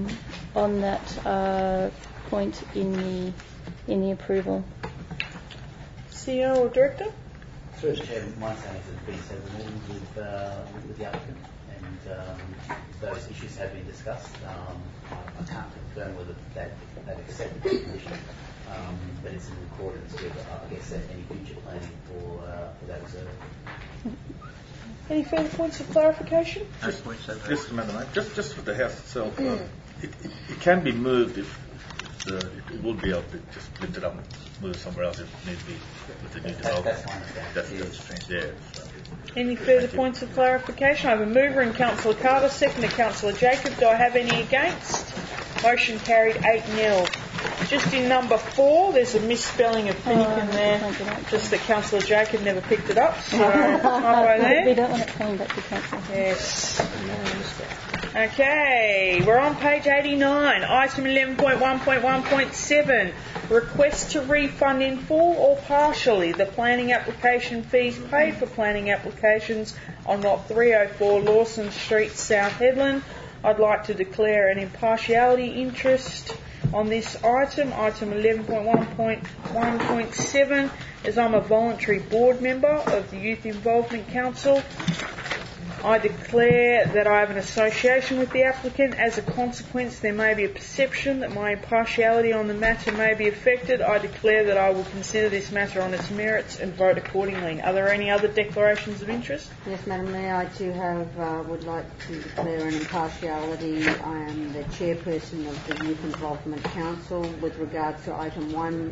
point in the approval. CEO or Director? Through the Chair, my understanding is there's been several meetings with the applicant, and those issues have been discussed. I can't confirm whether they've accepted the condition, but it's in accordance with, I guess, any future planning for that reserve. Any further points of clarification? Just with the house itself, it can be moved if it would be able to just lift it up and move it somewhere else if need be with the new development. That's Any further points of clarification? I have a mover in Councillor Carter, seconder Councillor Jacob. Do I have any against? Motion carried 8-0. Just in number 4, there's a misspelling of Finnegan there. Just that Councillor Jacob never picked it up. So, halfway there. We don't want it coming back to council. Yes. Okay, we're on page 89. Item 11.1.1.7. Request to refund in full or partially the planning application fees paid for planning applications on Lot 304 Lawson Street, South Hedland. I'd like to declare an impartiality interest on this item 11.1.1.7, as I'm a voluntary board member of the Youth Involvement Council. I declare that I have an association with the applicant. As a consequence, there may be a perception that my impartiality on the matter may be affected. I declare that I will consider this matter on its merits and vote accordingly. Are there any other declarations of interest? Yes, Madam Mayor, I too would like to declare an impartiality. I am the chairperson of the Youth Involvement Council with regard to item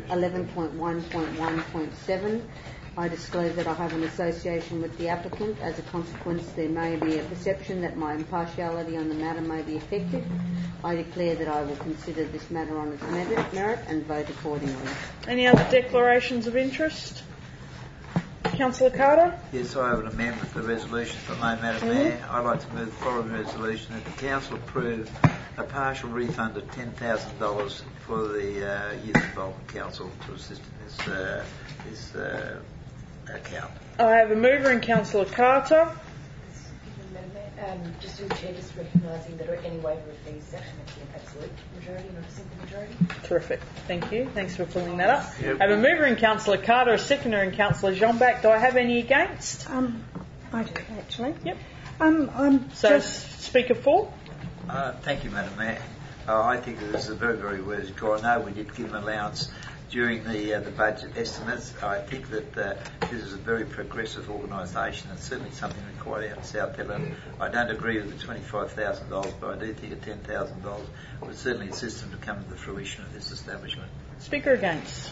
11.1.1.7. I disclose that I have an association with the applicant. As a consequence, there may be a perception that my impartiality on the matter may be affected. I declare that I will consider this matter on its merit and vote accordingly. Any other declarations of interest? Councillor Carter? Yes, I have an amendment to the resolution for my Madam Mayor. I'd like to move the following resolution that the Council approve a partial refund of $10,000 for the Youth Involvement Council to assist in this account. I have a mover in Councillor Carter. Just through the Chair, just recognising that any waiver of fees is actually meant to be an absolute majority, not a simple majority. Terrific. Thank you. Thanks for pulling that up. Yep. I have a mover in Councillor Carter, a seconder in Councillor Jean-Bac. Do I have any against? I do, actually. Yep. So, Speaker 4. Thank you, Madam Mayor. I think that this is a very, very worthy call. I know we did give an allowance during the budget estimates. I think that this is a very progressive organisation. It's certainly something required out in South Hedland. I don't agree with the $25,000, but I do think a $10,000 would certainly assist them to come to the fruition of this establishment. Speaker against.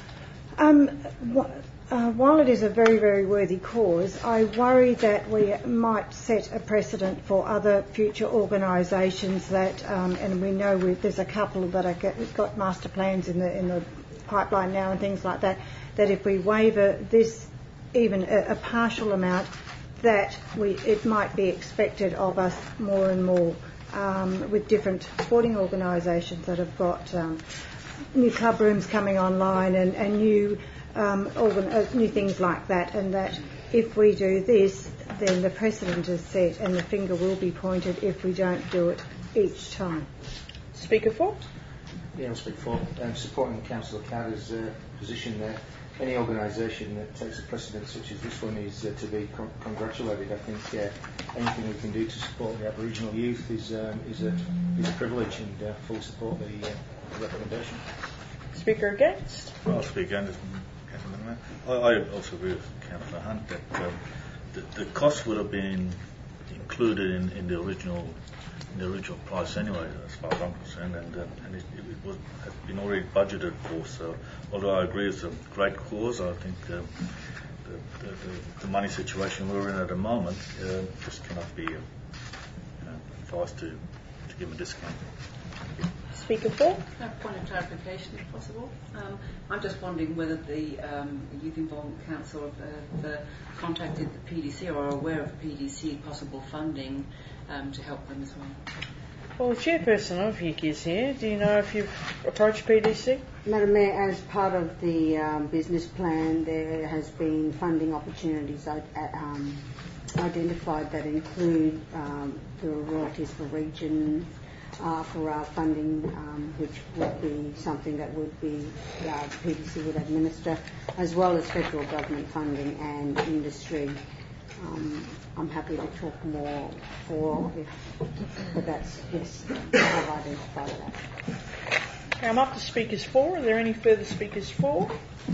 While it is a very, very worthy cause, I worry that we might set a precedent for other future organisations that, and we know there's a couple that are got master plans in the pipeline now and things like that, that if we waiver this, even a partial amount, that it might be expected of us more and more with different sporting organisations that have got new club rooms coming online and new new things like that, and that if we do this, then the precedent is set and the finger will be pointed if we don't do it each time. Speaker 4. Yeah, I'll speak for. Supporting Councillor Carter's position there. Any organisation that takes a precedent such as this one is to be congratulated. I think anything we can do to support the Aboriginal youth is a privilege, and fully support the recommendation. Speaker against. I'll speak against. I also agree with Councillor Hunt that the cost would have been included in the original price anyway, as far as I'm concerned, and it has been already budgeted for. So, although I agree it's a great cause, I think the money situation we're in at the moment just cannot be advised to to give a discount. Speaker 4. A point of clarification, if possible. I'm just wondering whether the Youth Involvement Council have contacted the PDC or are aware of PDC possible funding to help them as well. Well, the chairperson of YIC is here. Do you know if you've approached PDC? Madam Mayor, as part of the business plan, there has been funding opportunities identified that include the royalties for region, for our funding, which would be something that would be the PDC would administer, as well as federal government funding and industry. I'm happy to talk more but that's, yes, I've identified that. Okay, I'm up to speakers 4. Are there any further speakers 4?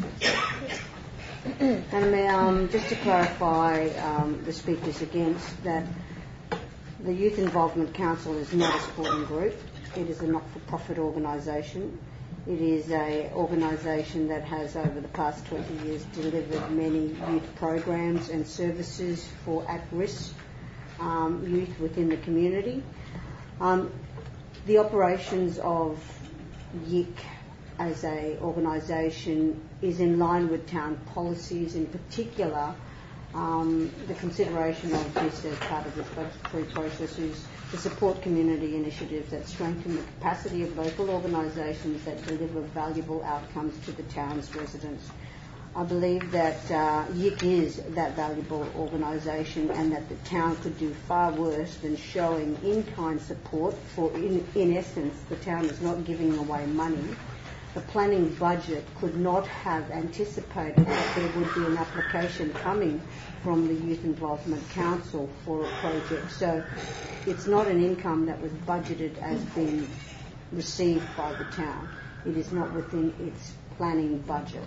Madam Mayor, just to clarify the speakers against that, the Youth Involvement Council is not a sporting group. It is a not-for-profit organisation. It is an organisation that has, over the past 20 years, delivered many youth programs and services for at-risk youth within the community. The operations of YIC as an organisation is in line with town policies, in particular the consideration of this as part of the budgetary process is to support community initiatives that strengthen the capacity of local organisations that deliver valuable outcomes to the town's residents. I believe that YIC is that valuable organisation and that the town could do far worse than showing in-kind support for, in essence, the town is not giving away money. The planning budget could not have anticipated that there would be an application coming from the Youth Involvement Council for a project. So it's not an income that was budgeted as being received by the town. It is not within its planning budget.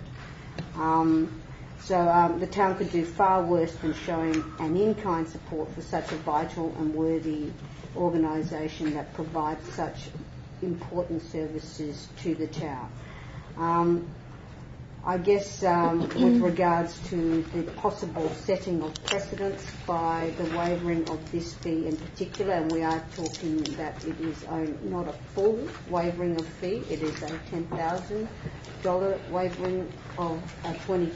So the town could do far worse than showing an in-kind support for such a vital and worthy organisation that provides such important services to the town. I guess with regards to the possible setting of precedents by the wavering of this fee in particular, and we are talking that it is not a full wavering of fee, it is a $10,000 wavering of a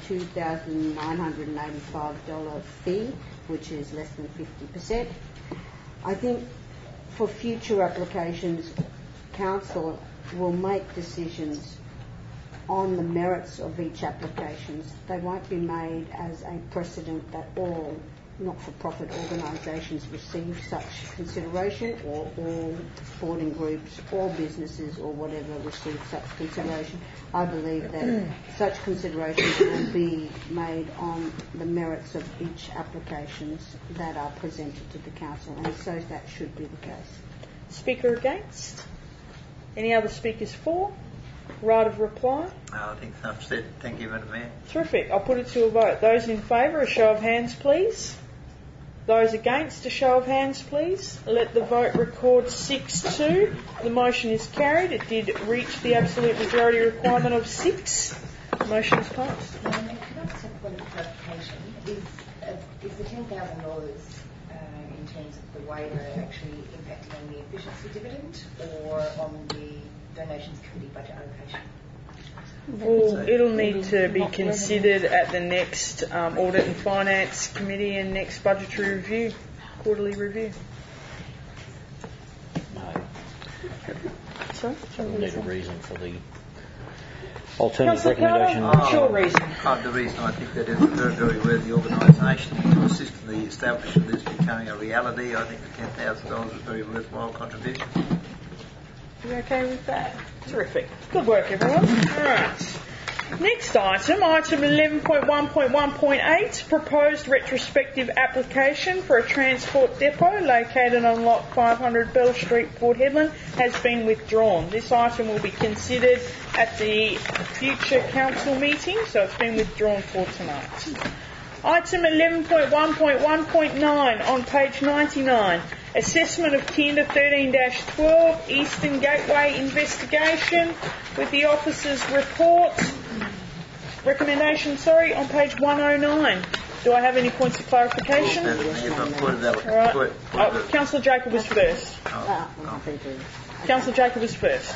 $22,985 fee, which is less than 50%. I think for future applications, Council will make decisions on the merits of each application. They won't be made as a precedent that all not-for-profit organisations receive such consideration, or all sporting groups or businesses or whatever receive such consideration. I believe that such considerations will be made on the merits of each applications that are presented to the Council, and so that should be the case. Speaker against? Any other speakers for? Right of reply? I think enough said. Thank you, Madam Mayor. Terrific. I'll put it to a vote. Those in favour, a show of hands, please. Those against, a show of hands, please. Let the vote record 6-2. The motion is carried. It did reach the absolute majority requirement of 6. The motion is passed. Can I just have a point of clarification? Is the $10,000 in terms of the waiver actually impacting on the efficiency dividend or on the donations committee budget allocation? Well, it'll need to be considered at the next Audit and Finance Committee and next budgetary review, quarterly review. No. Sorry? We'll need a reason for the alternative Councillor recommendation. Carter, what's your reason? The reason I think that is a very, very worthy organisation to assist in the establishment of this becoming a reality. I think the $10,000 is a very worthwhile contribution. You okay with that? Terrific. Good work, everyone. All right. Next item 11.1.1.8, proposed retrospective application for a transport depot located on lot 500 Bell Street, Port Hedland, has been withdrawn. This item will be considered at the future council meeting, so it's been withdrawn for tonight. Item 11.1.1.9 on page 99. Assessment of Tender 13-12 Eastern Gateway investigation with the officer's report. Recommendation, on page 109. Do I have any points of clarification? Councillor Jacob was first. Councillor Jacob was first.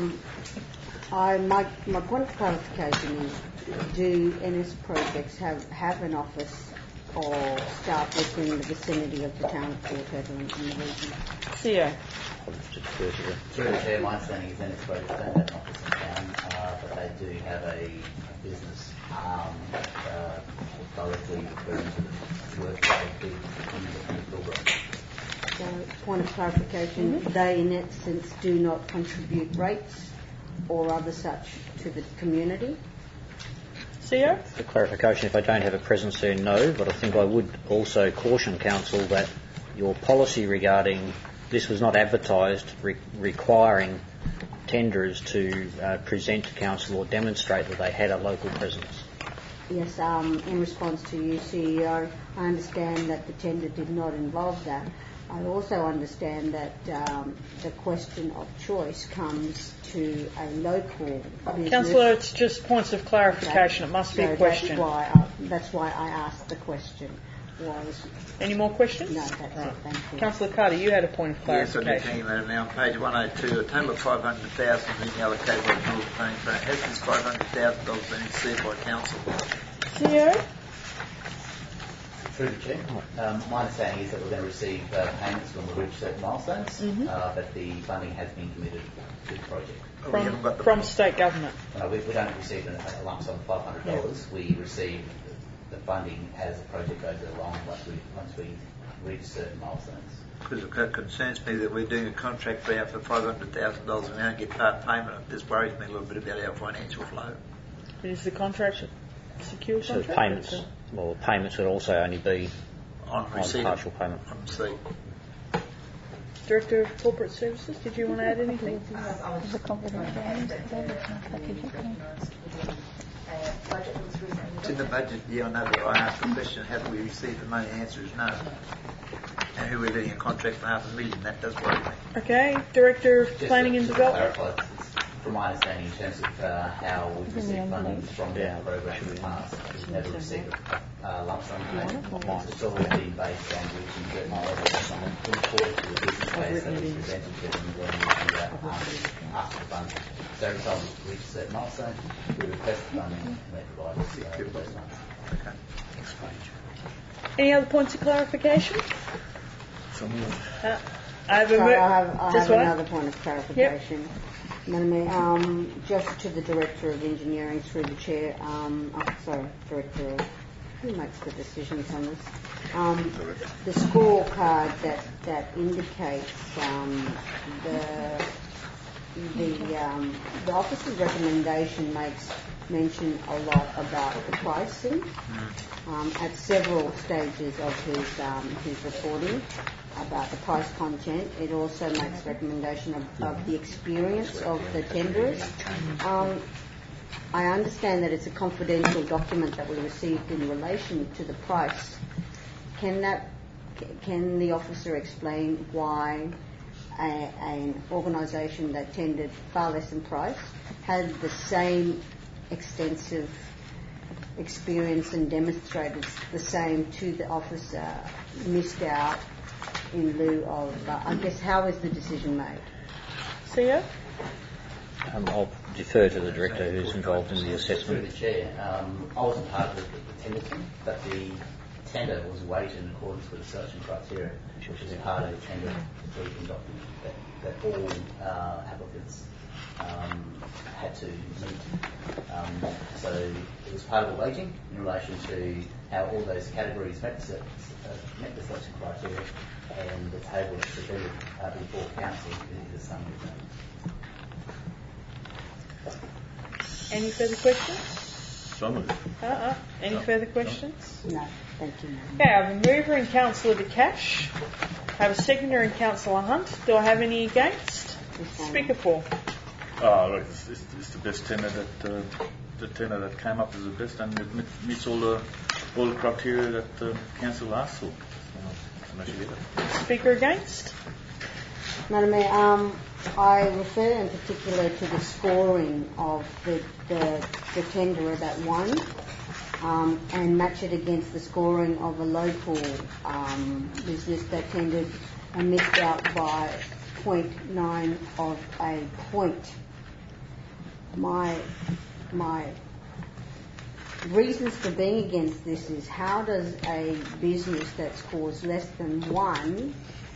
My point of clarification is, do NS Projects have an office or staff within the vicinity of the town of Port Hedland in the region? CEO. Through the Chair, my understanding is NS Projects don't have an office in town, but they do have a business arm directly referring to the work that they do in the Pilbara. So, point of clarification, they in essence do not contribute rates or other such to the community? CEO? For clarification, if I don't have a presence there, no, but I think I would also caution Council that your policy regarding this was not advertised requiring tenderers to present to Council or demonstrate that they had a local presence. Yes, in response to you, CEO, I understand that the tender did not involve that. I also understand that the question of choice comes to a local business. Councillor, it's just points of clarification. It must be a question. That's why I asked the question. Any more questions? No, that's it. Thank you. Councillor Carter, you had a point of clarification. Yes, I do. Thank you, Madam Mayor. On page 102, a total of $500,000 has been allocated by the North Planning Fund. Has this $500,000 been received by Council? CEO? Through the Chair, my understanding is that we're going to receive payments when we reach certain milestones, but the funding has been committed to the project. From state government? We don't receive a lump sum of $500. Yeah. We receive the funding as the project goes along once we reach certain milestones. Because it concerns me that we're doing a contract for $500,000 and we don't get part payment. This worries me a little bit about our financial flow. Is the contract secure contract? So payments would also only be on partial payment. On receipt. Director of Corporate Services, did you want to add anything? It's in the budget, yeah, I know, but I asked the question, how do we receive the money? The answer is no. And who we're letting a contract for $500,000, that does worry me. Okay, Director of Planning and Development. From my understanding, in terms of how we've received funding from the program in the past, we've never received a lump sum payment. It's always been based on reaching certain levels in accordance to the business case that was presented to them when we do that after the funding. So every time we reach a certain milestone, we request the funding and they provide us those funds. Okay. Any other points of clarification? I have another point of clarification. Yep. Madam Mayor, just to the Director of Engineering through the Chair, Director of, who makes the decisions on this? The scorecard that indicates the officer's recommendation makes mention a lot about the pricing at several stages of his reporting about the price content. It also makes recommendation of the experience of the tenderers. I understand that it's a confidential document that we received in relation to the price. Can the officer explain why an organisation that tendered far less in price had the same extensive experience and demonstrated the same to the officer missed out in lieu of, I guess, how is the decision made? CEO? I'll defer to the Director who's involved in the assessment. Through the Chair, I wasn't part of the tender team, but the tender was weighted in accordance with the selection criteria, which is part of the tender completion document that all applicants had to meet. So it was part of the weighting in relation to how all those categories met the selection criteria, and the table is submitted before Council is a summary. Any further questions? Any further questions? No, thank you. Okay, I have a mover in Councillor De Cash. I have a seconder in Councillor Hunt. Do I have any against? Speaker for. Look, it's the best tender the tender that came up is the best, and it meets all the criteria that the council asked for. Speaker against? Madam Mayor, I refer in particular to the scoring of the tenderer that won. and match it against the scoring of a local business that tendered and missed out by 0.9 of a point. My reasons for being against this is, how does a business that scores less than 1,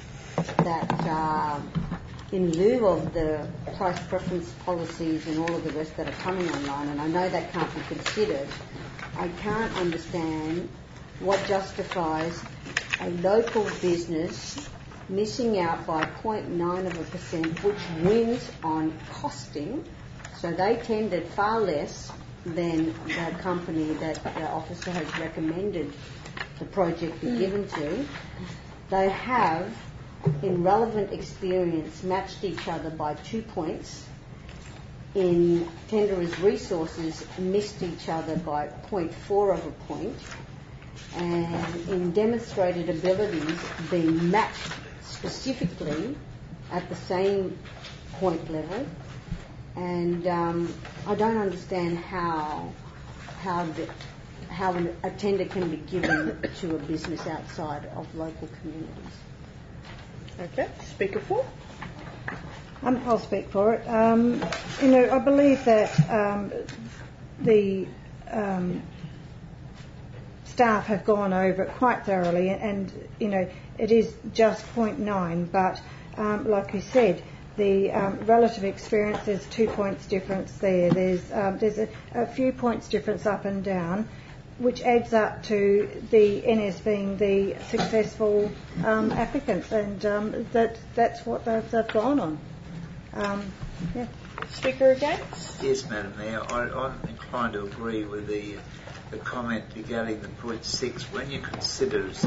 that in lieu of the price preference policies and all of the rest that are coming online, and I know that can't be considered, I can't understand what justifies a local business missing out by 0.9%, which wins on costing. So they tendered far less than the company that the officer has recommended the project be given to. They have, in relevant experience, matched each other by 2 points. In tenderers' resources, missed each other by 0.4 of a point. And in demonstrated abilities, being matched specifically at the same point level. And I don't understand how a tender can be given to a business outside of local communities. Okay, Speaker 4. I'll speak for it. I believe that the staff have gone over it quite thoroughly, and it is just 0.9, but like you said, the relative experience, there's 2 points difference there. There's a few points difference up and down, which adds up to the NS being the successful applicants, and that's what they've gone on. Yeah. Speaker against? Yes, Madam Mayor. I'm inclined to agree with the comment regarding the 0.6. When you consider it's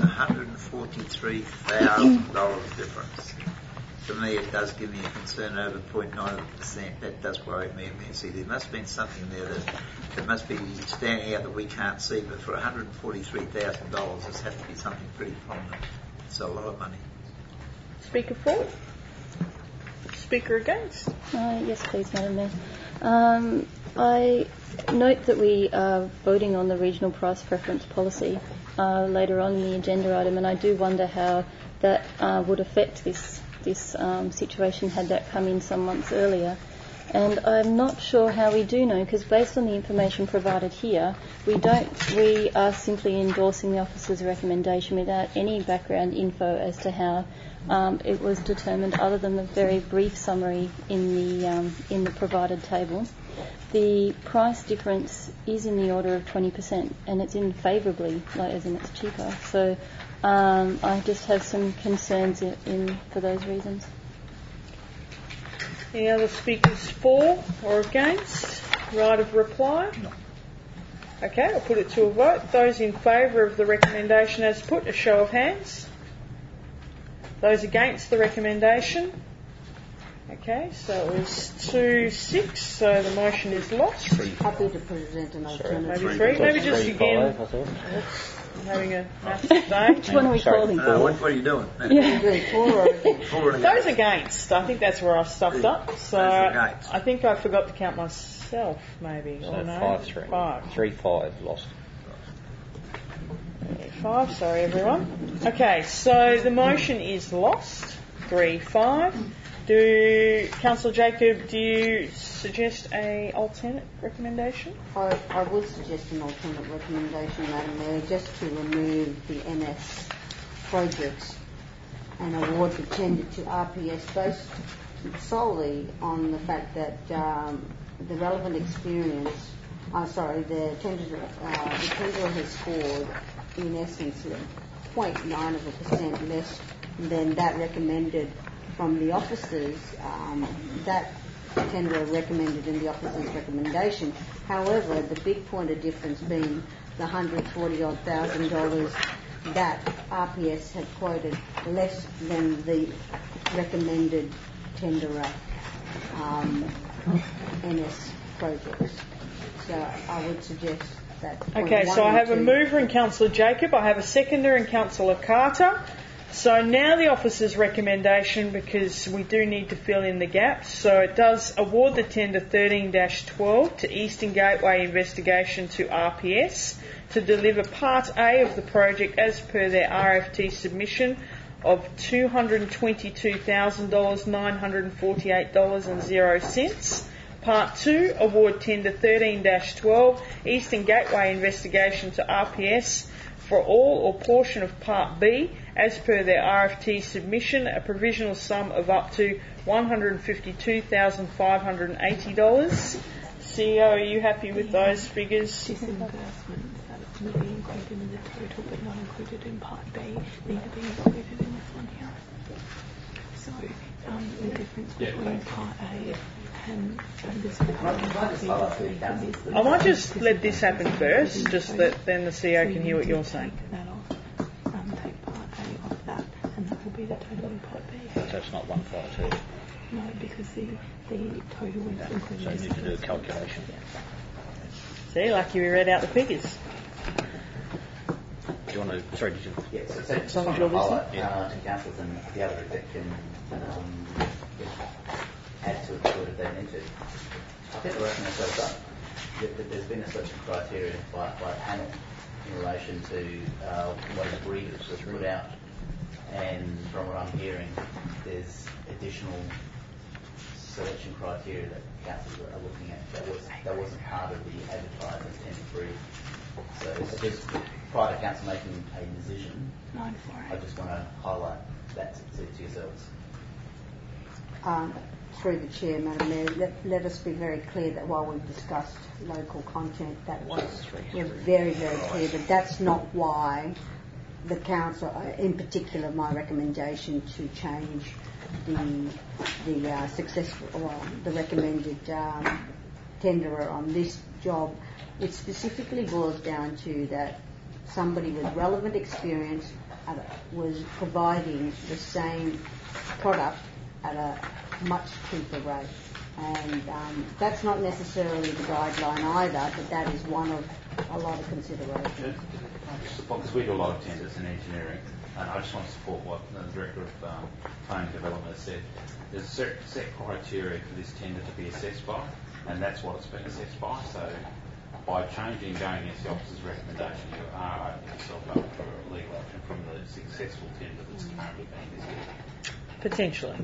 $143,000 difference, to me it does give me a concern over 0.9%. That does worry me immensely. There must have been something there that must be standing out that we can't see, but for $143,000 this has to be something pretty prominent. It's a lot of money. Speaker for? Speaker against? Yes, please, Madam Mayor. I note that we are voting on the regional price preference policy later on in the agenda item, and I do wonder how that would affect this situation had that come in some months earlier. And I'm not sure how we do know, because based on the information provided here, we are simply endorsing the officer's recommendation without any background info as to how it was determined, other than the very brief summary in the provided table. The price difference is in the order of 20%, and it's in favourably, as in it's cheaper. So I just have some concerns for those reasons. Any other speakers for or against? Right of reply? No. Okay, I'll put it to a vote. Those in favour of the recommendation as put, a show of hands. Those against the recommendation? Okay, so it was 2-6, so the motion is lost. Happy to present an alternative. Maybe 3, maybe just again. I'm having a maths day. Which one are we calling? What are you doing? Yeah. Those against. I think that's where I stuffed up. So I think I forgot to count myself, maybe. So or no? 5-3. 5. 3-5 lost. 5, sorry everyone. Okay, so the motion is lost. 3-5. Councillor Jacob, do you suggest an alternate recommendation? I would suggest an alternate recommendation, Madam Mayor, just to remove the NS projects and award the tender to RPS based solely on the fact that the relevant experience, the tenderer has scored in essence 0.9% less than that recommended from the officers, that tenderer recommended in the officer's recommendation. However, the big point of difference being the $140,000 that RPS had quoted less than the recommended tenderer NS projects. So I would suggest that. Okay, so I have a mover in Councillor Jacob. I have a seconder in Councillor Carter. So now the officer's recommendation, because we do need to fill in the gaps. So it does award the tender 13-12 to Eastern Gateway Investigation to RPS to deliver Part A of the project as per their RFT submission of $222,948.00. Part 2, award tender 13-12, Eastern Gateway Investigation to RPS for all or portion of Part B as per their RFT submission, a provisional sum of up to $152,580. CEO, are you happy with those figures? Disbursements that will be included in the total but not included in Part B need to be included in this one here. So the difference between Part A and this I might just let this happen first, just that then the CEO can hear what you're saying. Take Part A off that, and that will be the total in Part B. So it's not 152. No, because the total is included. So you need to do a calculation. See, lucky we read out the figures. Do you want to? Sorry, did you? Yeah, so as long as you're listening. To councillors and the other exec can add to it if they need to. I think we're opening ourselves up. There's been a selection criteria by a panel in relation to what a brief was put out, and from what I'm hearing, there's additional selection criteria that councillors are looking at that wasn't part of the advertising tender brief. So just prior to council making a decision, I just want to highlight that to yourselves. Through the Chair, Madam Mayor, let us be very clear that while we've discussed local content, that was we're very, very clear that that's not why the council, in particular, my recommendation to change the recommended tenderer on this job. It specifically boils down to that somebody with relevant experience was providing the same product at a much cheaper rate. And that's not necessarily the guideline either, but that is one of a lot of considerations. Because we do a lot of tenders in engineering, and I just want to support what the Director of Planning and Development has said. There's a set criteria for this tender to be assessed by, and that's what it's been assessed by. So by changing, going against the officer's recommendation, you are opening yourself up for legal action from the successful tender that's currently being listed. Potentially.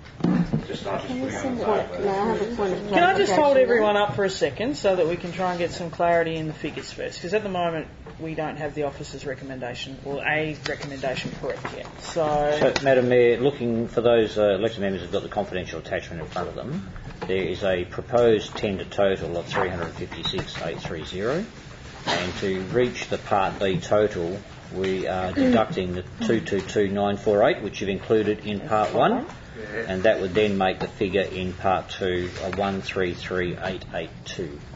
Can I just hold everyone up for a second so that we can try and get some clarity in the figures first? Because at the moment we don't have the officer's recommendation or a recommendation correct yet. So Madam Mayor, looking for those elected members who've got the confidential attachment in front of them, there is a proposed tender total of 356,830, and to reach the Part B total, we are deducting the 222,948, which you've included in Part 1. And that would then make the figure in Part 2 a 133,882.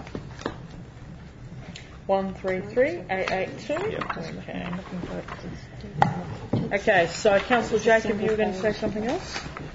133,882. Yep. Okay. So Councillor Jacob, you were going to say something else?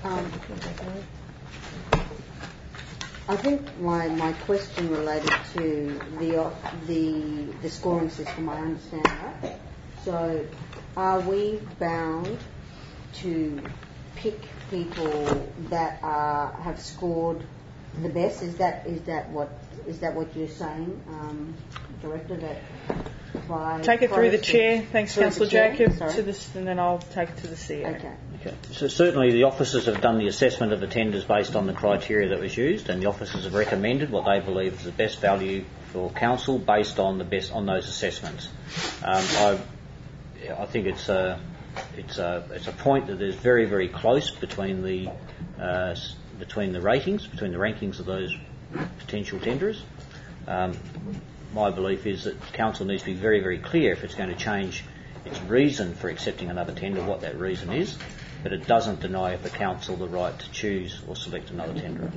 I think my question related to the scoring system. I understand that. So, are we bound to pick people that have scored the best? Is that what you're saying, Director? That take it through the chair. Thanks, Councillor Jacob. To this, and then I'll take it to the CEO. Okay. So certainly the officers have done the assessment of the tenders based on the criteria that was used, and the officers have recommended what they believe is the best value for council based on those assessments. I think it's a point that is very, very close between the rankings of those potential tenderers. My belief is that council needs to be very, very clear if it's going to change its reason for accepting another tender, what that reason is, but it doesn't deny the council the right to choose or select another tenderer.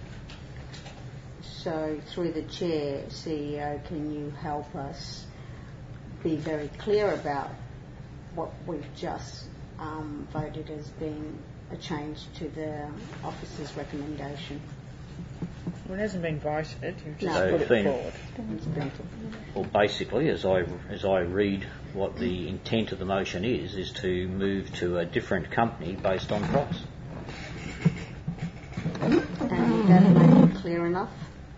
So, through the chair, CEO, can you help us be very clear about what we've just voted as being a change to the officer's recommendation? Well, it hasn't been voted. You've just So put it's it been- forward. Well, basically, as I read what the intent of the motion is to move to a different company based on price. And is that made clear enough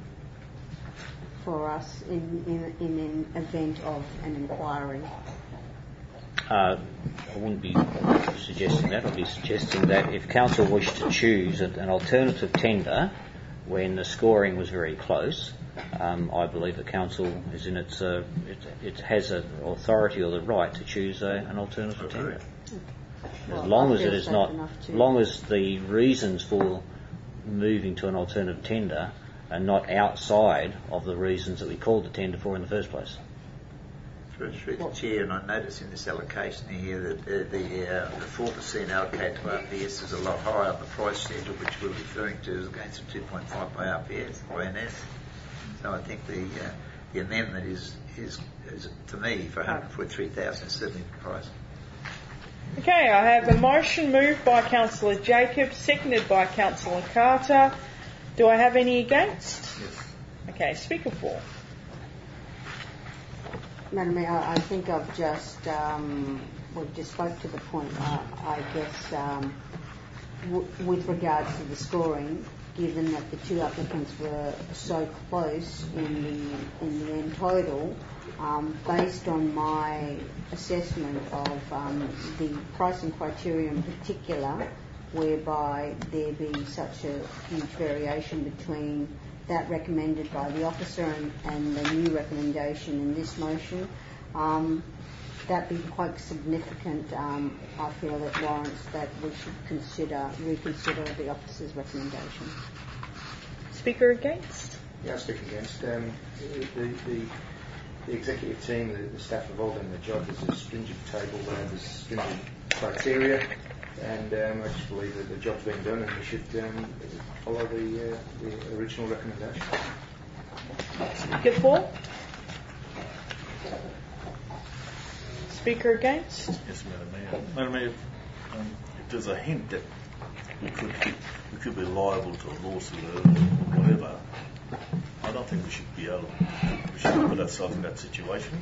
for us in an event of an inquiry? I wouldn't be suggesting that. I'd be suggesting that if council wished to choose an alternative tender when the scoring was very close, I believe the council is in it has an authority or the right to choose an alternative tender. As long as it is not, long as the reasons for moving to an alternative tender are not outside of the reasons that we called the tender for in the first place. Through the Chair, and I notice in this allocation here that the 4% allocated to RPS is a lot higher on the price schedule, which we're referring to as against the 2.5 by RPS or NS. So I think the amendment is to me for 143,000 is certainly the price. Okay, I have a motion moved by Councillor Jacobs, seconded by Councillor Carter. Do I have any against? Yes. Okay, Speaker for. Madam Mayor, I think I've just, we've just spoke to the point, I guess, with regards to the scoring, given that the two applicants were so close in the end total, based on my assessment of the pricing criteria in particular, whereby there be such a huge variation between that recommended by the officer and the new recommendation in this motion, that being quite significant, I feel it warrants that we should reconsider the officer's recommendation. Speaker against? Yeah, I speak against. The executive team, the staff involved in the job, there's a stringent table there, there's stringent criteria, and I just believe that the job's being done and we should follow the original recommendation. Speaker for? Speaker against? Yes, Madam Mayor. Madam Mayor, if there's a hint that we could be liable to a lawsuit or whatever, I don't think we should be able. We should put ourselves in that situation,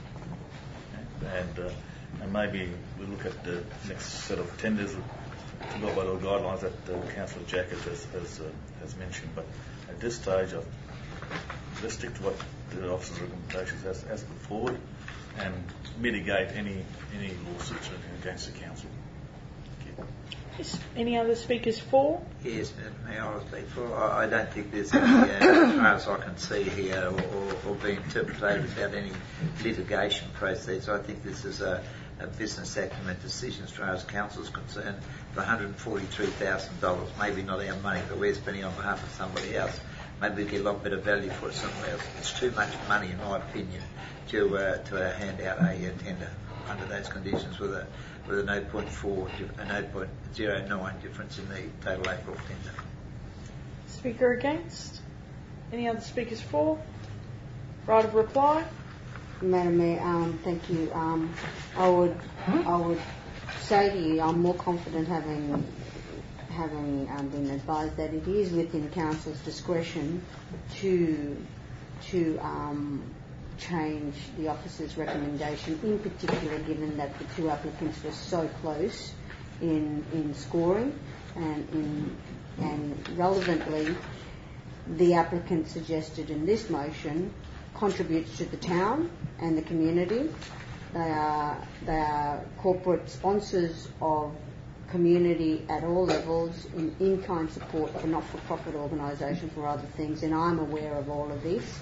and maybe we look at the next set of tenders to go by the guidelines that Councillor Jacobs has mentioned. But at this stage, let's stick to what the officer's recommendations has put forward, and mitigate any lawsuits against the council. Thank you. Yes. Any other speakers for? Yes, may I speak for? I don't think there's any, as far as I can see here, or be interpreted without any litigation process. I think this is a business acumen decision as far as council is concerned. For $143,000, maybe not our money, but we're spending on behalf of somebody else. Maybe we get a lot better value for it somewhere else. It's too much money, in my opinion, to hand out a tender under those conditions with a 0.09 difference in the total April tender. Speaker against? Any other speakers for? Right of reply? Madam Mayor, thank you. I would say to you, I'm more confident having been advised that it is within council's discretion to change the officer's recommendation, in particular given that the two applicants were so close in scoring, and relevantly the applicant suggested in this motion contributes to the town and the community. They are corporate sponsors of community at all levels, in-kind support for not-for-profit organisations or other things, and I'm aware of all of this.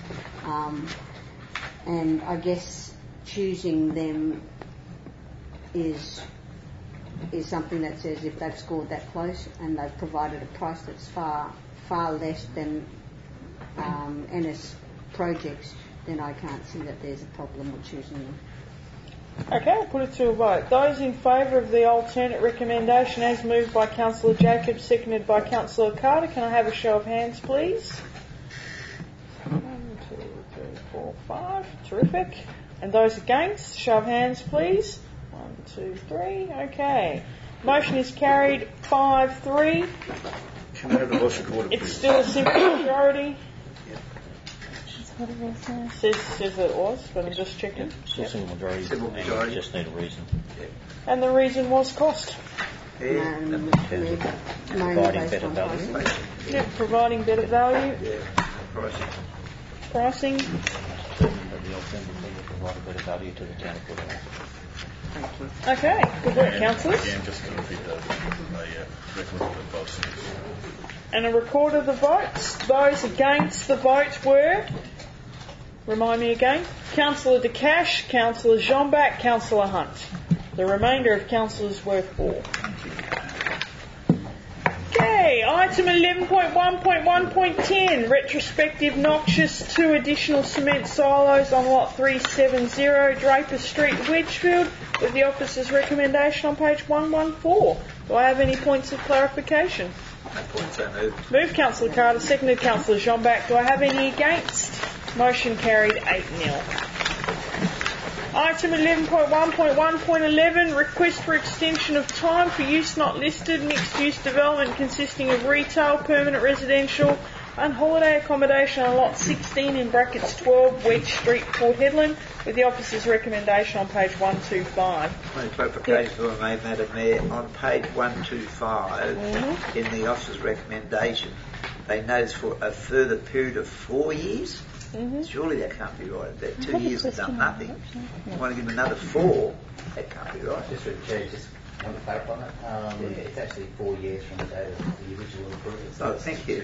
And I guess choosing them is something that says if they've scored that close and they've provided a price that's far less than NS projects, then I can't see that there's a problem with choosing them. Okay, I'll put it to a vote. Those in favour of the alternate recommendation as moved by Councillor Jacobs, seconded by Councillor Carter, can I have a show of hands, please? 1, 2, 3, 4, 5. Terrific. And those against, show of hands, please. 1, 2, 3. Okay. Motion is carried 5-3. Can I have the voice recorded, please? It's still a simple majority. That's what it is now. Says that it was, but I'm just checking. Simple majority. Simple majority. You just need a reason. And the reason was cost. Yeah. In terms of providing better value. Yep, providing better value. Yeah. Pricing. The alternative will provide better value to the town of Port Hedland. Okay, good work, councillors. Again, just to repeat the record of the votes. And a record of the votes. Those against the vote were, remind me again, Councillor De Cash, Councillor Jeanback, Councillor Hunt. The remainder of councillors were for. Okay, item 11.1.1.10, retrospective noxious 2 additional cement silos on lot 370 Draper Street, Wedgfield, with the officer's recommendation on page 114. Do I have any points of clarification? No points, so moved. Moved Councillor Carter, seconded Councillor Jeanback. Do I have any against? Motion carried 8-0. Item 11.1.1.11, request for extension of time for use not listed, mixed-use development consisting of retail, permanent residential and holiday accommodation on lot 16 in brackets 12 Wedge Street, Port Hedland, with the officer's recommendation on page 125. One clarification I made, Madam Mayor. On page 125, in the officer's recommendation, they notice for a further period of 4 years. Surely that can't be right. That 2 years have done nothing. You want to give them another 4? That can't be right. Just want to clarify that. It's actually 4 years from the date of the original approval. Oh, thank you.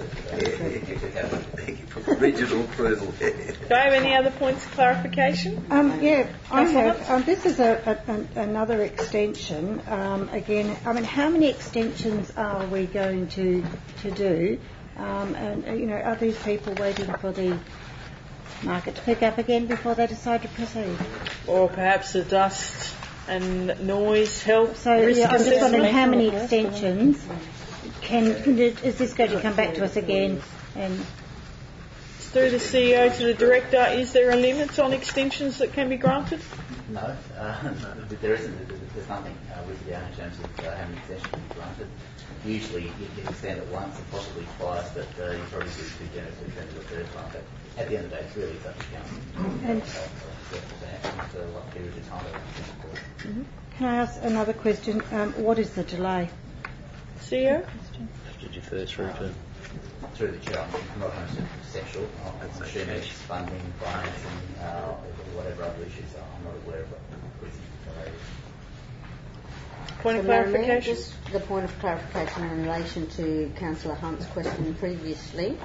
Thank you for the original approval. Do I have any other points of clarification? Yeah, I have. This is another extension. Again, I mean, how many extensions are we going to do? And, are these people waiting for the market to pick up again before they decide to proceed? Or perhaps the dust and noise, health, risk I'm just wondering assessment? how many extensions is this going to come back to us again? And Through the CEO to the Director, is there a limit on extensions that can be granted? No, there isn't. There's nothing written down in terms of how many extensions can be granted. Usually you can extend it once and possibly twice, but you probably do too generous to extend it a third time. But at the end of the day, it's really up to council. And what period of time they want to. can I ask another question? What is the delay? CEO? Did you first through to? Through the chair, I'm not going to conceptual. I'm assuming it's funding, financing, whatever other issues are. I'm not aware of what the reason for delay is. Point of clarification? Just the point of clarification in relation to Councillor Hunt's question previously.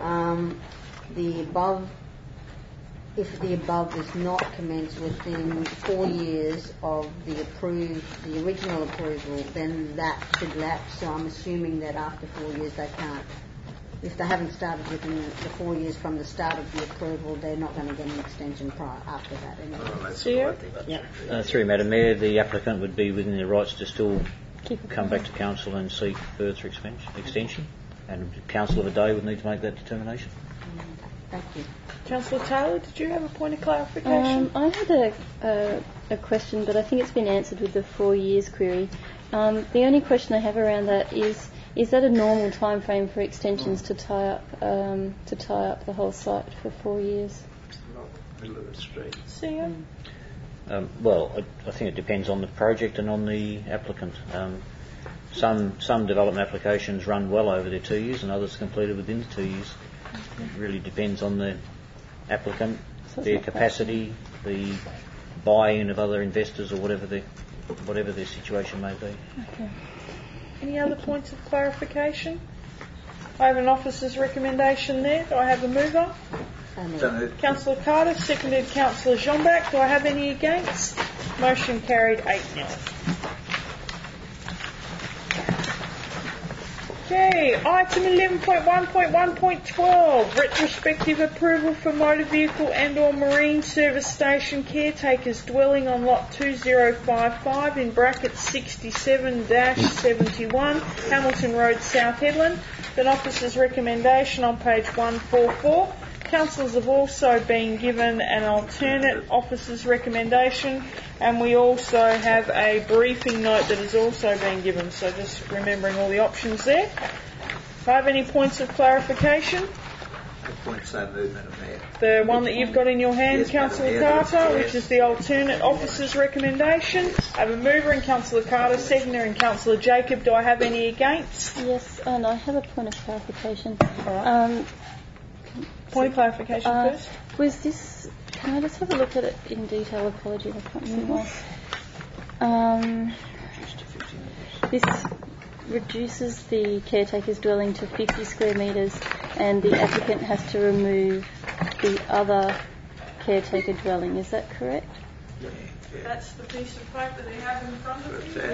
If the above is not commenced within 4 years of the original approval, then that should lapse. So I'm assuming that after 4 years they can't. If they haven't started within the 4 years from the start of the approval, they're not going to get an extension prior after that. Anyway. Through Madam Mayor, the applicant would be within their rights to still come back to council and seek further extension, and council of a day would need to make that determination. Thank you. Councillor Taylor, did you have a point of clarification? I had a question, but I think it's been answered with the 4 years query. The only question I have around that is that a normal time frame for extensions to tie up the whole site for 4 years? Middle of the street. CEO? Well, I think it depends on the project and on the applicant. Some development applications run well over their 2 years, and others completed within the 2 years. It really depends on the applicant, their capacity, the buy-in of other investors, or whatever their situation may be. Okay. Any other points of clarification? I have an officer's recommendation there. Do I have a mover? Councillor Carter, seconded Councillor Jeanback. Do I have any against? Motion carried 8-0. Okay, item 11.1.1.12, retrospective approval for motor vehicle and or marine service station caretakers dwelling on lot 2055 in brackets 67-71 Hamilton Road, South Hedland. An officer's recommendation on page 144. Councillors have also been given an alternate officer's recommendation, and we also have a briefing note that has also been given, so just remembering all the options there. Do I have any points of clarification? So moved, Madam Mayor. The one that you've got in your hand, Yes, Councillor Madam Mayor, Carter, yes. which is the alternate officer's recommendation. I have a mover in Councillor Carter, seconder in Councillor Jacob. Do I have any against? Yes, and I have a point of clarification. Point of clarification first. Was this? Can I just have a look at it in detail? Apologies, I can't see why. This reduces the caretaker's dwelling to 50 square metres, and the applicant has to remove the other caretaker dwelling. Is that correct? That's the piece of paper they have in front of you.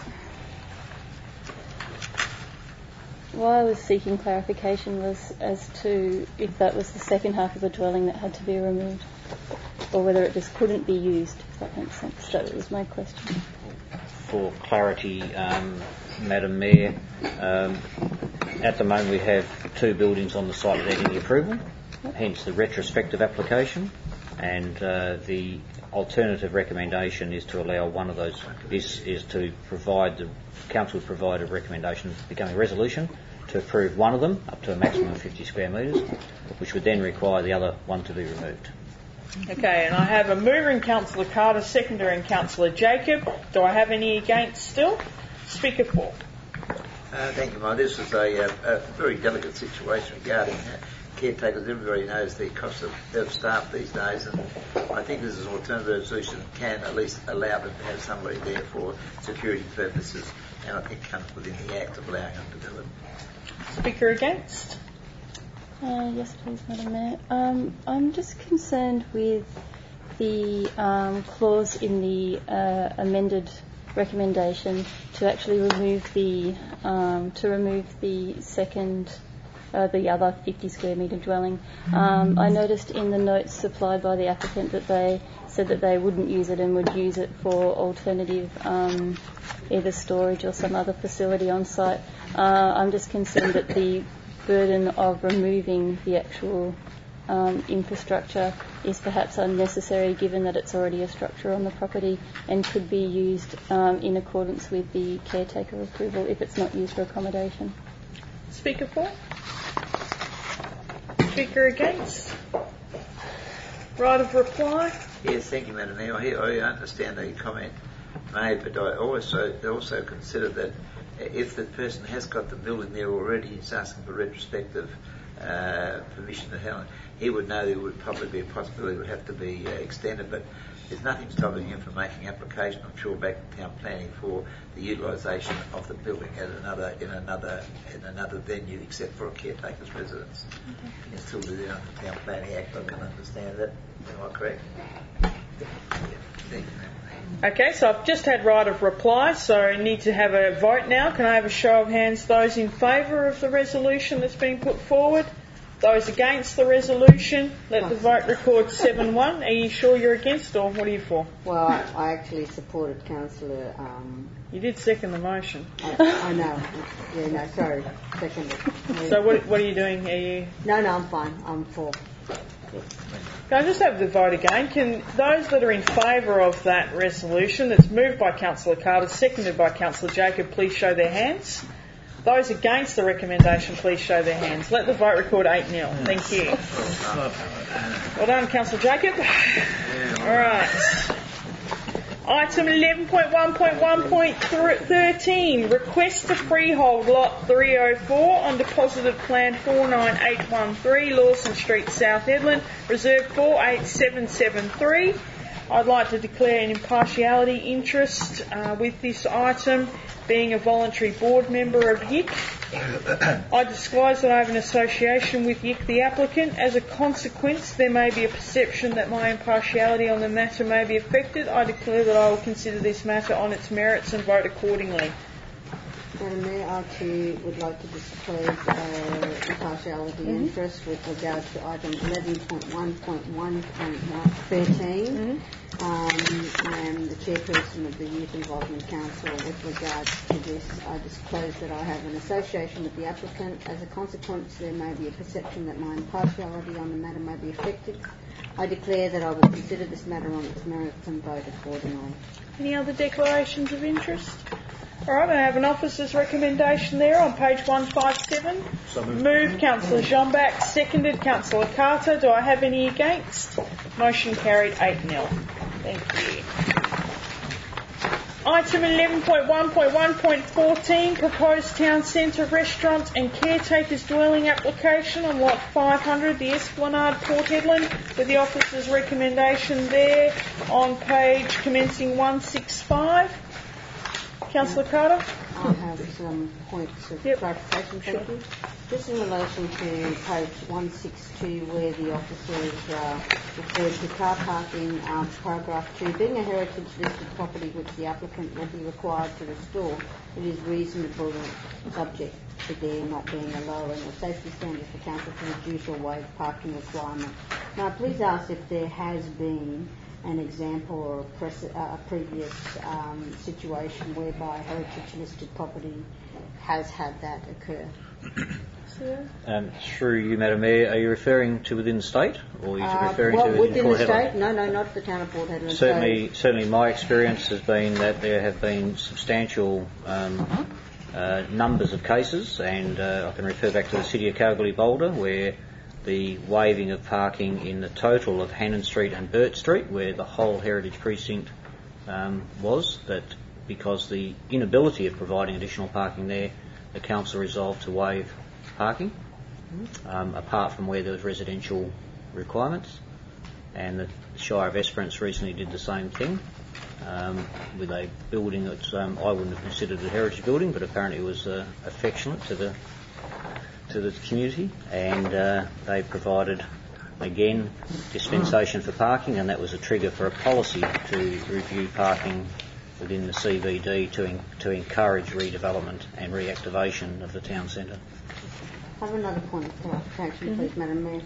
Why I was seeking clarification was as to if that was the second half of the dwelling that had to be removed, or whether it just couldn't be used, if that makes sense. That was my question. For clarity, Madam Mayor, at the moment we have two buildings on the site that need any approval, hence the retrospective application, and the alternative recommendation is to allow one of those, is to provide, the council would provide a recommendation becoming a resolution to approve one of them up to a maximum of 50 square metres, which would then require the other one to be removed. Okay, and I have a mover in Councillor Carter, seconder in Councillor Jacob. Do I have any against still? Speaker for. Thank you, Mike. This is a very delicate situation regarding caretakers. Everybody knows the cost of staff these days, and I think this is an alternative resolution that can at least allow them to have somebody there for security purposes, and I think comes within the Act of allowing them to do it. Speaker against? Yes, please, Madam Mayor. I'm just concerned with the clause in the amended recommendation to actually remove the the other 50 square metre dwelling. I noticed in the notes supplied by the applicant that they said that they wouldn't use it and would use it for alternative either storage or some other facility on site. I'm just concerned that the burden of removing the actual infrastructure is perhaps unnecessary, given that it's already a structure on the property and could be used in accordance with the caretaker approval if it's not used for accommodation. Speaker for? Speaker against? Right of reply? Yes, thank you, Madam Mayor. I understand the comment made, but I also consider that if the person has got the building there already, he's asking for retrospective permission to have it, he would know there would probably be a possibility it would have to be extended, but there's nothing stopping him from making application, I'm sure, back to town planning for the utilisation of the building at in another venue except for a caretaker's residence. Okay. You can still do that under the Town Planning Act, I can understand that. Am I correct? Yeah. Thank you, ma'am. Okay, so I've just had right of reply, so I need to have a vote now. Can I have a show of hands, those in favour of the resolution that's been put forward? Those against the resolution, let the vote record 7-1. Are you sure you're against, or what are you for? Well, I actually supported Councillor... You did second the motion. I know. Yeah, no, sorry. Seconded. So what are you doing? Are you... No, I'm fine. I'm for. Can I just have the vote again? Can those that are in favour of that resolution that's moved by Councillor Carter, seconded by Councillor Jacob, please show their hands. Those against the recommendation, please show their hands. Let the vote record 8-0. Thank you. Well done, Councillor Jacob. All right. Item 11.1.1.13, request to freehold lot 304 on deposited plan 49813 Lawson Street, South Edland, reserve 48773. I'd like to declare an impartiality interest with this item, being a voluntary board member of YIC. I disclose that I have an association with YIC, the applicant. As a consequence, there may be a perception that my impartiality on the matter may be affected. I declare that I will consider this matter on its merits and vote accordingly. Madam Mayor, I too would like to disclose impartiality interest with regard to item 11.1.1.13. And the chairperson of the Youth Involvement Council with regards to this. I disclose that I have an association with the applicant. As a consequence, there may be a perception that my impartiality on the matter may be affected. I declare that I will consider this matter on its merits and vote accordingly. Any other declarations of interest? All right, I have an officer's recommendation there on page 157. Moved Councillor Jeanback, seconded Councillor Carter. Do I have any against? Motion carried 8-0. Thank you. Item 11.1.1.14, proposed town centre restaurant and caretakers dwelling application on lot 500, the Esplanade, Port Hedland, with the officer's recommendation there on page commencing 165. Councillor Carter? I have some points of clarification, thank you. Just in relation to page 162, where the officers referred to car parking, paragraph 2, being a heritage listed property which the applicant will be required to restore, it is reasonable subject to there not being a lowering of safety standards for council to reduce or waive parking requirement. Now, please ask if there has been an example or a previous situation whereby a heritage listed property has had that occur. Through you, Madam Mayor, are you referring to within the state, or are you referring to within Port the Hedland? state? No, not the town of Port Hedland. Certainly, my experience has been that there have been substantial numbers of cases, and I can refer back to the City of Kalgoorlie-Boulder, where the waiving of parking in the total of Hannon Street and Burt Street, where the whole heritage precinct was, that because the inability of providing additional parking there, the council resolved to waive parking, apart from where there was residential requirements. And the Shire of Esperance recently did the same thing with a building that I wouldn't have considered a heritage building, but apparently it was affectionate to the community, and they provided again dispensation for parking, and that was a trigger for a policy to review parking within the CBD to encourage redevelopment and reactivation of the town centre. I have another point of clarification, please, Madam Mayor.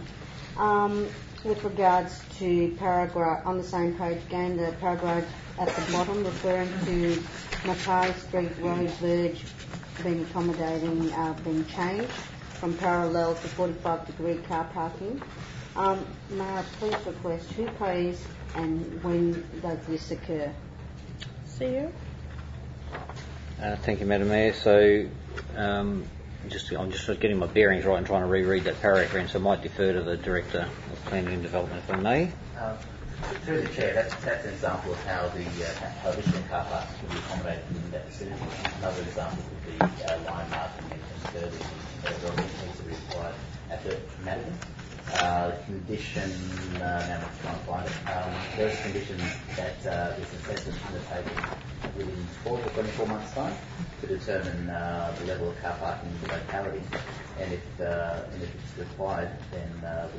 With regards to paragraph on the same page again, the paragraph at the bottom referring to Mackay Street road verge being accommodating, being changed from parallel to 45-degree car parking. May I please request who pays and when does this occur? CEO? Thank you, Madam Mayor. So I'm just getting my bearings right and trying to reread that paragraph, so I might defer to the Director of Planning and Development if I may. Through the Chair, that's an example of how the additional car parks can be accommodated within that facility. Another example would be line marking and curbing that needs to be required at the Madigan. Condition, now I'm trying to find it, there's conditions that this assessment undertaken within 12 or 24 months' time to determine the level of car parking in the locality, and if it's required, then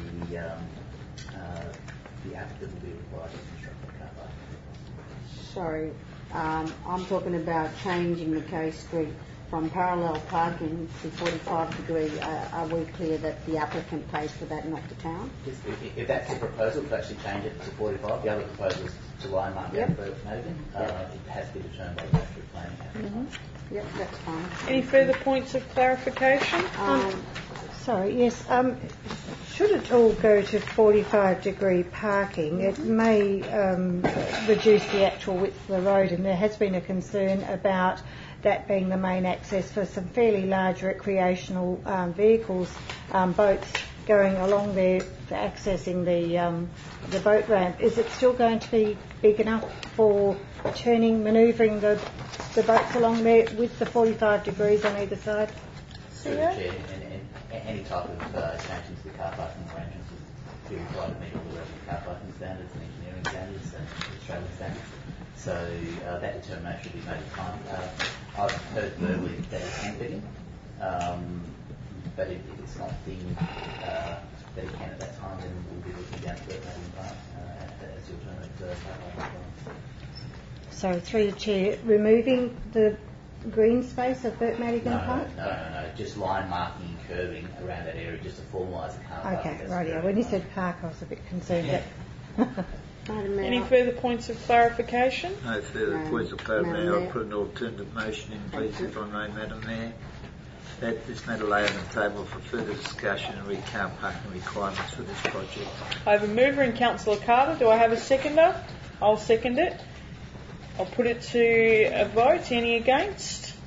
the applicant will be required to construct the car park. Sorry, I'm talking about changing Mackay Street from parallel parking to 45-degree. Are we clear that the applicant pays for that, not the town? If that's the proposal to actually change it to 45, the other proposal is to line mark out for Madigan. It has to be determined by the District Planning Council. Yep, that's fine. Any further points of clarification? Sorry, yes. Should it all go to 45-degree parking, it may reduce the actual width of the road, and there has been a concern about that being the main access for some fairly large recreational vehicles, boats going along there, accessing the boat ramp. Is it still going to be big enough for turning, manoeuvring the boats along there with the 45 degrees on either side? Through the Chair, and any type of changes to the car parking arrangements would be required to meet all the relevant car parking standards and engineering standards and Australian standards. So that determination will be made at time. I've heard verbally that it can fit in, but if it's not deemed that it can at that time, then we'll be looking down to Burt Madigan Park as the alternative car parking. So through the Chair, removing the green space of Burt Madigan Park? No. Just line marking and curbing around that area just to formalise the car park. Okay, right. Yeah. When you said park, I was a bit concerned. Yeah. Any further points of clarification? No further points of clarification. I'll put an alternative motion in, please, if I may, Madam Mayor. That this matter lay on the table for further discussion and read car parking requirements for this project. I have a mover in Councillor Carter. Do I have a seconder? I'll second it. I'll put it to a vote. Any against?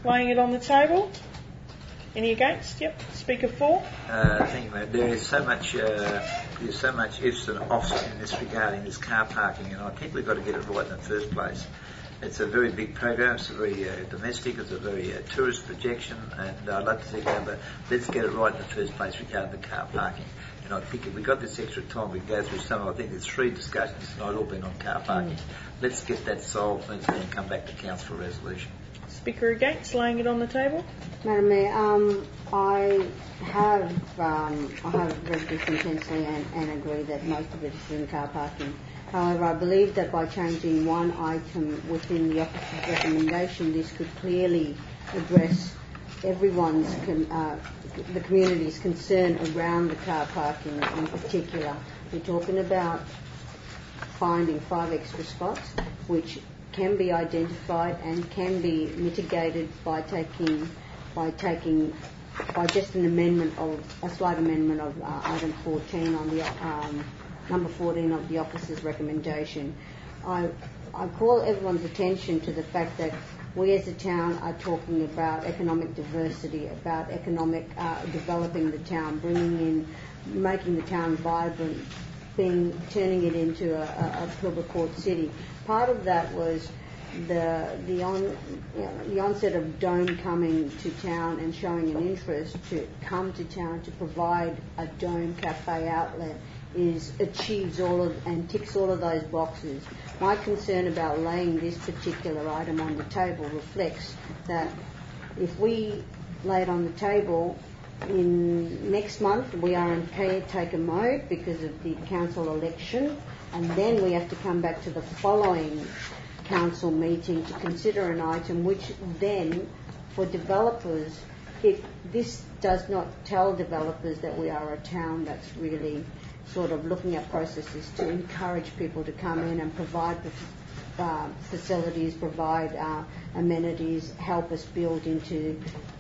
laying it on the table. Any against? Yep. Speaker for. Thank you, mate. There is so much ifs and offs in this regarding this car parking, and I think we've got to get it right in the first place. It's a very big program. It's a very domestic. It's a very tourist projection, and I'd like to see how, but let's get it right in the first place regarding the car parking. And I think if we got this extra time, we can go through some. I think there's 3 discussions tonight, all been on car parking. Let's get that solved and then come back to council for resolution. Speaker against laying it on the table. Madam Mayor, I have read this intensely and agree that most of it is in car parking. However, I believe that by changing one item within the office's recommendation, this could clearly address everyone's, the community's concern around the car parking in particular. We're talking about finding 5 extra spots, which can be identified and can be mitigated by just an amendment of a slight amendment of item 14 on the number 14 of the officer's recommendation. I call everyone's attention to the fact that we as a town are talking about economic diversity, about economic developing the town, making the town vibrant, turning it into a Pilbara Court city. Part of that was the onset of Dome coming to town and showing an interest to come to town to provide a Dome cafe outlet achieves and ticks all of those boxes. My concern about laying this particular item on the table reflects that if we lay it on the table in next month, we are in caretaker mode because of the council election, and then we have to come back to the following council meeting to consider an item which then, for developers, if this does not tell developers that we are a town that's really sort of looking at processes to encourage people to come in and provide facilities, provide amenities, help us build into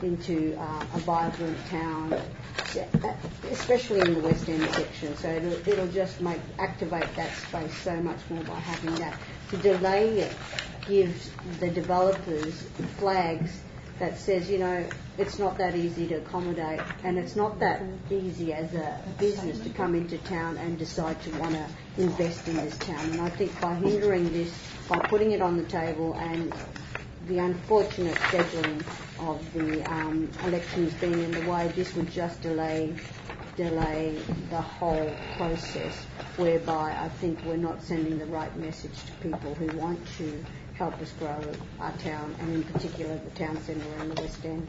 a vibrant town, especially in the West End section. So it'll just activate that space so much more by having that. To delay it gives the developers flags that says, it's not that easy to accommodate, and it's not that easy as a business to come into town and decide to want to invest in this town. And I think by hindering this, by putting it on the table, and the unfortunate scheduling of the elections being in the way, this would just delay the whole process, whereby I think we're not sending the right message to people who want to help us grow our town, and in particular the town centre and the West End.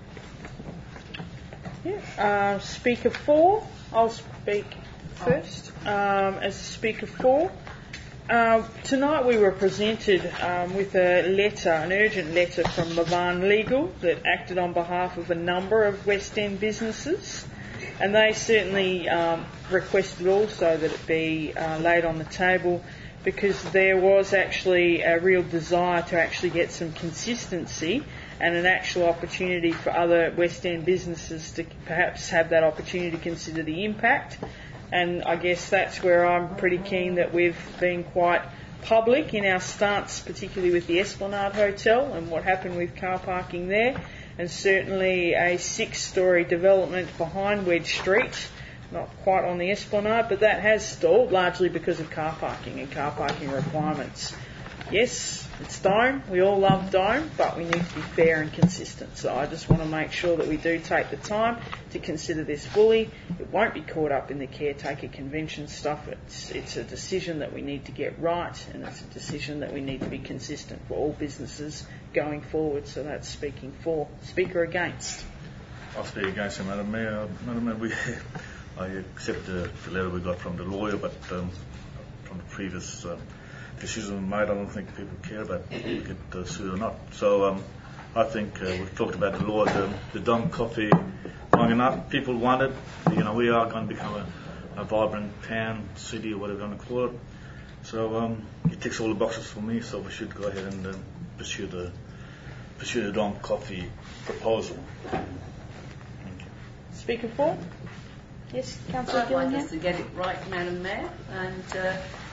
Speaker 4, I'll speak first. As Speaker 4, tonight we were presented with an urgent letter from Levan Legal that acted on behalf of a number of West End businesses, and they certainly requested also that it be laid on the table, because there was actually a real desire to actually get some consistency and an actual opportunity for other West End businesses to perhaps have that opportunity to consider the impact. And I guess that's where I'm pretty keen that we've been quite public in our stance, particularly with the Esplanade Hotel and what happened with car parking there, and certainly a 6-storey development behind Wedge Street, not quite on the Esplanade, but that has stalled largely because of car parking and car parking requirements. Yes, it's Dome. We all love Dome, but we need to be fair and consistent. So I just want to make sure that we do take the time to consider this fully. It won't be caught up in the caretaker convention stuff. It's a decision that we need to get right, and it's a decision that we need to be consistent for all businesses going forward. So that's speaking for. Speaker against. I'll speak against it, Madam Mayor. Madam Mayor, I accept the letter we got from the lawyer, but from the previous decision made, I don't think people care about if we get sued or not. So I think we've talked about the law, the Dome Coffee long enough. People want it. We are going to become a vibrant town, city, or whatever you want to call it. So it ticks all the boxes for me. So we should go ahead and pursue the Dome Coffee proposal. Speaker 4. Yes, Councillor Gillingham. I'd like us to get it right, Madam Mayor, and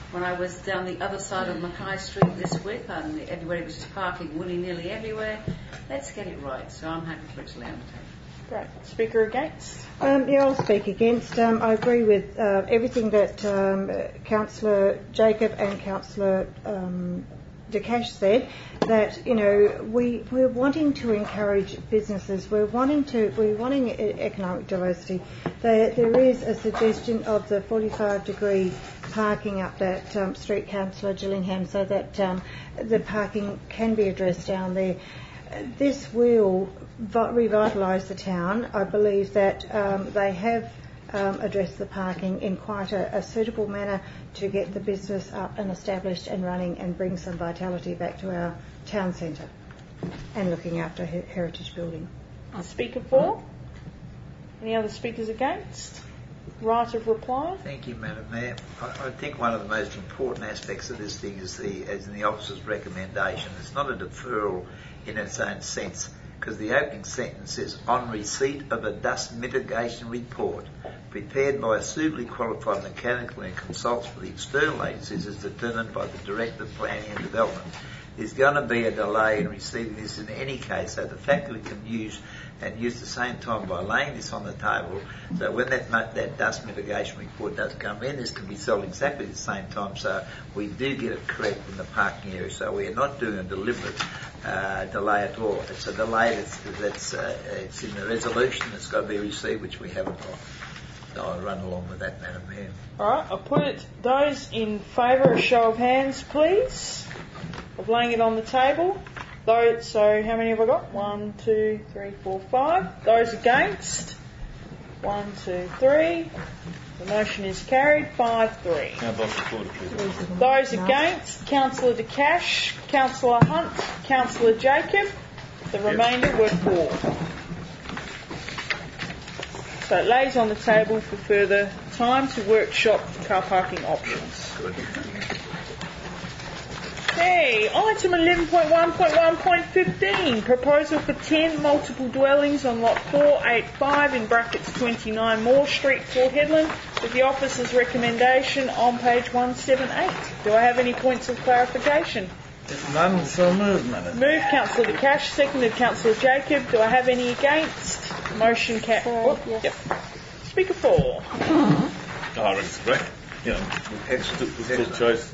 when I was down the other side of Mackay Street this week, and everybody was just parking willy-nilly everywhere. Let's get it right. So I'm happy for it to lay on the table. Great. Speaker against? Yeah, I'll speak against. I agree with everything that Councillor Jacob and Councillor Dakash said. That we're wanting to encourage businesses. We're wanting economic diversity. There is a suggestion of the 45-degree parking up that street, Councillor Gillingham, so that the parking can be addressed down there. This will revitalise the town. I believe that they have addressed the parking in quite a suitable manner to get the business up and established and running and bring some vitality back to our town centre and looking after heritage building. Speaker for? Any other speakers against? Right of reply? Thank you, Madam Mayor. I think one of the most important aspects of this thing is as in the officer's recommendation. It's not a deferral in its own sense, because the opening sentence says, on receipt of a dust mitigation report prepared by a suitably qualified mechanical and consults with the external agencies as determined by the Director of Planning and Development. There's going to be a delay in receiving this in any case, so the fact that we can use the same time by laying this on the table, so when that dust mitigation report does come in, this can be sold exactly at the same time, so we do get it correct in the parking area. So we are not doing a deliberate delay at all. It's a delay that's it's in the resolution that's got to be received, which we haven't got. So I'll run along with that, Madam Mayor. All right, I'll put it. Those in favour, a show of hands, please, of laying it on the table. So how many have I got? 1, 2, 3, 4, 5. Those against? 1, 2, 3. The motion is carried. 5-3. Those against? Councillor Dakash, Councillor Hunt, Councillor Jacob. The remainder were for. So it lays on the table for further time to workshop car parking options. Good. Okay, item 11.1.1.15, proposal for 10 multiple dwellings on lot 485 in brackets 29 Moore Street, Port Hedland, with the officer's recommendation on page 178. Do I have any points of clarification? None, so moved, Madam. Moved, Councillor Dakash, seconded Councillor Jacob. Do I have any against? Motion carried. Yes. Yep. Speaker for. Oh, that's great. Still choice.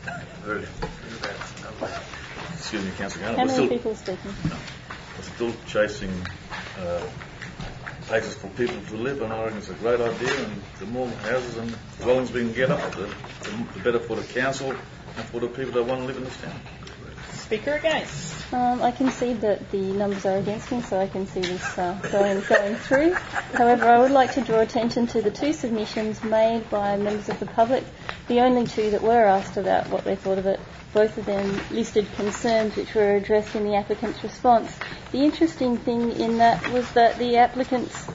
Excuse me, Councillor Gunn. How many people are speaking? We're still chasing places for people to live, and I reckon it's a great idea, and the more houses and dwellings we can get up, the better for the council and for the people that want to live in this town. Speaker against. I can see that the numbers are against me, so I can see this going through. However, I would like to draw attention to the 2 submissions made by members of the public, the only 2 that were asked about what they thought of it. Both of them listed concerns which were addressed in the applicant's response. The interesting thing in that was that the applicants,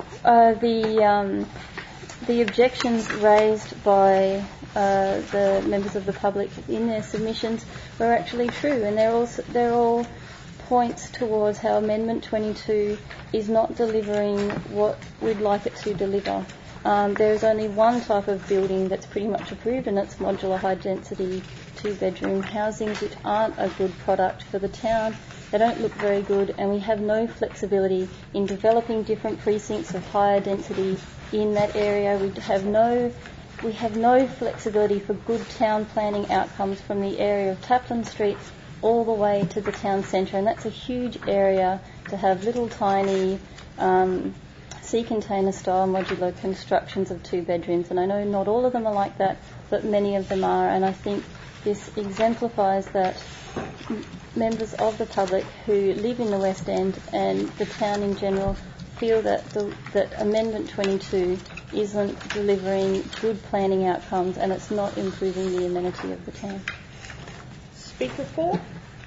the objections raised by the members of the public in their submissions were actually true, and they're all points towards how Amendment 22 is not delivering what we'd like it to deliver. There's only one type of building that's pretty much approved, and it's modular high-density 2-bedroom housings, which aren't a good product for the town. They don't look very good, and we have no flexibility in developing different precincts of higher density in that area. We have no flexibility for good town planning outcomes from the area of Taplin Street all the way to the town centre, and that's a huge area to have little tiny sea container style modular constructions of 2 bedrooms, and I know not all of them are like that, but many of them are, and I think this exemplifies that members of the public who live in the West End and the town in general feel that Amendment 22 isn't delivering good planning outcomes, and it's not improving the amenity of the town. Speaker for.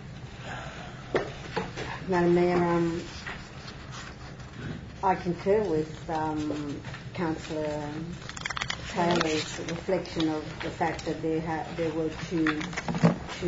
Madam Mayor, I concur with Councillor Taylor's reflection of the fact that there were two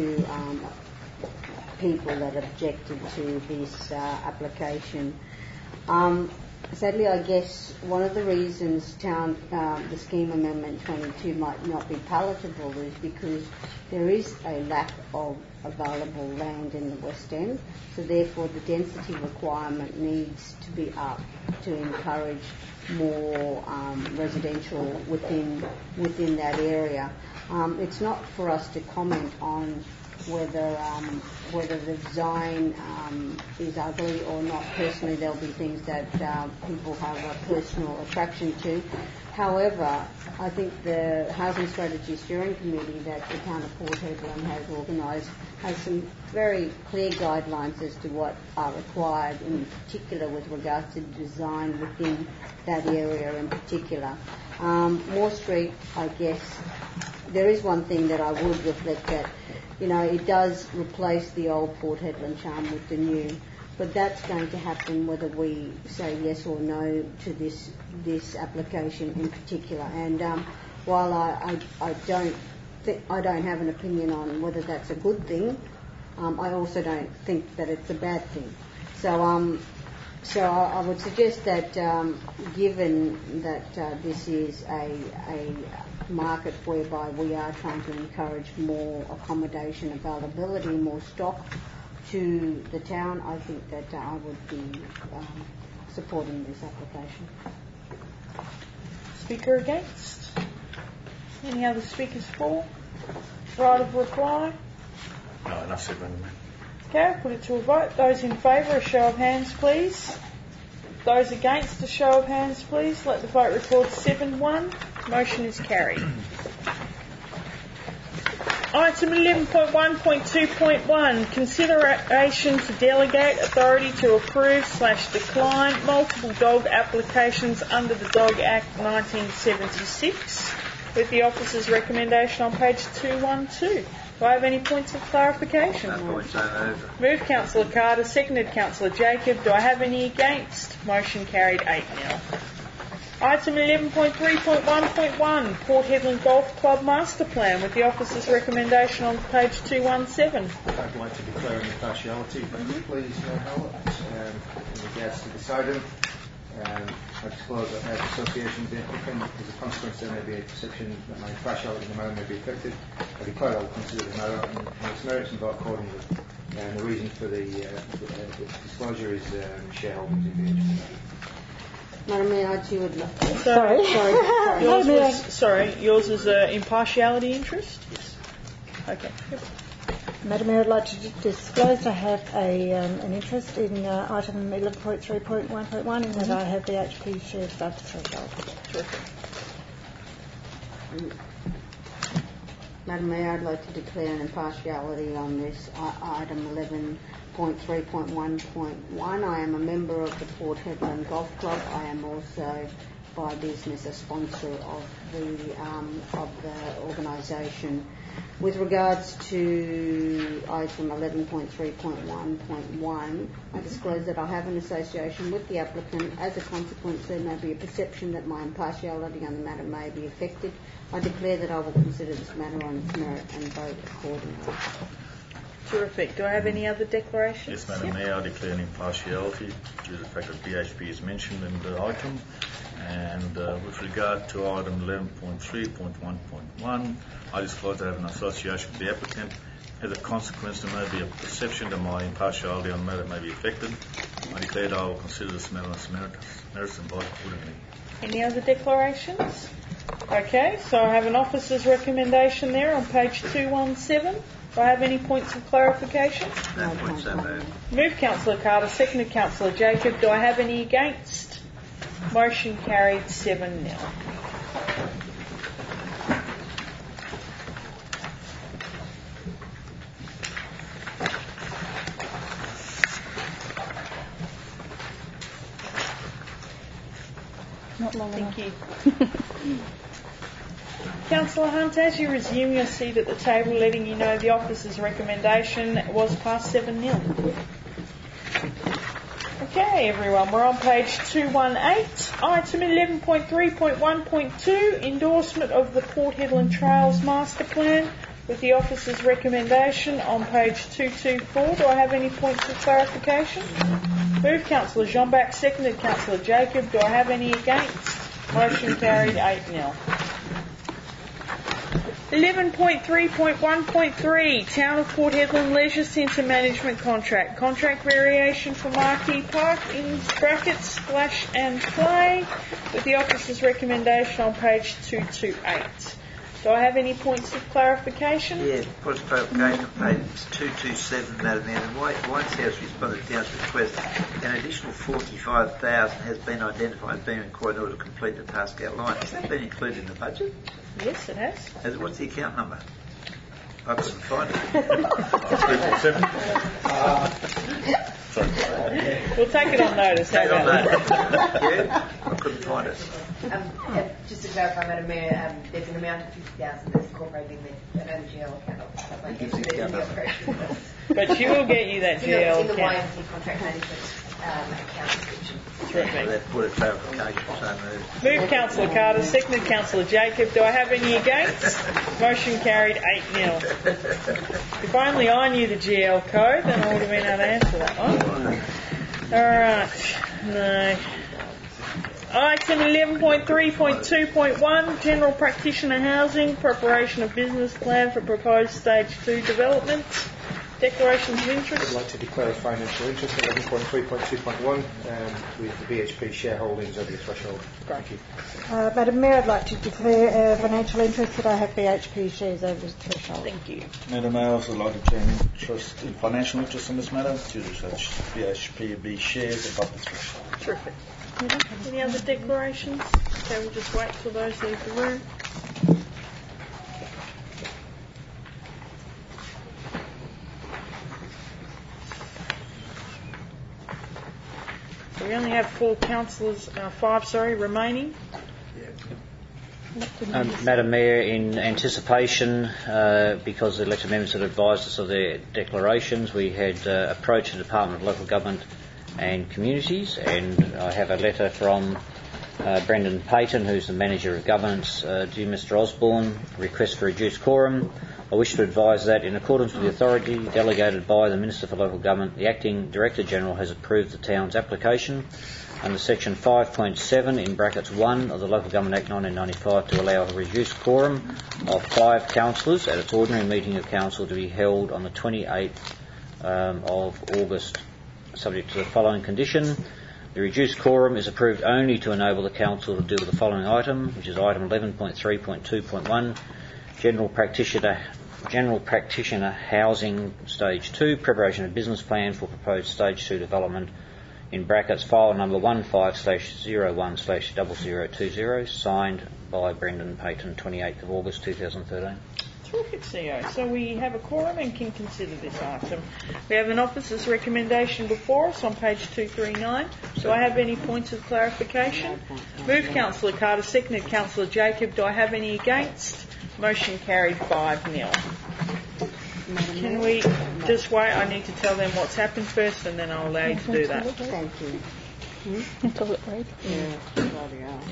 people that objected to this application. Sadly, I guess one of the reasons the scheme amendment 22 might not be palatable is because there is a lack of available land in the West End, so therefore the density requirement needs to be up to encourage more residential within that area. It's not for us to comment on whether the design is ugly or not. Personally, there'll be things that people have a personal attraction to. However, I think the Housing Strategy Steering Committee that the Town of Port Hedland has organised has some very clear guidelines as to what are required, in particular with regards to design within that area in particular. Moore Street, I guess, there is one thing that I would reflect that, it does replace the old Port Hedland charm with the new, but that's going to happen whether we say yes or no to this application in particular. And while I don't have an opinion on whether that's a good thing, I also don't think that it's a bad thing. So I would suggest that given that this is a market whereby we are trying to encourage more accommodation availability, more stock to the town, I think that I would be supporting this application. Speaker against? Any other speakers for? Right of reply? No, enough said, Madam Mayor. Okay, I'll put it to a vote. Those in favour, a show of hands, please. Those against, a show of hands, please. Let the vote record 7-1. Motion is carried. Item 11.1.2.1, consideration to delegate authority to approve/decline multiple dog applications under the Dog Act 1976, with the officer's recommendation on page 212. Do I have any points of clarification? No points, so Moved Councillor Carter, seconded Councillor Jacob. Do I have any against? Motion carried 8-0. Item 11.3.1.1, Port Hedland Golf Club Master Plan, with the officer's recommendation on page 217. I'd like to declare an impartiality, if I could please, Howard, in regards to this item. I disclose that I have association with the applicant. As a consequence, there may be a perception that my impartiality in the matter may be affected. I declare I will consider the matter on its merits and vote accordingly. The reason for the disclosure is shareholders engagement. Madam Mayor, I too would like to... Sorry. Yours is an impartiality interest? Yes. Okay. Yep. Madam Mayor, I'd like to disclose I have an interest in item 11.3.1.1 in that I have the HP shares above the threshold. Terrific. Madam Mayor, I'd like to declare an impartiality on this item 11.3.1.1. I am a member of the Port Hedland Golf Club. I am also, by business, a sponsor of the organisation. With regards to item 11.3.1.1, I disclose that I have an association with the applicant. As a consequence, there may be a perception that my impartiality on the matter may be affected. I declare that I will consider this matter on its merit and vote accordingly. Terrific. Do I have any other declarations? Yes, Madam Mayor, I declare an impartiality due to the fact that DHP is mentioned in the item. And with regard to item 11.3.1.1, I disclose that I have an association with the applicant. As a consequence, there may be a perception that my impartiality on the matter may be affected. I declare that I will consider this matter on its merits and vote accordingly. Any other declarations? Okay, so I have an officer's recommendation there on page 217. Do I have any points of clarification? no points, so moved. Moved Councillor Carter, seconded Councillor Jacob. Do I have any against? Motion carried 7-0. Not long Thank enough. you. Councillor Hunt, as you resume your seat at the table, letting you know the officer's recommendation was passed 7-0. Okay, everyone, we're on page 218. Item 11.3.1.2, endorsement of the Port Hedland Trails Master Plan, with the officer's recommendation on page 224. Do I have any points of clarification? Moved Councillor Jeanback, seconded Councillor Jacob. Do I have any against? Motion carried 8-0. 11.3.1.3 Town of Port Hedland Leisure Centre Management Contract. Contract variation for Marquee Park in brackets Splash and Play with the officer's recommendation on page 228. Do I have any points of clarification? Yeah, points of clarification on page 227, Madam Mayor. White's House responded to Council's request. An additional $45,000 has been identified as being required in order to complete the task outlined. Has that been included in the budget? Yes, it has. What's the account number? I couldn't find it. 347. We'll take it on notice. Take it on notice. Yeah, I couldn't find it. Just to clarify, Madam Mayor, there's an amount of $50,000 that's incorporated in the GL account. But she will get you that GL in the account. YMC contract management account description. Terrific. Put a clarification for some reason. Moved Councillor Carter, seconded Councillor Jacob. Do I have any against? Motion carried 8-0. If only I knew the GL code, then I would have been able to answer that one. Alright, no. Item 11.3.2.1 General Practitioner Housing, preparation of business plan for proposed stage 2 development. Declarations of interest. I'd like to declare a financial interest in 11.3.2.1 with the BHP shareholdings over the threshold. Thank you. Madam Mayor, I'd like to declare financial interest that I have BHP shares over the threshold. Thank you. Madam Mayor, I also like to claim interest in financial interest in this matter due to such BHP shares above the threshold. Terrific. Any other declarations? Okay, we'll just wait till those leave the room. So we only have five remaining. Madam Mayor, in anticipation, because the elected members had advised us of their declarations, we had approached the Department of Local Government and Communities, and I have a letter from Brendan Payton, who's the Manager of Governance. Dear Mr Osborne, request for reduced quorum. I wish to advise that, in accordance with the authority delegated by the Minister for Local Government, the Acting Director General has approved the town's application under Section 5.7 in brackets 1 of the Local Government Act 1995 to allow a reduced quorum of 5 councillors at its ordinary meeting of council to be held on the 28th of August, subject to the following condition. The reduced quorum is approved only to enable the council to deal with the following item, which is item 11.3.2.1, General Practitioner Housing Stage 2, preparation of business plan for proposed Stage 2 development, in brackets file number 15/01/0020, signed by Brendan Payton, 28th of August 2013. Terrific, CEO. So we have a quorum and can consider this item. We have an officer's recommendation before us on page 239. Do I have any points of clarification? Moved Councillor Carter, seconded Councillor Jacob. Do I have any against? Motion carried 5-0. Can we just wait? I need to tell them what's happened first, and then I'll allow you to do that. Thank you. Toilet break. Yeah, bloody hell.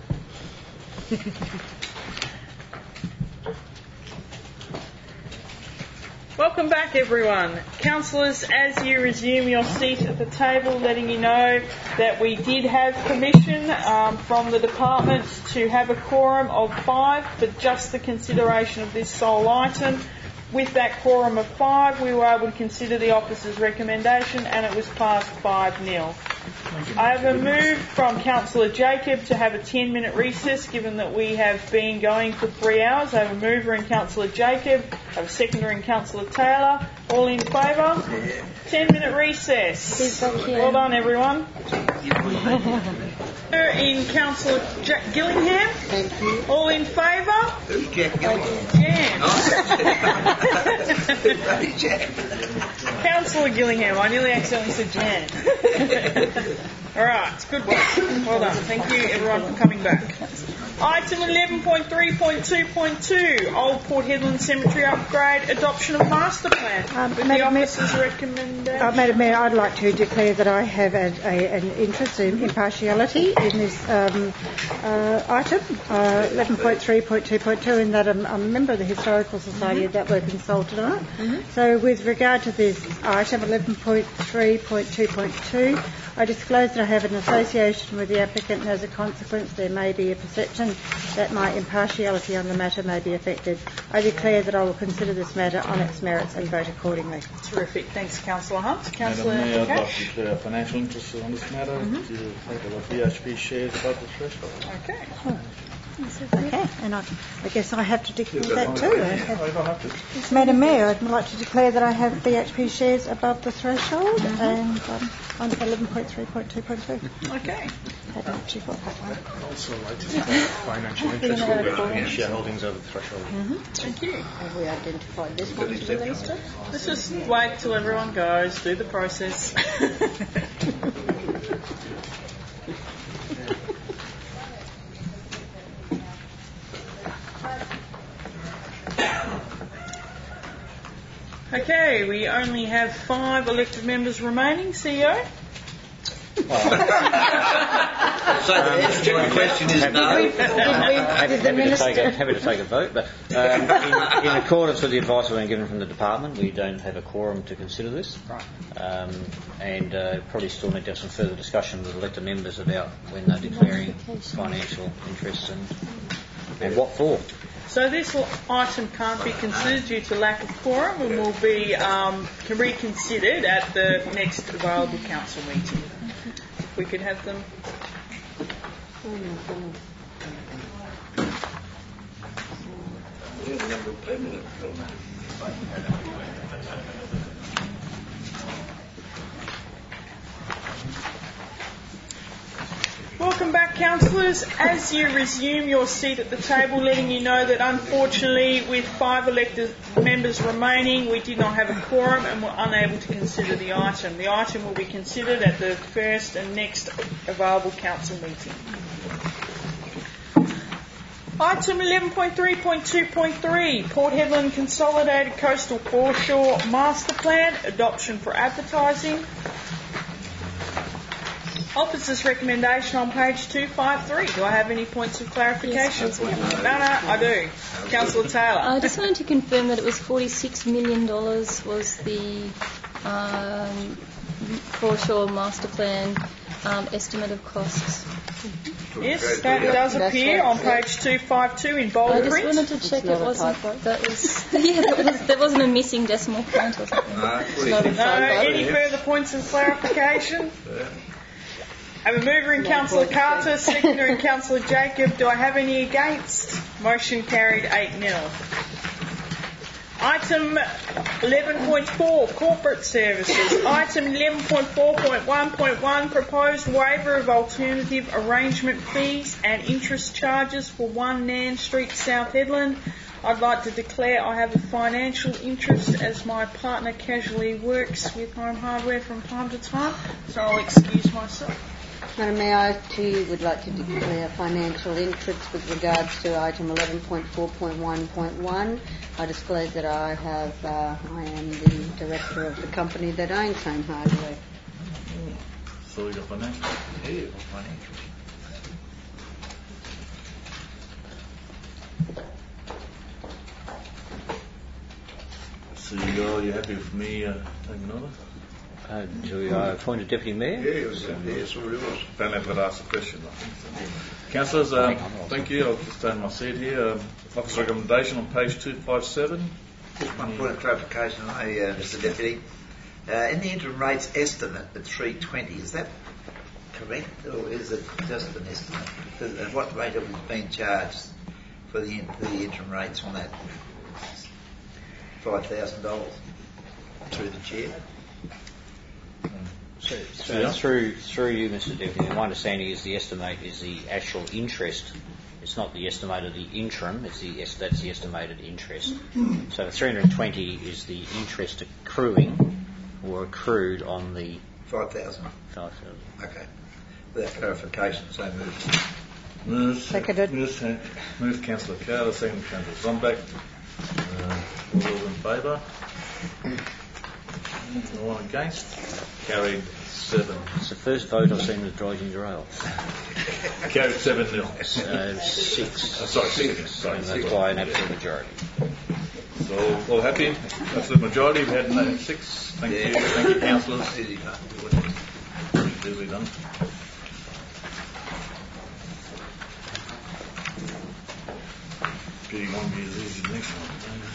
Welcome back, everyone. Councillors, as you resume your seat at the table, letting you know that we did have permission from the department to have a quorum of 5 for just the consideration of this sole item. With that quorum of 5, we were able to consider the officer's recommendation, and it was passed 5-0. I have a move from Councillor Jacob to have a 10-minute recess, given that we have been going for 3 hours. I have a mover in Councillor Jacob, I have a seconder in Councillor Taylor. All in favour? 10-minute recess. Well done, everyone. In Councillor Gillingham. Thank you. All in favour? Who's Jack Gillingham? Jan. Councillor Gillingham. I nearly accidentally said Jan. All right, good work. Well done. Thank you, everyone, for coming back. Item 11.3.2.2, Old Port Hedland Cemetery upgrade, adoption of master plan. With the officer's recommendation. Madam Mayor, I'd like to declare that I have an interest in impartiality in this item, 11.3.2.2, in that I'm a member of the Historical Society that we're consulted on it. So with regard to this item, 11.3.2.2, I disclose that I have an association with the applicant, and as a consequence there may be a perception that my impartiality on the matter may be affected. I declare that I will consider this matter on its merits and vote accordingly. Terrific. Thanks, Councillor Hunt. Councillor Madam Mayor, I'd like Cash. to declare a financial interest on this matter to take the BHP shares above the threshold. Okay. Okay, and I guess I have to declare that too. No, you don't have to. Madam Mayor, I'd like to declare that I have BHP shares above the threshold and on 11.3.2.2. Okay. I'd actually got that one. Also like to declare financial interest in shareholdings over the threshold. Thank you. Have we identified this one to the minister? Let's just wait till everyone goes, do the process. Okay, we only have 5 elected members remaining. CEO? So the answer to the question is no. Happy to take a vote, but in accordance with the advice we've been given from the department, we don't have a quorum to consider this. And probably still need to have some further discussion with elected members about when they're declaring financial interests and what for. So this item can't be considered due to lack of quorum and will be reconsidered at the next available council meeting. If we could have them. Welcome back, councillors. As you resume your seat at the table, letting you know that unfortunately with 5 elected members remaining, we did not have a quorum and were unable to consider the item. The item will be considered at the first and next available council meeting. Item 11.3.2.3, Port Hedland Consolidated Coastal Foreshore Master Plan, adoption for advertising. Officer's recommendation on page 253. Do I have any points of clarification? Yes, No, I do. Councillor Taylor. I just wanted to confirm that it was $46 million was the foreshore master plan estimate of costs. Yes, that does appear on page 252 in bold print. I just wanted to check it wasn't. That was there wasn't a missing decimal point or something. Any further points of clarification? I have a mover in Councillor Carter, seconder in Councillor Jacob. Do I have any against? Motion carried 8-0. Item 11.4, Corporate Services. Item 11.4.1.1, Proposed Waiver of Alternative Arrangement Fees and Interest Charges for 1 Nan Street, South Hedland. I'd like to declare I have a financial interest as my partner casually works with Home Hardware from time to time, so I'll excuse myself. Madam Mayor, I too would like to declare financial interest with regards to item 11.4.1.1. I disclose that I am the director of the company that owns Home Hardware. So you're financial? Yeah, you're financial. So you're happy with me taking over? Do we appoint a deputy mayor? Yes, we will. Apparently I've got to ask a question. Councillors, thank you. I'll just stand my seat here. Office recommendation on page 257. Just one point of clarification, Mr Deputy. In the interim rates estimate at 320, is that correct or is it just an estimate? At what rate have we been charged for the interim rates on that? $5,000 through the chair? So through you, Mr Deputy, my understanding is the estimate is the actual interest. It's not the estimate of the interim, that's the estimated interest. So the 320 is the interest accruing or accrued on the 5,000. 5,000. Okay. With that clarification, so moved. Seconded. Moved Councillor Carter, second Councillor Zombeck. All those in favour? No one against? Carried 7. It's the first vote I've seen with Dryden Rail. Carried 7-0. 6. Sorry, 6. Sorry, that's by an absolute majority. So all happy? Absolute majority. We had 6. Thank you. Thank you, councillors. Easily done. Getting on me is easy next one.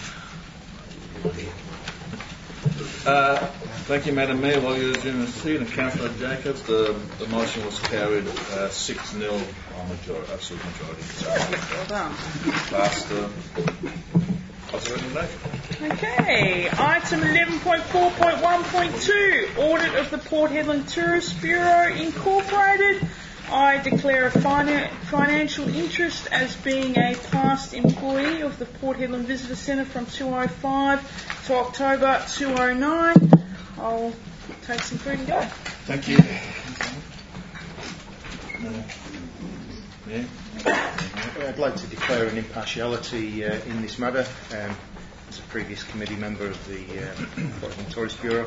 Thank you, Madam Mayor. While you were doing the seat, and Councillor Jacobs, the motion was carried 6-0 on absolute majority. Well done. Last recommendation. Okay, item 11.4.1.2, audit of the Port Hedland Tourist Bureau Incorporated. I declare a financial interest as being a past employee of the Port Hedland Visitor Centre from 2005 to October 2009. I'll take some food and go. Thank you. I'd like to declare an impartiality in this matter. As a previous committee member of the Port Hedland Tourist Bureau,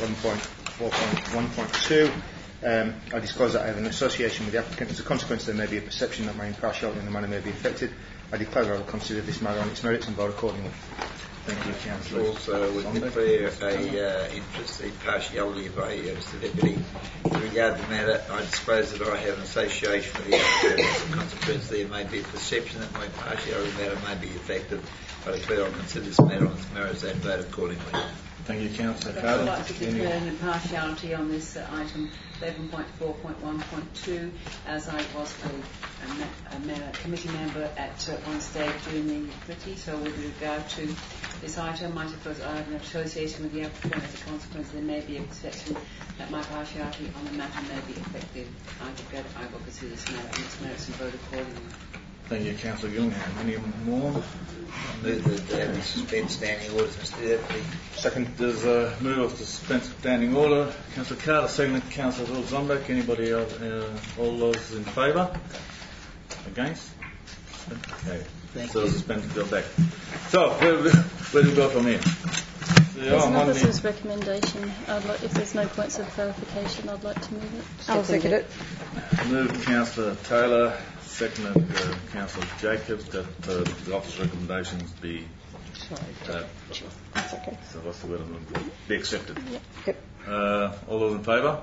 11.4.1.2. I disclose that I have an association with the applicant. As a consequence, there may be a perception that my impartiality in the matter may be affected. I declare I will consider this matter on its merits and vote accordingly. Thank you, Councillor. Also, we declare a interest impartiality by Mr Deputy. In regard to the matter, I disclose that I have an association with the applicant. As a consequence, there may be a perception that my impartiality matter may be affected. I declare I will consider this matter on its merits and vote accordingly. Thank you, Councillor Carter. I would like to declare an impartiality on this item 11.4.1.2, as I was a committee member at one stage during the committee. So with regard to this item, I suppose I have an association with the applicant. As a consequence, there may be a perception that my partiality on the matter may be affected. I will consider this matter on its merits and vote accordingly. Thank you, Councillor Gillingham. Any more? Move that we suspend standing orders, Mr Deputy. Second, there's a move of the suspension standing order. Councillor Carter, second, Councillor Zombeck. Anybody else? All those in favour? Against? Okay. So suspended, go back. So, where do we go from here? There's an officer's recommendation. If there's no points of clarification, I'd like to move it. I'll second it. Moved Councillor Taylor, seconded Councillor Jacobs, that the officer's recommendations be. That's okay. So what's the word? Be accepted. Yep. All those in favour?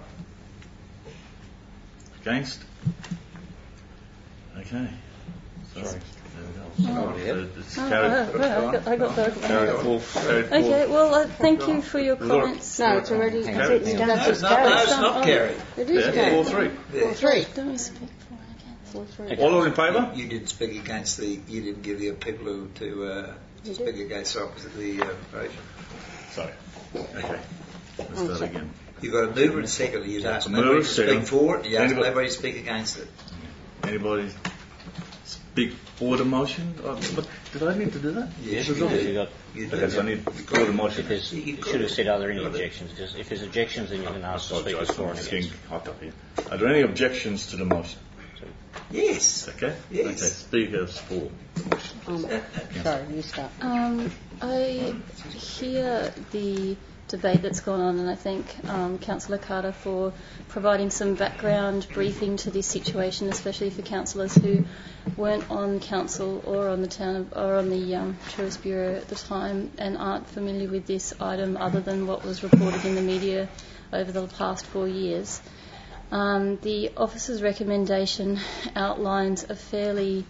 Against? Okay. Sorry. I got the Okay, well, thank you for your comments. No, it's already it's not carried. It is carried. 4-3. Don't we speak for and against? All those in favour? You didn't speak against you didn't give the people to speak against the proposal. Sorry. Okay. Let's start again. You've got a mover and second. You asked nobody to speak for it. You asked nobody to speak against it. Anybody speak for the motion? But did I need to do that? Yes, you did. Okay, so I need for the motion. You should have said, are there any objections? Just, if there's objections, then you can ask the speakers for and against. Are there any objections to the motion? Yes. Okay. Yes. Okay. Speakers for the motion. Sorry, you start. I hear the debate that's gone on, and I thank Councillor Carter for providing some background briefing to this situation, especially for councillors who weren't on council or on the Tourist Bureau at the time and aren't familiar with this item other than what was reported in the media over the past 4 years. The officer's recommendation outlines a fairly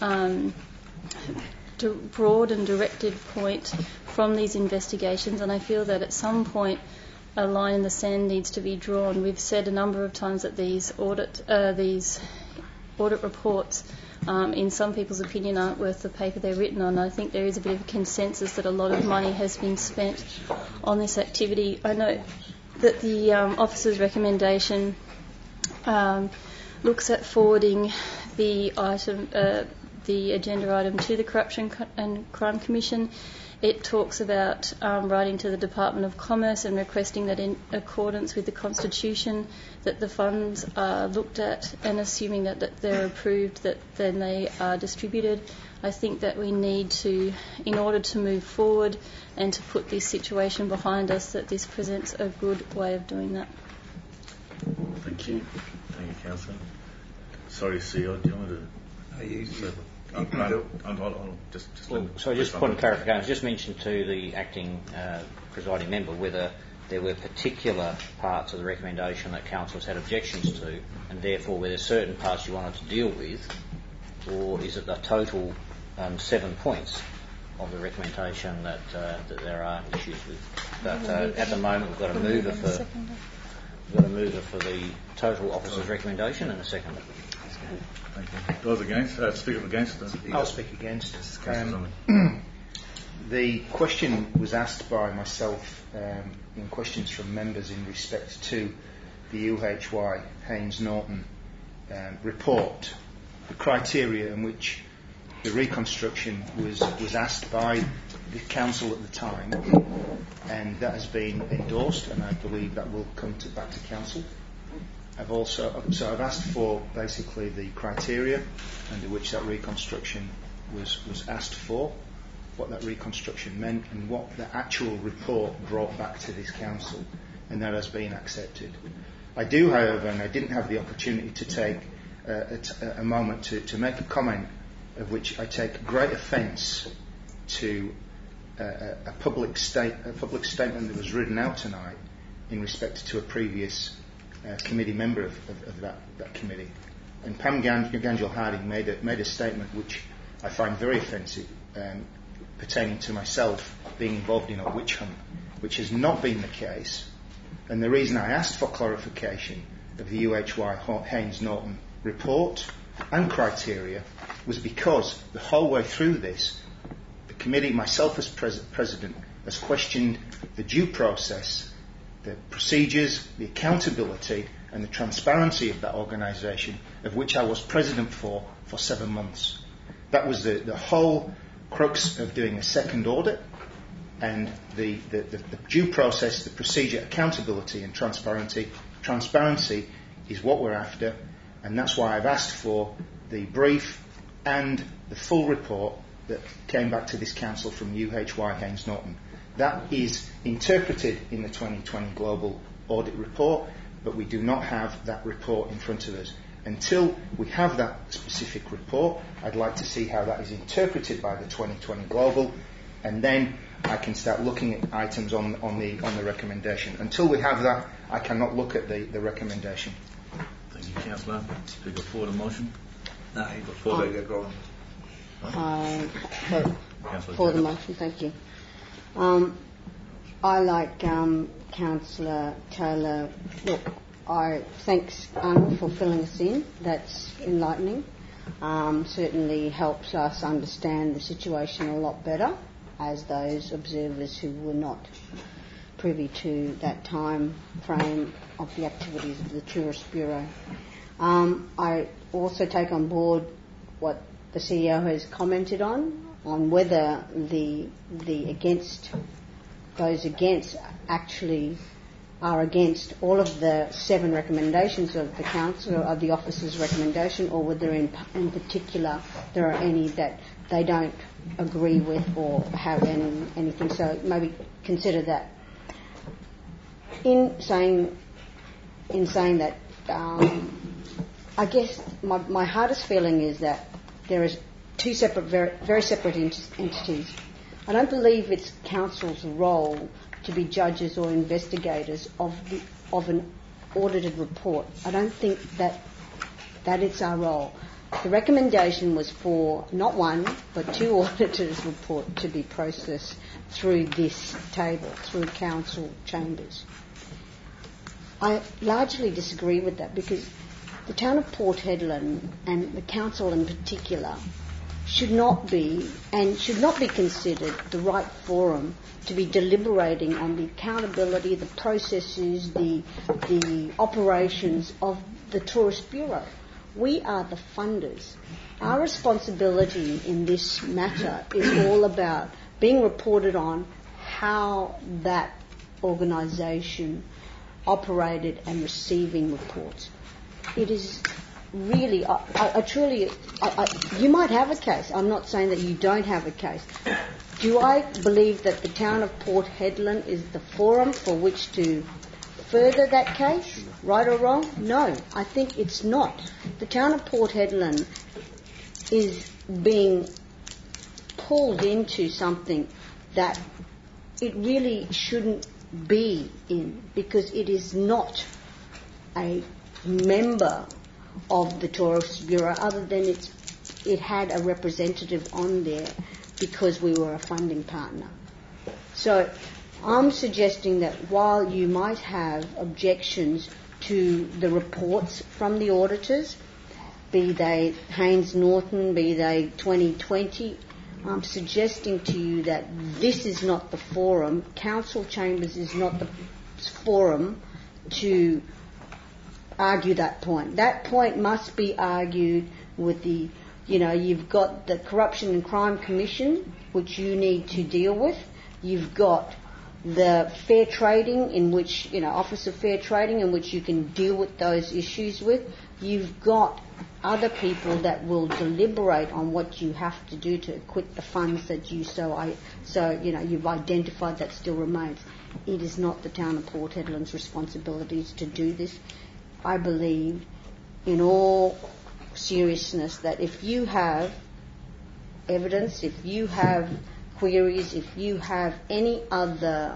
broad and directed point from these investigations, and I feel that at some point a line in the sand needs to be drawn. We've said a number of times that these audit reports, in some people's opinion, aren't worth the paper they're written on. I think there is a bit of a consensus that a lot of money has been spent on this activity. I know that the officer's recommendation looks at forwarding the item, the agenda item to the Corruption and Crime Commission. It talks about writing to the Department of Commerce and requesting that in accordance with the Constitution that the funds are looked at, and assuming that they're approved, that then they are distributed. I think that we need to, in order to move forward and to put this situation behind us, that this presents a good way of doing that. Thank you. Thank you, Councillor. Sorry, CEO, do you want to... So just a point of clarification. I was just mentioned to the acting presiding member whether there were particular parts of the recommendation that councillors had objections to, and therefore whether certain parts you wanted to deal with, or is it the total 7 points of the recommendation that there are issues with? But at the moment we've got a mover for the total officer's recommendation and a seconder. Thank you. Those against? Speak against? I'll speak against. The question was asked by myself in questions from members in respect to the UHY Haynes Norton report, the criteria in which the reconstruction was asked by the council at the time, and that has been endorsed, and I believe that will come back to council. I've asked for basically the criteria under which that reconstruction was asked for, what that reconstruction meant, and what the actual report brought back to this council, and that has been accepted. I do, however, and I didn't have the opportunity to take a moment to make a comment of which I take great offence to a public statement that was written out tonight in respect to a previous committee member of that committee. And Pam Ganjel-Harding made a statement which I find very offensive, pertaining to myself being involved in a witch hunt, which has not been the case. And the reason I asked for clarification of the UHY Haynes Norton report and criteria was because the whole way through this, the committee, myself as president, has questioned the due process, the procedures, the accountability and the transparency of that organisation, of which I was president for 7 months. That was the whole crux of doing a second audit, and the due process, the procedure, accountability and transparency. Transparency is what we're after, and that's why I've asked for the brief and the full report that came back to this council from UHY Haynes Norton. That is interpreted in the 2020 Global Audit Report, but we do not have that report in front of us. Until we have that specific report, I'd like to see how that is interpreted by the 2020 Global, and then I can start looking at items on the recommendation. Until we have that, I cannot look at the recommendation. Thank you, Councillor. Speaker for the motion. No, before they go on. For the motion, thank you. I like Councillor Taylor. Look, I thanks Arnold for filling us in. That's enlightening. Certainly helps us understand the situation a lot better as those observers who were not privy to that time frame of the activities of the Tourist Bureau. I also take on board what the CEO has commented on whether those against actually are against all of the 7 recommendations of the council, of the officer's recommendation, or whether in particular there are any that they don't agree with or have anything. So maybe consider that. In saying that, I guess my hardest feeling is that there is 2 separate, very separate entities. I don't believe it's council's role to be judges or investigators of an audited report. I don't think that it's our role. The recommendation was for not 1 but 2 auditors' report to be processed through this table, through council chambers. I largely disagree with that because the town of Port Hedland and the council in particular should not be considered the right forum to be deliberating on the accountability, the processes, the operations of the Tourist Bureau. We are the funders. Our responsibility in this matter is all about being reported on how that organisation operated and receiving reports. It is really, you might have a case. I'm not saying that you don't have a case. Do I believe that the town of Port Hedland is the forum for which to further that case, right or wrong? No, I think it's not. The town of Port Hedland is being pulled into something that it really shouldn't be in, because it is not a member of the Tourist Bureau, other than it had a representative on there because we were a funding partner. So I'm suggesting that while you might have objections to the reports from the auditors, be they Haynes Norton, be they 2020, I'm suggesting to you that this is not the forum, council chambers is not the forum to argue that point. That point must be argued with the, you've got the Corruption and Crime Commission, which you need to deal with. You've got the fair trading, in which, Office of Fair Trading, in which you can deal with those issues with. You've got other people that will deliberate on what you have to do to acquit the funds that you've identified that still remains. It is not the town of Port Hedland's responsibilities to do this. I believe, in all seriousness, that if you have evidence, if you have queries, if you have any other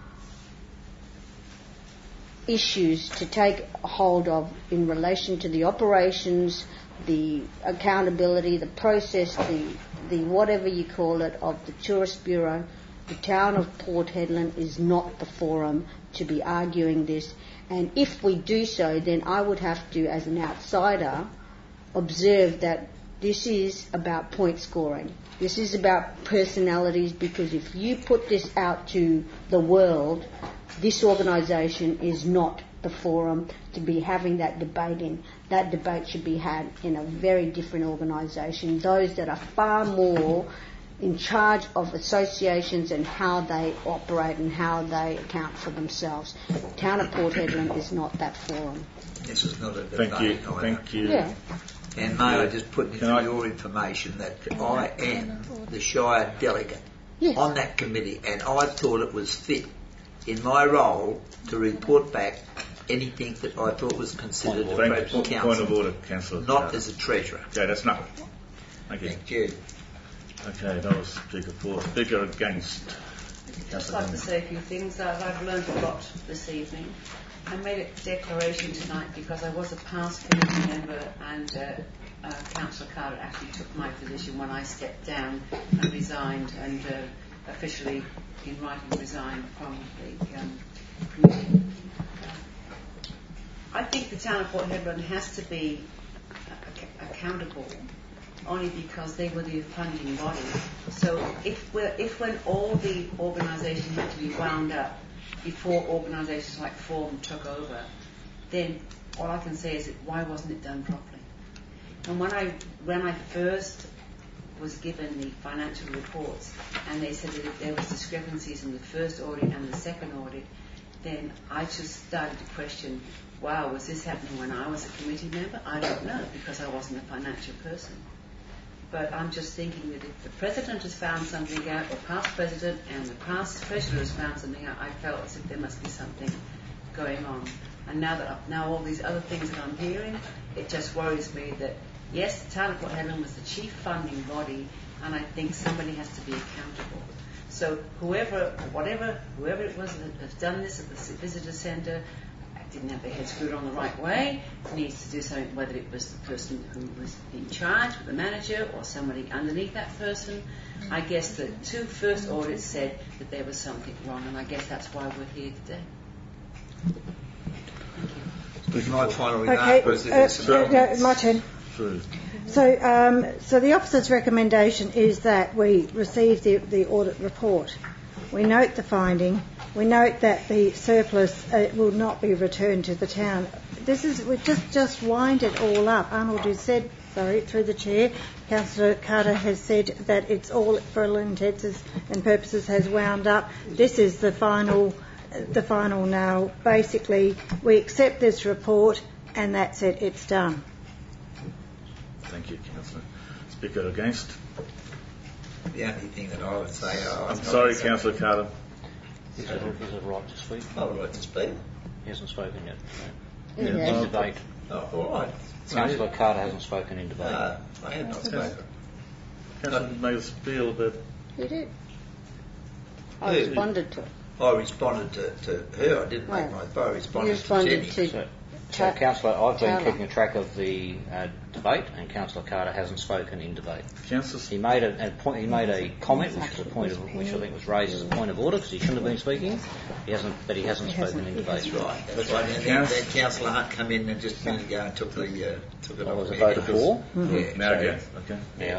issues to take hold of in relation to the operations, the accountability, the process, the whatever you call it, of the Tourist Bureau, the town of Port Hedland is not the forum to be arguing this. And if we do so, then I would have to, as an outsider, observe that this is about point scoring. This is about personalities, because if you put this out to the world, this organisation is not the forum to be having that debate in. That debate should be had in a very different organisation, those that are far more in charge of associations and how they operate and how they account for themselves. Town of Port Hedland is not that forum. This is not a debate. Thank you. Yeah. And may I just put into your information that I am the Shire delegate on that committee, and I thought it was fit in my role to report back anything that I thought was considered appropriate council. Point of order, Councillor. Not as a treasurer. Okay, that's enough. Thank you. Thank you. Okay, that was Speaker for. Speaker against. I'd just like to say a few things. I've learned a lot this evening. I made a declaration tonight because I was a past committee member, and Councillor Carter actually took my position when I stepped down and resigned, and officially in writing resigned from the committee. I think the town of Port Hedland has to be accountable only because they were the funding body. So if when all the organisation had to be wound up before organisations like Forum took over, then all I can say is that why wasn't it done properly? And when I first was given the financial reports and they said that if there was discrepancies in the first audit and the second audit, then I just started to question, wow, was this happening when I was a committee member? I don't know, because I wasn't a financial person. But I'm just thinking that if the President has found something out, or past President and the past Treasurer has found something out, I felt as if there must be something going on. And now all these other things that I'm hearing, it just worries me that, yes, the town of Port Hedland was the chief funding body, and I think somebody has to be accountable. So whoever it was that has done this at the visitor centre, didn't have their head screwed on the right way, needs to do something, whether it was the person who was in charge, the manager, or somebody underneath that person. I guess the two first audits said that there was something wrong, and I guess that's why we're here today. Thank you. My final remark was my turn. So the officer's recommendation is that we receive the audit report. We note the finding We note that the surplus will not be returned to the town. We've just wind it all up. Arnold has said, through the chair, Councillor Carter has said that it's all, for all intents and purposes, has wound up. This is the final now. Basically, we accept this report, and that's it. It's done. Thank you, Councillor. Speaker against? The only thing that I would say... I'm sorry, Councillor Carter. Is it right to speak? Oh, right to speak. He hasn't spoken yet. Yeah. In debate. Oh, all right. Councillor Carter hasn't spoken in debate. I have not spoken. Councillor made a spiel, but... You did. I responded to it. I responded to her. I didn't make my... I responded to Jenny. So, Councillor, I've been keeping track of the debate, and Councillor Carter hasn't spoken in debate. He made a comment, which I think was raised as a point of order, because he shouldn't have been speaking. He hasn't spoken in debate. That's right. That's right. And then Councillor Hunt come in and just a minute ago and took it off. Was it voted for? Yeah. Now again. Okay. Yeah.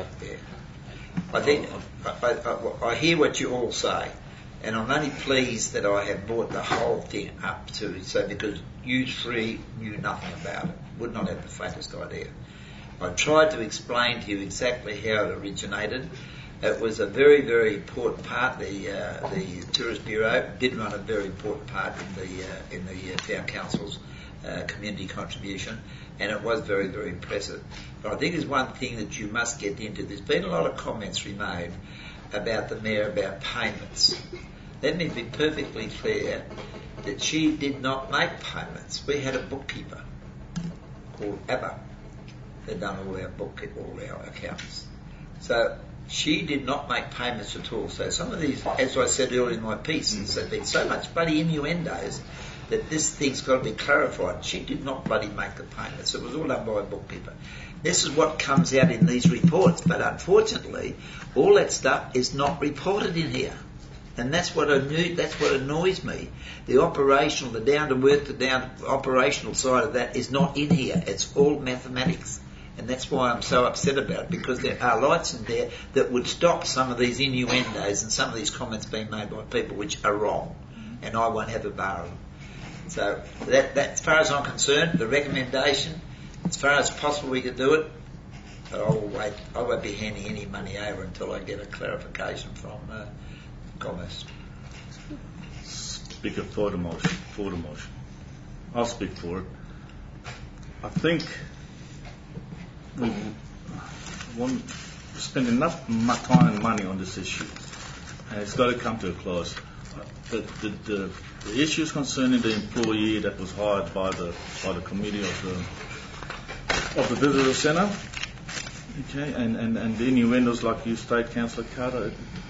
I think I hear what you all say. And I'm only pleased that I have brought the whole thing up to, so because you three knew nothing about it, would not have the faintest idea. I tried to explain to you exactly how it originated. It was a very, very important part. The Tourist Bureau did run a very important part in the Town Council's community contribution, and it was very, very impressive. But I think there's one thing that you must get into. There's been a lot of comments remade about the Mayor about payments. Let me be perfectly clear that she did not make payments. We had a bookkeeper called Abba that done all our accounts. So she did not make payments at all. So some of these, as I said earlier in my piece, there's been so much bloody innuendos that this thing's got to be clarified. She did not bloody make the payments. It was all done by a bookkeeper. This is what comes out in these reports, but unfortunately, all that stuff is not reported in here. And that's what annoys me. The operational, the down-to-earth, operational side of that is not in here. It's all mathematics. And that's why I'm so upset about it, because there are lights in there that would stop some of these innuendos and some of these comments being made by people which are wrong. And I won't have a bar of them. So that as far as I'm concerned, the recommendation, as far as possible we could do it, but I won't be handing any money over until I get a clarification from Commerce. Speaker for the motion. I'll speak for it. I think we want to spend enough time and money on this issue, and it's got to come to a close. The issues concerning the employee that was hired by the committee of the visitor centre, okay, and the innuendos like you state, Councillor Carter,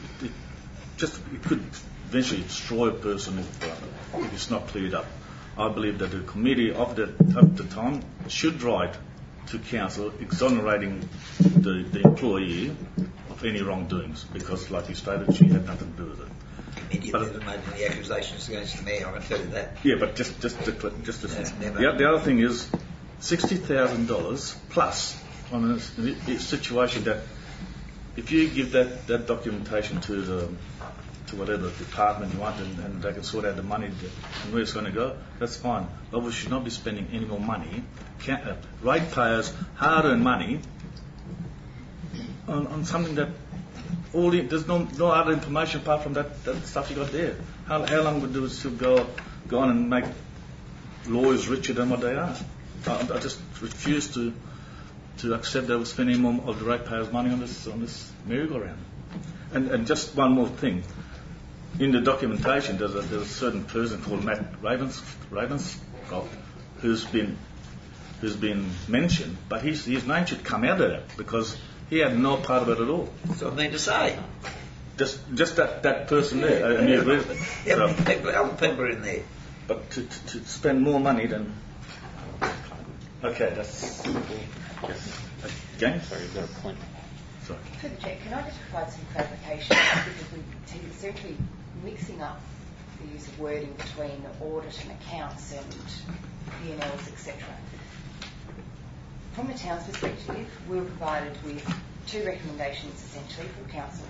it could eventually destroy a person if it's not cleared up. I believe that the committee of the time should write to council exonerating the employee of any wrongdoings, because, like you stated, she had nothing to do with it. Committee never made any accusations against the mayor, I can tell you that. Yeah, but just a the other thing is $60,000 plus on a situation that if you give that documentation to whatever department you want, and they can sort out the money and where it's going to go, that's fine. But we should not be spending any more money, ratepayers' hard-earned money, on something that there's no other information apart from that stuff you got there. How long would it still go on and make lawyers richer than what they are? I just refuse to accept that we're spending more of the ratepayers' money on this merry-go-round. And just one more thing. In the documentation, there's a certain person called Matt Ravenscroft who's been mentioned, but his name should come out of that because he had no part of it at all. That's what I mean to say. Just that person there. And other people are in there. But to spend more money than... Okay, that's... Again? Sorry, you've got a point. Sorry. Through the Chair, can I just provide some clarification? Because we seem to be mixing up the use of wording between audit and accounts and P&Ls, etc. From the town's perspective, we were provided with two recommendations essentially from council.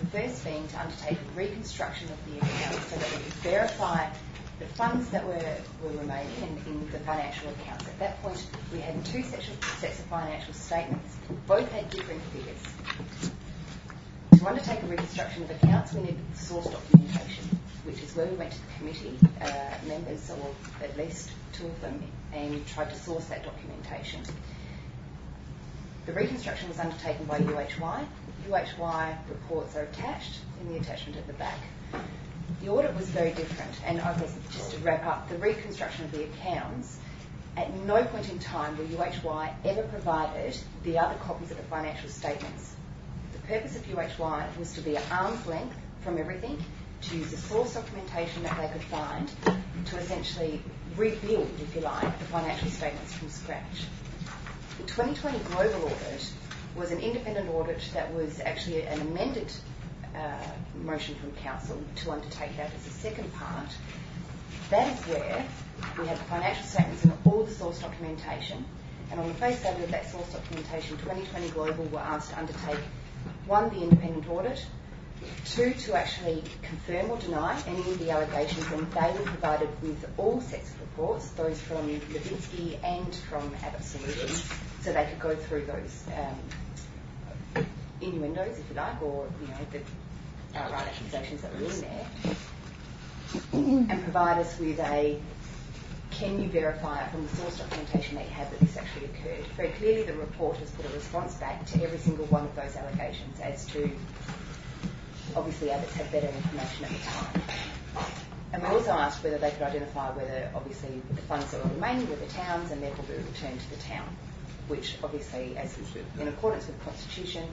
The first being to undertake a reconstruction of the accounts so that we could verify the funds that were remaining in the financial accounts. At that point, we had two sets of financial statements. Both had different figures. To undertake a reconstruction of accounts, we needed source documentation, which is where we went to the committee members, or at least two of them, and tried to source that documentation. The reconstruction was undertaken by UHY. UHY reports are attached in the attachment at the back. The audit was very different, and I guess just to wrap up, the reconstruction of the accounts, at no point in time will UHY ever provided the other copies of the financial statements. The purpose of UHY was to be at arm's length from everything, to use the source documentation that they could find to essentially rebuild, if you like, the financial statements from scratch. The 2020 global audit was an independent audit that was actually an amended motion from Council to undertake that as a second part. That is where we had the financial statements and all the source documentation, and on the face value of that source documentation, 2020 Global were asked to undertake, one, the independent audit, two, to actually confirm or deny any of the allegations, and they were provided with all sets of reports, those from Levitsky and from Abbott Solutions, so they could go through those innuendos, if you like, or the outright accusations that were in there, and provide us with a, can you verify from the source documentation that you have that this actually occurred? Very clearly the report has put a response back to every single one of those allegations as to, obviously Abbott's had better information at the time. And we also asked whether they could identify whether, obviously, the funds that were remaining were the town's and therefore be returned to the town, which obviously, as in accordance with the Constitution,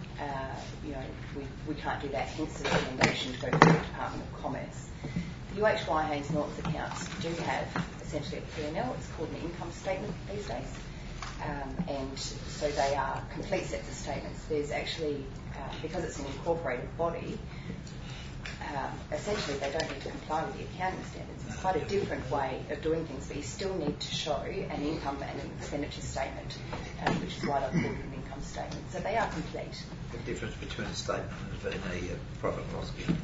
we can't do that, hence the recommendation to go to the Department of Commerce. The UHY Haynes Norton's accounts do have essentially a P&L, it's called an income statement these days, and so they are complete sets of statements. There's actually, because it's an incorporated body, essentially they don't need to comply with the accounting standards. It's quite a different way of doing things, but you still need to show an income and an expenditure statement, which is why they've called it an income statement. So they are complete. The difference between a statement and a profit and loss account.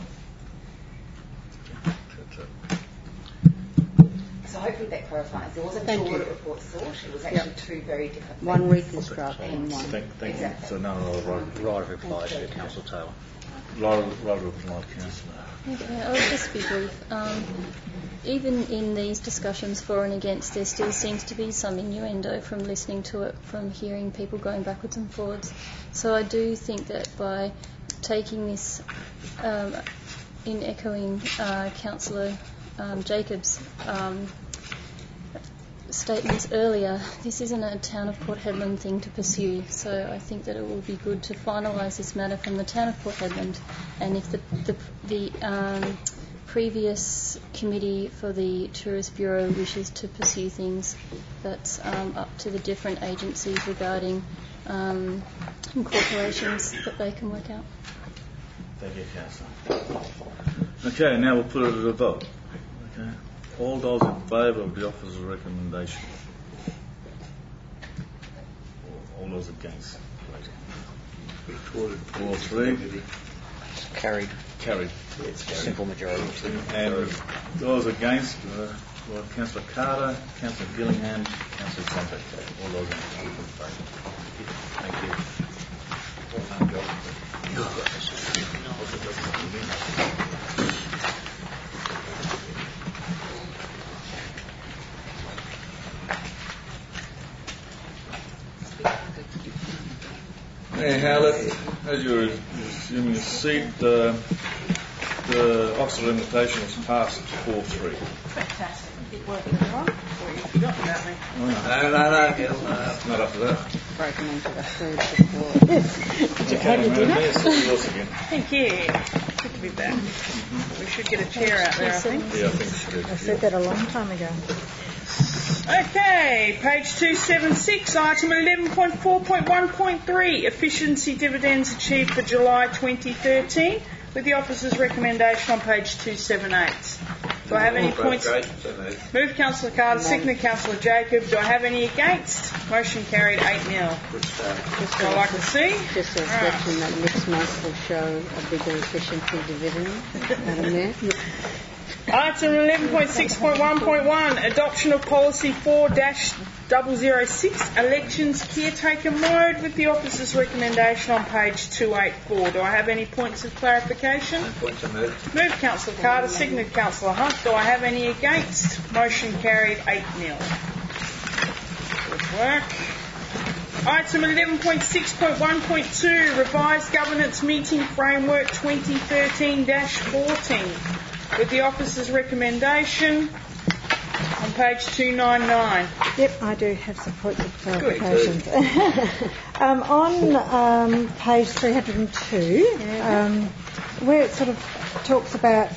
So hopefully that clarifies. There wasn't two audit reports sought, it was actually two very different one things. reconstruction, one. Thank you. So now Right reply to Councillor Taylor. Right reply, Councillor. Okay, I'll just be brief. Even in these discussions for and against, there still seems to be some innuendo from listening to it, from hearing people going backwards and forwards. So I do think that by taking this, in echoing Councillor Jacobs' statements earlier, this isn't a Town of Port Hedland thing to pursue, so I think that it will be good to finalise this matter from the Town of Port Hedland, and if the previous committee for the Tourist Bureau wishes to pursue things, that's up to the different agencies regarding incorporations that they can work out. Thank you, Councillor. Okay, now we'll put it to the vote. Okay. All those in favour of the officer's recommendation? All those against? All three? Carried. Carried. Simple majority. And those against were Councillor Carter, Councillor Gillingham, Councillor Zombek. All those in favour. Thank you. Mayor Howlett, as you were assuming a seat, the officer invitation was passed 4-3. Fantastic. Keep working it on. Or you've forgotten about me. No, Gil. Not up to that. Broken into the third support. Did you have your dinner? Thank you. Good to be back. We should get a chair out there, I think. Yeah, I think so. I said that a long time ago. Okay, page 276, item 11.4.1.3, efficiency dividends achieved for July 2013, with the officer's recommendation on page 278. Do I have any points? Move Councillor Carter, seconded Councillor Jacob. Do I have any against? Motion carried 8-0. Just I like to see. Just a reflection that next month will show a bigger efficiency dividend. Madam Mayor. Item 11.6.1.1, adoption of policy 4-006, elections caretaker mode, with the officer's recommendation on page 284. Do I have any points of clarification? Point to move. Move Councillor Carter, seconded Councillor Hunt. Do I have any against? Motion carried 8-0. Good work. Item 11.6.1.2, revised governance meeting framework 2013-14. With the officer's recommendation on page 299. Yep, I do have some points of clarifications. On page 302, where it sort of talks about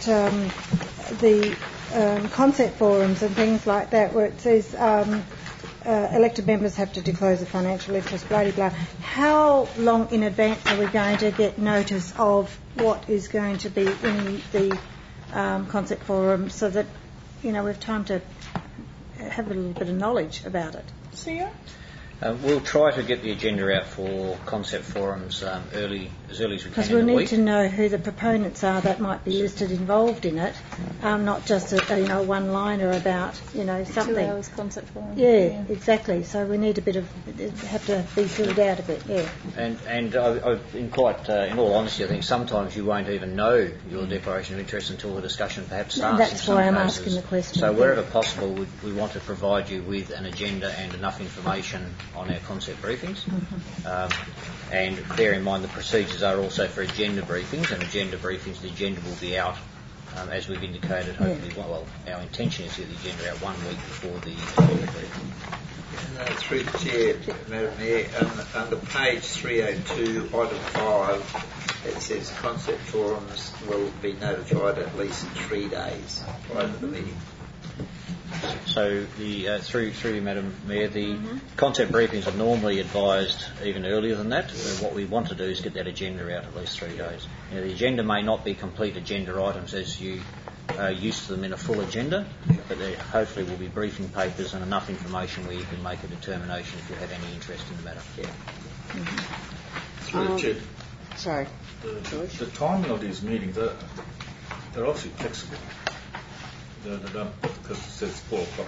the concept forums and things like that, where it says elected members have to disclose the financial interest, blah, blah, blah. How long in advance are we going to get notice of what is going to be in the concept forum, so that we have time to have a little bit of knowledge about it? See ya. We'll try to get the agenda out for concept forums as early as we can. Because we'll need to know who the proponents are that might be listed involved in it, not just a one-liner about something. 2 hours concept forum. Yeah, exactly. So we need a bit of have to be filled out a bit. Yeah. And in all honesty, I think sometimes you won't even know your declaration of interest until the discussion perhaps starts. That's why I'm asking the question. So wherever possible, we want to provide you with an agenda and enough information on our concept briefings. And bear in mind the procedures are also for agenda briefings, and agenda briefings, the agenda will be out, as we've indicated, hopefully, our intention is to get the agenda out 1 week before the agenda briefing. Through the Chair, Madam Mayor, under page 302, item 5, it says concept forums will be notified at least 3 days prior to the meeting. So through you, Madam Mayor, the concept briefings are normally advised even earlier than that. What we want to do is get that agenda out at least 3 days. The agenda may not be complete agenda items as you are used to them in a full agenda, but there hopefully will be briefing papers and enough information where you can make a determination if you have any interest in the matter. Through the Chair. Sorry. The timing of these meetings, they're obviously flexible. They don't, because it says 4 o'clock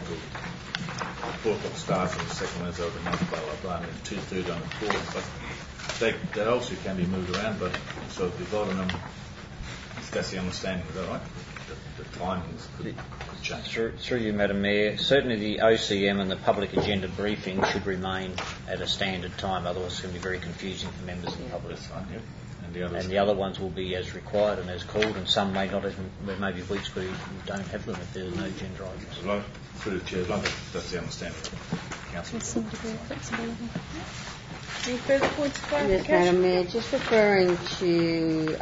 starts on the second Wednesday of the month, blah, blah, blah, and then 2, 3 on the 4th. But they also can be moved around, but so if you vote on them, that's the understanding, is that right? The timings could change. Through you, Madam Mayor, certainly the OCM and the public agenda briefing should remain at a standard time, otherwise it's going to be very confusing for members of the public. That's right, yeah. And the other ones will be as required and as called, and some may not even, there may be weeks where you don't have them if there's no agenda items. Through the Chair, that's the understanding of Council. Some degree of flexibility. Any further points of clarification? Yes, Madam Mayor, just referring to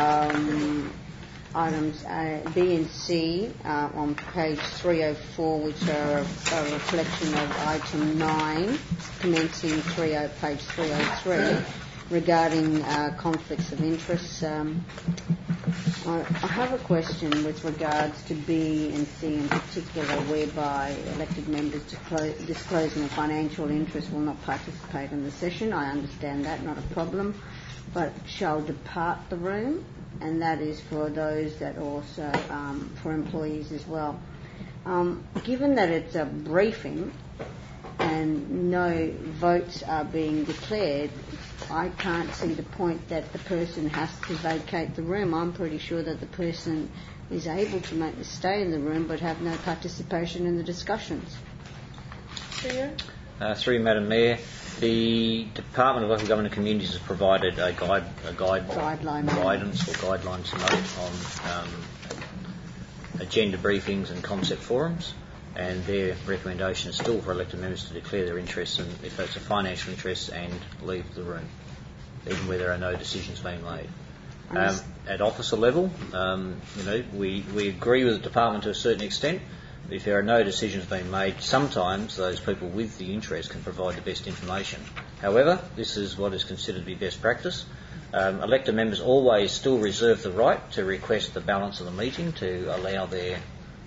items B and C on page 304, which are a reflection of item 9, commencing page 303. Regarding conflicts of interest, I have a question with regards to B and C in particular, whereby elected members disclosing a financial interest will not participate in the session. I understand that, not a problem, but shall depart the room, and that is for those that also for employees as well. Given that it's a briefing and no votes are being declared, I can't see the point that the person has to vacate the room. I'm pretty sure that the person is able to stay in the room but have no participation in the discussions. Through Madam Mayor, the Department of Local Government and Communities has provided a guidance or guidelines note on agenda briefings and concept forums. And their recommendation is still for elected members to declare their interests, and if it's a financial interest, and leave the room, even where there are no decisions being made. At officer level, we agree with the department to a certain extent. If there are no decisions being made, sometimes those people with the interest can provide the best information. However, this is what is considered to be best practice. Elected members always still reserve the right to request the balance of the meeting to allow their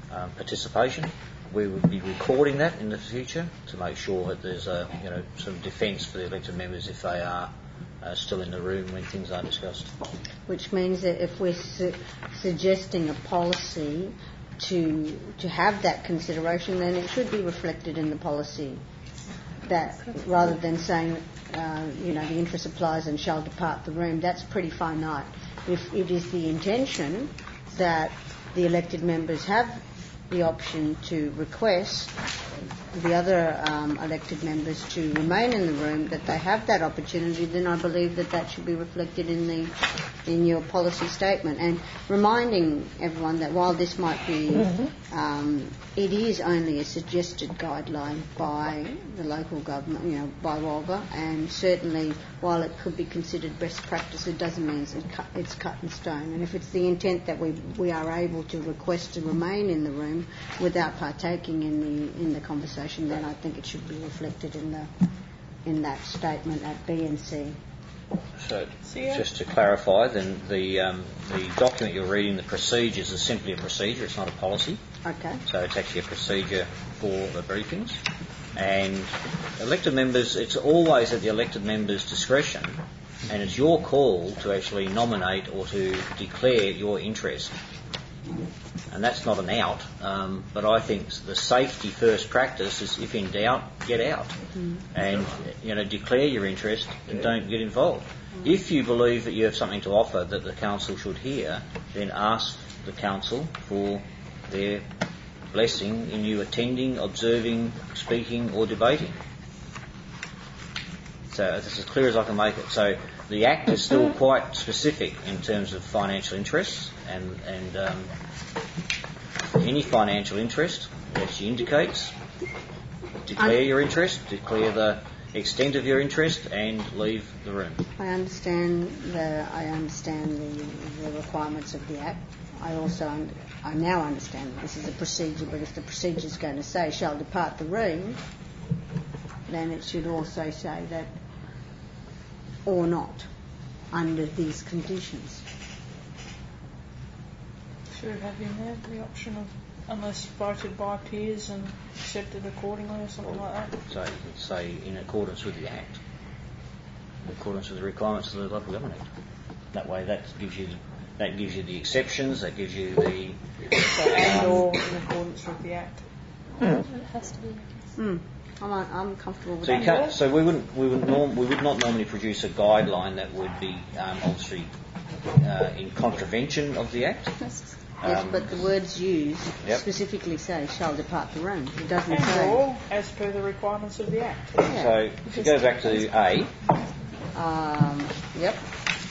participation. We would be recording that in the future to make sure that there's some defence for the elected members if they are still in the room when things are discussed. Which means that if we're suggesting a policy to have that consideration, then it should be reflected in the policy. That rather than saying, the interest applies and shall depart the room, that's pretty finite. If it is the intention that the elected members have the option to request the other elected members to remain in the room, that they have that opportunity, then I believe that should be reflected in your policy statement. And reminding everyone that while this might be, it is only a suggested guideline by the local government, by Wagga, and certainly while it could be considered best practice, it doesn't mean it's cut in stone. And if it's the intent that we are able to request to remain in the room without partaking in the conversation, then I think it should be reflected in that statement at B and C. So, just to clarify, then the document you're reading, the procedures, is simply a procedure. It's not a policy. Okay. So it's actually a procedure for the briefings. And elected members, it's always at the elected members' discretion, and it's your call to actually nominate or to declare your interest. And that's not an out, but I think the safety first practice is, if in doubt, get out, and declare your interest and don't get involved. If you believe that you have something to offer that the council should hear, then ask the council for their blessing in you attending, observing, speaking, or debating. So it's as clear as I can make it. So the Act is still quite specific in terms of financial interests, and any financial interest that she indicates, declare your interest, declare the extent of your interest, and leave the room. I understand the requirements of the Act. I now understand that this is a procedure, but if the procedure is going to say shall depart the room, then it should also say that or not under these conditions. Should it have in there the option of unless voted by peers and accepted accordingly or something like that? So you could say in accordance with the Act, in accordance with the requirements of the Local Government Act. That way that gives you the exceptions, that gives you the... So and or in accordance with the Act. It has to be. I'm comfortable with so that. You can't, so we would not normally produce a guideline that would be obviously in contravention of the Act. Yes, but the words used specifically say shall depart the room. It doesn't say. Or as per the requirements of the Act. Yeah. So if you go back to A. Yep.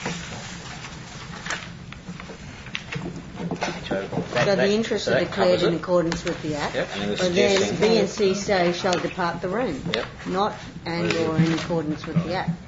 So the interests are declared in accordance with the Act. Yep, and but then B and C say shall depart the room. Yep. Not and or in accordance with the Act.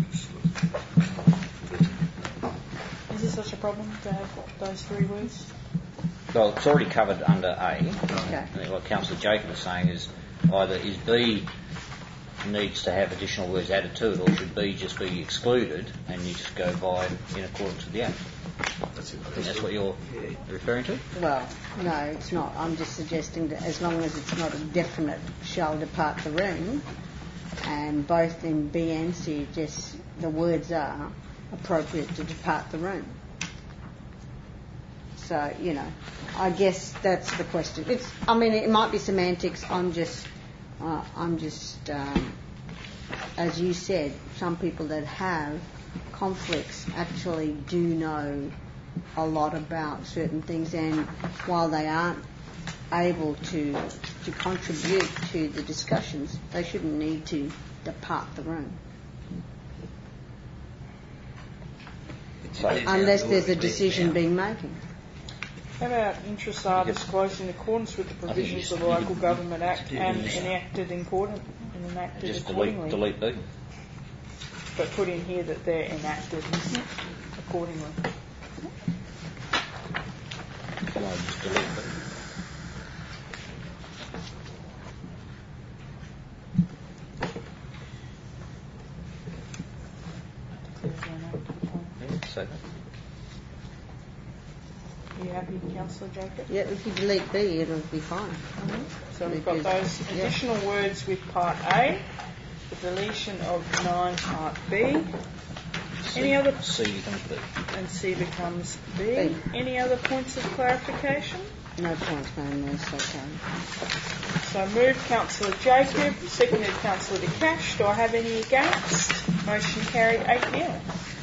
Is there such a problem to have those three words? Well, it's already covered under A. Okay. I think what Councillor Jacob is saying is either is B needs to have additional words added to it, or should B just be excluded and you just go by in accordance with the Act. I think that's what you're referring to? Well, no, it's not. I'm just suggesting that as long as it's not a definite shall depart the room, and both in B and C just the words are appropriate to depart the room. So, I guess that's the question. It might be semantics. I'm just, as you said, some people that have conflicts actually do know a lot about certain things, and while they aren't able to contribute to the discussions, they shouldn't need to depart the room. Unless there's a decision being made. How about interests are disclosed in accordance with the provisions of the Local Government Act and enacted accordingly? Delete B. But put in here that they're enacted accordingly. No, just delete B. Are you happy, Councillor Jacob. Yeah, if you delete B, it'll be fine. So we've got those additional words with Part A, the deletion of 9 Part B. Any other? C becomes B. And C becomes B. Any other points of clarification? No points, Madam Mayor, it's okay. So moved Councillor Jacob, seconded Councillor De Cash. Do I have any against? Motion carried 8-0.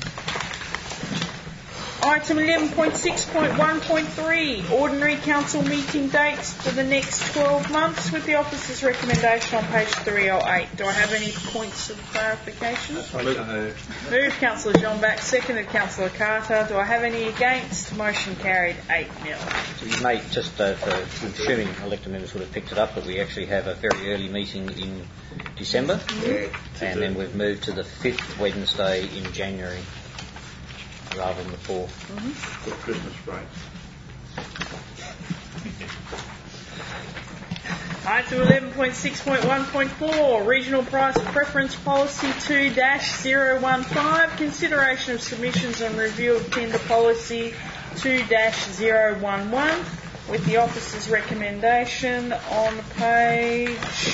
Item 11.6.1.3, ordinary council meeting dates for the next 12 months with the officer's recommendation on page 308. Do I have any points of clarification? Moved Councillor John Back, seconded Councillor Carter. Do I have any against? Motion carried 8-0. So you may just, for assuming elected members would have picked it up, but we actually have a very early meeting in December, and then we've moved to the 5th Wednesday in January, rather than the 4th. For Christmas break. Item 11.6.1.4, Regional Price Preference Policy 2-015, consideration of submissions and review of tender policy 2-011, with the officer's recommendation on page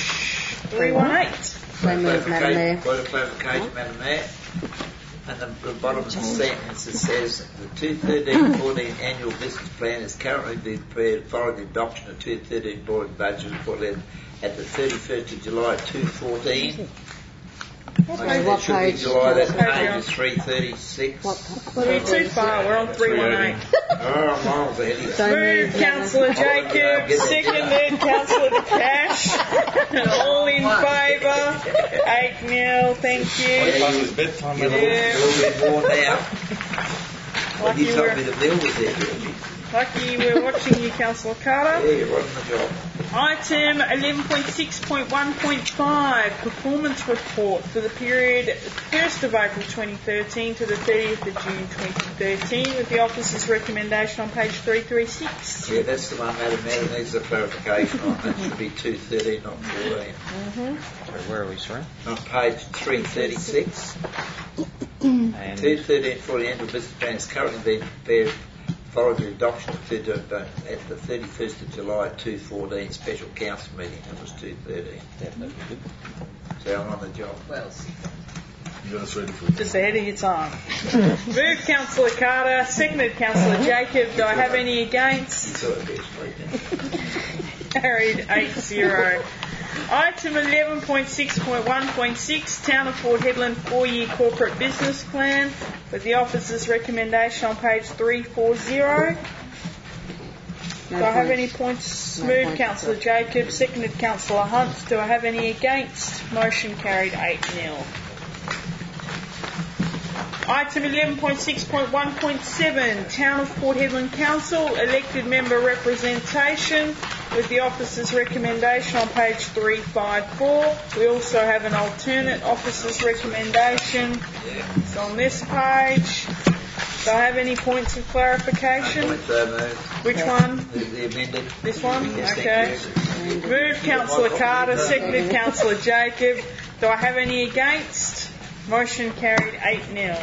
318. Point of clarification, Madam Mayor. And the bottom of the sentence, it says the 2013-14 annual business plan is currently being prepared following the adoption of 2013 board budget report at the 31st of July 2014. It should be July, that page is 336. We're too far, we're on 318. I'm miles ahead. Moved Councillor Jacob, seconded Councillor De Cash. All in favour? 8-0, thank you. You're a little more now. Well, you told me the bill was there, didn't you? Lucky we're watching you, Councillor Carter. Yeah, you're on the job. Item 11.6.1.5, performance report for the period 1st of April 2013 to the 30th of June 2013, with the officer's recommendation on page 336. Yeah, that's the one, Madam Mayor, that needs a clarification on. That should be 213, not 14. So where are we, sorry? On page 336. And 213 for the annual business plan is currently being prepared following the adoption of at the 31st of July 2014 special council meeting. That was 213. So I'm on the job. Well, You got us ready for it. Just ahead of your time. Moved Councillor Carter, seconded Councillor Jacob. Do I have any against? Carried 8-0. Item 11.6.1.6, Town of Port Hedland 4-year corporate business plan, with the officer's recommendation on page 340. Do I have any points? Moved Councillor Jacob, seconded Councillor Hunt. Do I have any against? Motion carried 8-0. Item 11.6.1.7, Town of Port Hedland Council, elected member representation, with the officer's recommendation on page 354. We also have an alternate officer's recommendation. It's on this page. Do I have any points of clarification? Which one? The amended. This one? Yes, okay. Moved Councillor Carter, seconded Councillor Jacob. Do I have any against? Motion carried 8-0.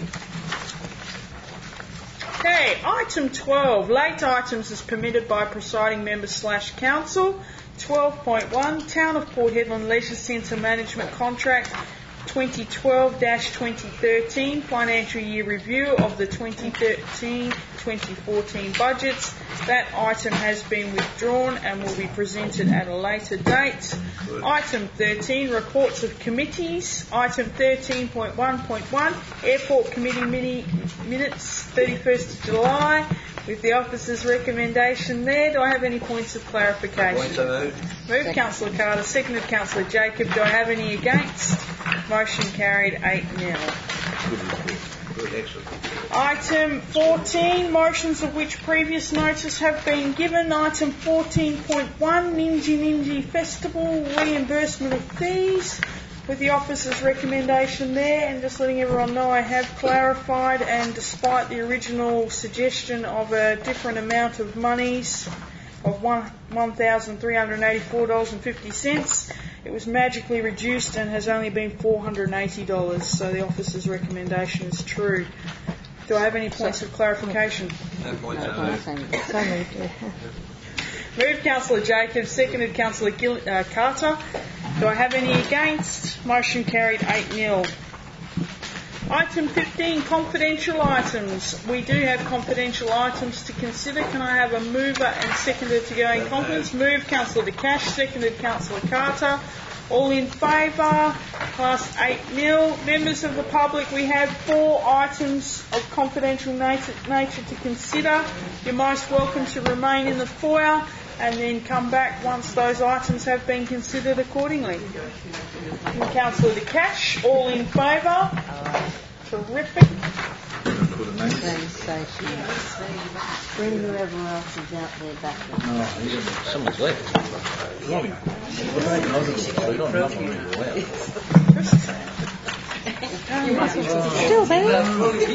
Okay, item 12, late items as permitted by presiding member / council. 12.1, Town of Port Hedland Leisure Centre Management Contract 2012-2013, financial year review of the 2013-2014 budgets. That item has been withdrawn and will be presented at a later date. Item 13, reports of committees. Item 13.1.1, Airport Committee minutes 31st of July, with the officer's recommendation there. Do I have any points of clarification? Moved Councillor Carter, seconded Councillor Jacob. Do I have any against? Motion carried 8-0. Item 14, motions of which previous notice have been given. Item 14.1, Ninji Festival, reimbursement of fees, with the officer's recommendation there, and just letting everyone know I have clarified, and despite the original suggestion of a different amount of monies of $1,384.50, it was magically reduced and has only been $480, so the officer's recommendation is true. Do I have any points of clarification? No point. Moved Councillor Jacobs, seconded Councillor Carter. Do I have any against? Motion carried 8-0. Item 15, confidential items. We do have confidential items to consider. Can I have a mover and seconder to go in confidence? Moved Councillor De Cash, seconded Councillor Carter. All in favour? Passed 8-0. Members of the public, we have 4 items of confidential nature to consider. You're most welcome to remain in the foyer and then come back once those items have been considered accordingly. Councillor De Cash, all in favour? Terrific. Bring whoever else is out there back. Someone's left. Still there?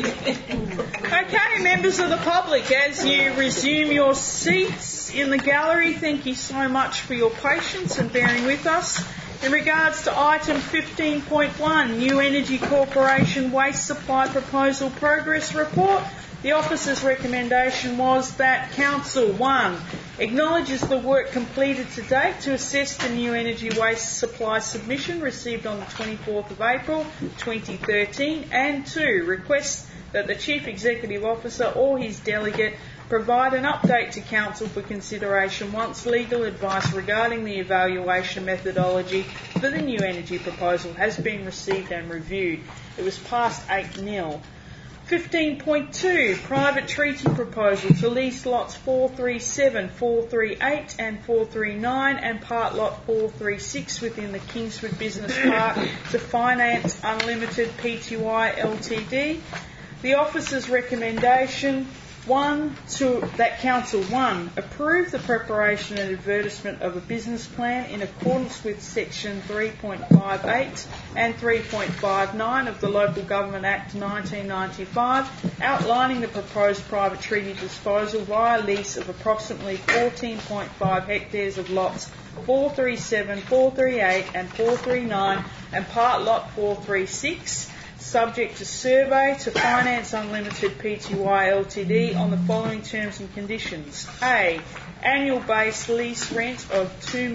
Okay, members of the public, as you resume your seats in the gallery, thank you so much for your patience and bearing with us. In regards to item 15.1, New Energy Corporation Waste Supply Proposal Progress Report, the officer's recommendation was that Council 1 acknowledges the work completed to date to assess the new energy waste supply submission received on the 24th of April 2013, and 2 requests that the Chief Executive Officer or his delegate provide an update to Council for consideration once legal advice regarding the evaluation methodology for the new energy proposal has been received and reviewed. It was passed 8-0. 15.2, private treaty proposal to lease lots 437, 438 and 439 and part lot 436 within the Kingsford Business Park to Finance Unlimited Pty Ltd. The officer's recommendation that Council 1 approve the preparation and advertisement of a business plan in accordance with Section 3.58 and 3.59 of the Local Government Act 1995, outlining the proposed private treaty disposal via lease of approximately 14.5 hectares of lots 437, 438 and 439 and part lot 436, subject to survey to Finance Unlimited Pty Ltd on the following terms and conditions. A. Annual base lease rent of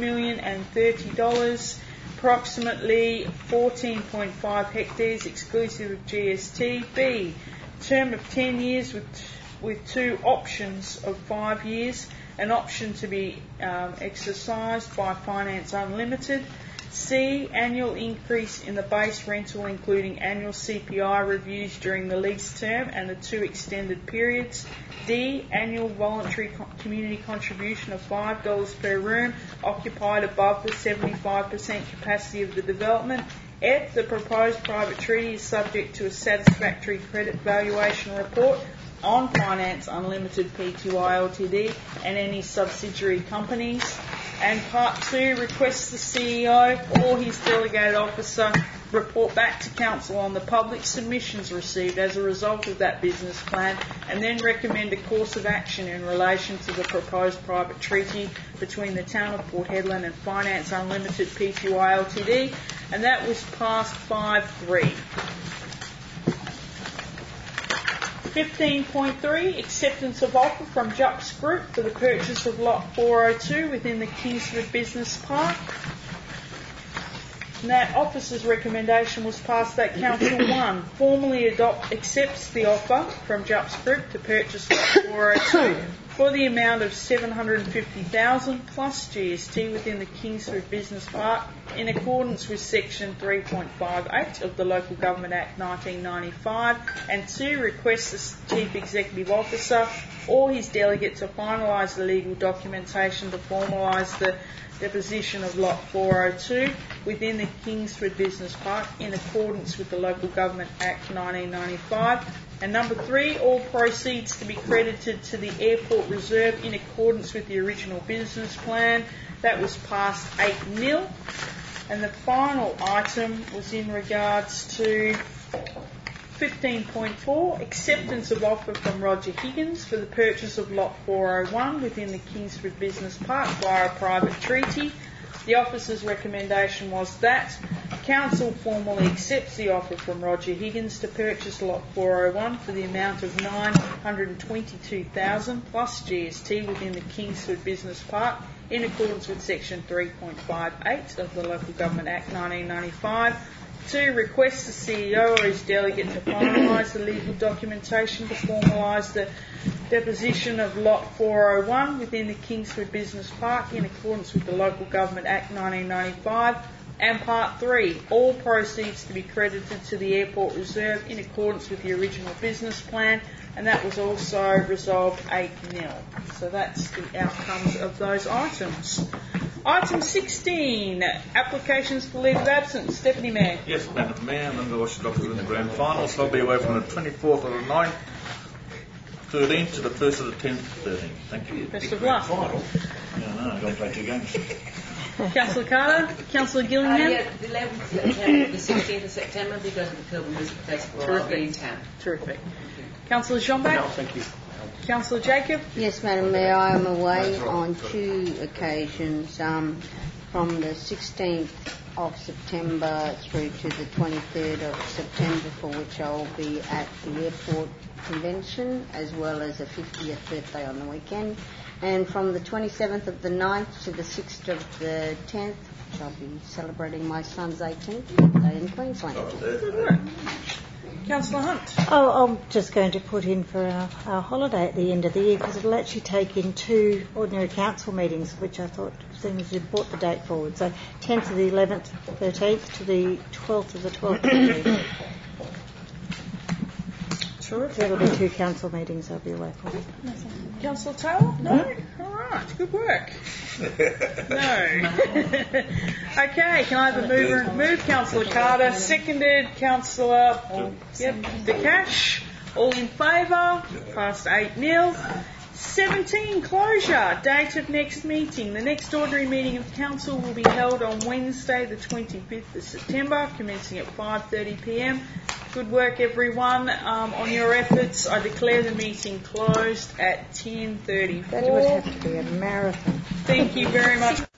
$2,030, approximately 14.5 hectares exclusive of GST. B. Term of 10 years with 2 options of 5 years, an option to be exercised by Finance Unlimited. C. Annual increase in the base rental, including annual CPI reviews during the lease term and the 2 extended periods. D. Annual voluntary community contribution of $5 per room occupied above the 75% capacity of the development. F. The proposed private treaty is subject to a satisfactory credit valuation report on Finance Unlimited Pty Ltd and any subsidiary companies. And Part 2 requests the CEO or his delegated officer report back to Council on the public submissions received as a result of that business plan, and then recommend a course of action in relation to the proposed private treaty between the Town of Port Hedland and Finance Unlimited Pty Ltd, and that was passed 5-3. 15.3, acceptance of offer from Jups Group for the purchase of lot 402 within the Kingsford Business Park. And that officer's recommendation was passed that Council 1 formally accepts the offer from Jups Group to purchase lot 402 for the amount of $750,000 plus GST within the Kingsford Business Park in accordance with Section 3.58 of the Local Government Act 1995, and 2 requests the Chief Executive Officer or his delegate to finalise the legal documentation to formalise the deposition of lot 402 within the Kingsford Business Park in accordance with the Local Government Act 1995. And number 3, all proceeds to be credited to the Airport Reserve in accordance with the original business plan. That was passed 8-0. And the final item was in regards to 15.4, acceptance of offer from Roger Higgins for the purchase of lot 401 within the Kingsford Business Park via a private treaty. The officer's recommendation was that Council formally accepts the offer from Roger Higgins to purchase lot 401 for the amount of $922,000 plus GST within the Kingsford Business Park in accordance with Section 3.58 of the Local Government Act 1995. 2. Requests the CEO or his delegate to finalise the legal documentation to formalise the deposition of lot 401 within the Kingsford Business Park in accordance with the Local Government Act 1995. And Part 3, all proceeds to be credited to the Airport Reserve in accordance with the original business plan, and that was also resolved 8-0. So that's the outcomes of those items. Item 16, applications for leave of absence. Deputy Mayor. Yes, Madam Mayor, I'm going to watch the doctors in the grand final, so I'll be away from the 24th of the 9th, 13th to the 1st of the 10th, 13th. Thank you. Best of luck. Yeah, no, I'm going to play 2 games. Councillor Carter, Councillor Gillingham. Yeah, the 11th of September, the 16th of September, because of the Pilgrim Music Festival. I'll be in town. Terrific. Councillor Jeanback. No, thank you. Councillor Jacob. Yes, Madam Mayor, I am away on 2 occasions, from the 16th of September through to the 23rd of September, for which I will be at the airport convention, as well as a 50th birthday on the weekend. And from the 27th of the 9th to the 6th of the 10th, which I'll be celebrating my son's 18th birthday in Queensland. Councillor Hunt. Oh, I'm just going to put in for our holiday at the end of the year, because it'll actually take in 2 ordinary council meetings, which I thought seems to have brought the date forward. So 10th to the 11th, 13th to the 12th of the 12th. Terrific. There'll be 2 council meetings I'll be away for. Councillor Taylor? No? All right, good work. No. Okay, can I have a mover and move? Councillor Carter, seconded. Councillor Dakash, all in favour? Passed 8-0. 17, closure. Date of next meeting. The next ordinary meeting of council will be held on Wednesday the 25th of September, commencing at 5:30pm. Good work, everyone, on your efforts. I declare the meeting closed at 10:34. That would have to be a marathon. Thank you very much.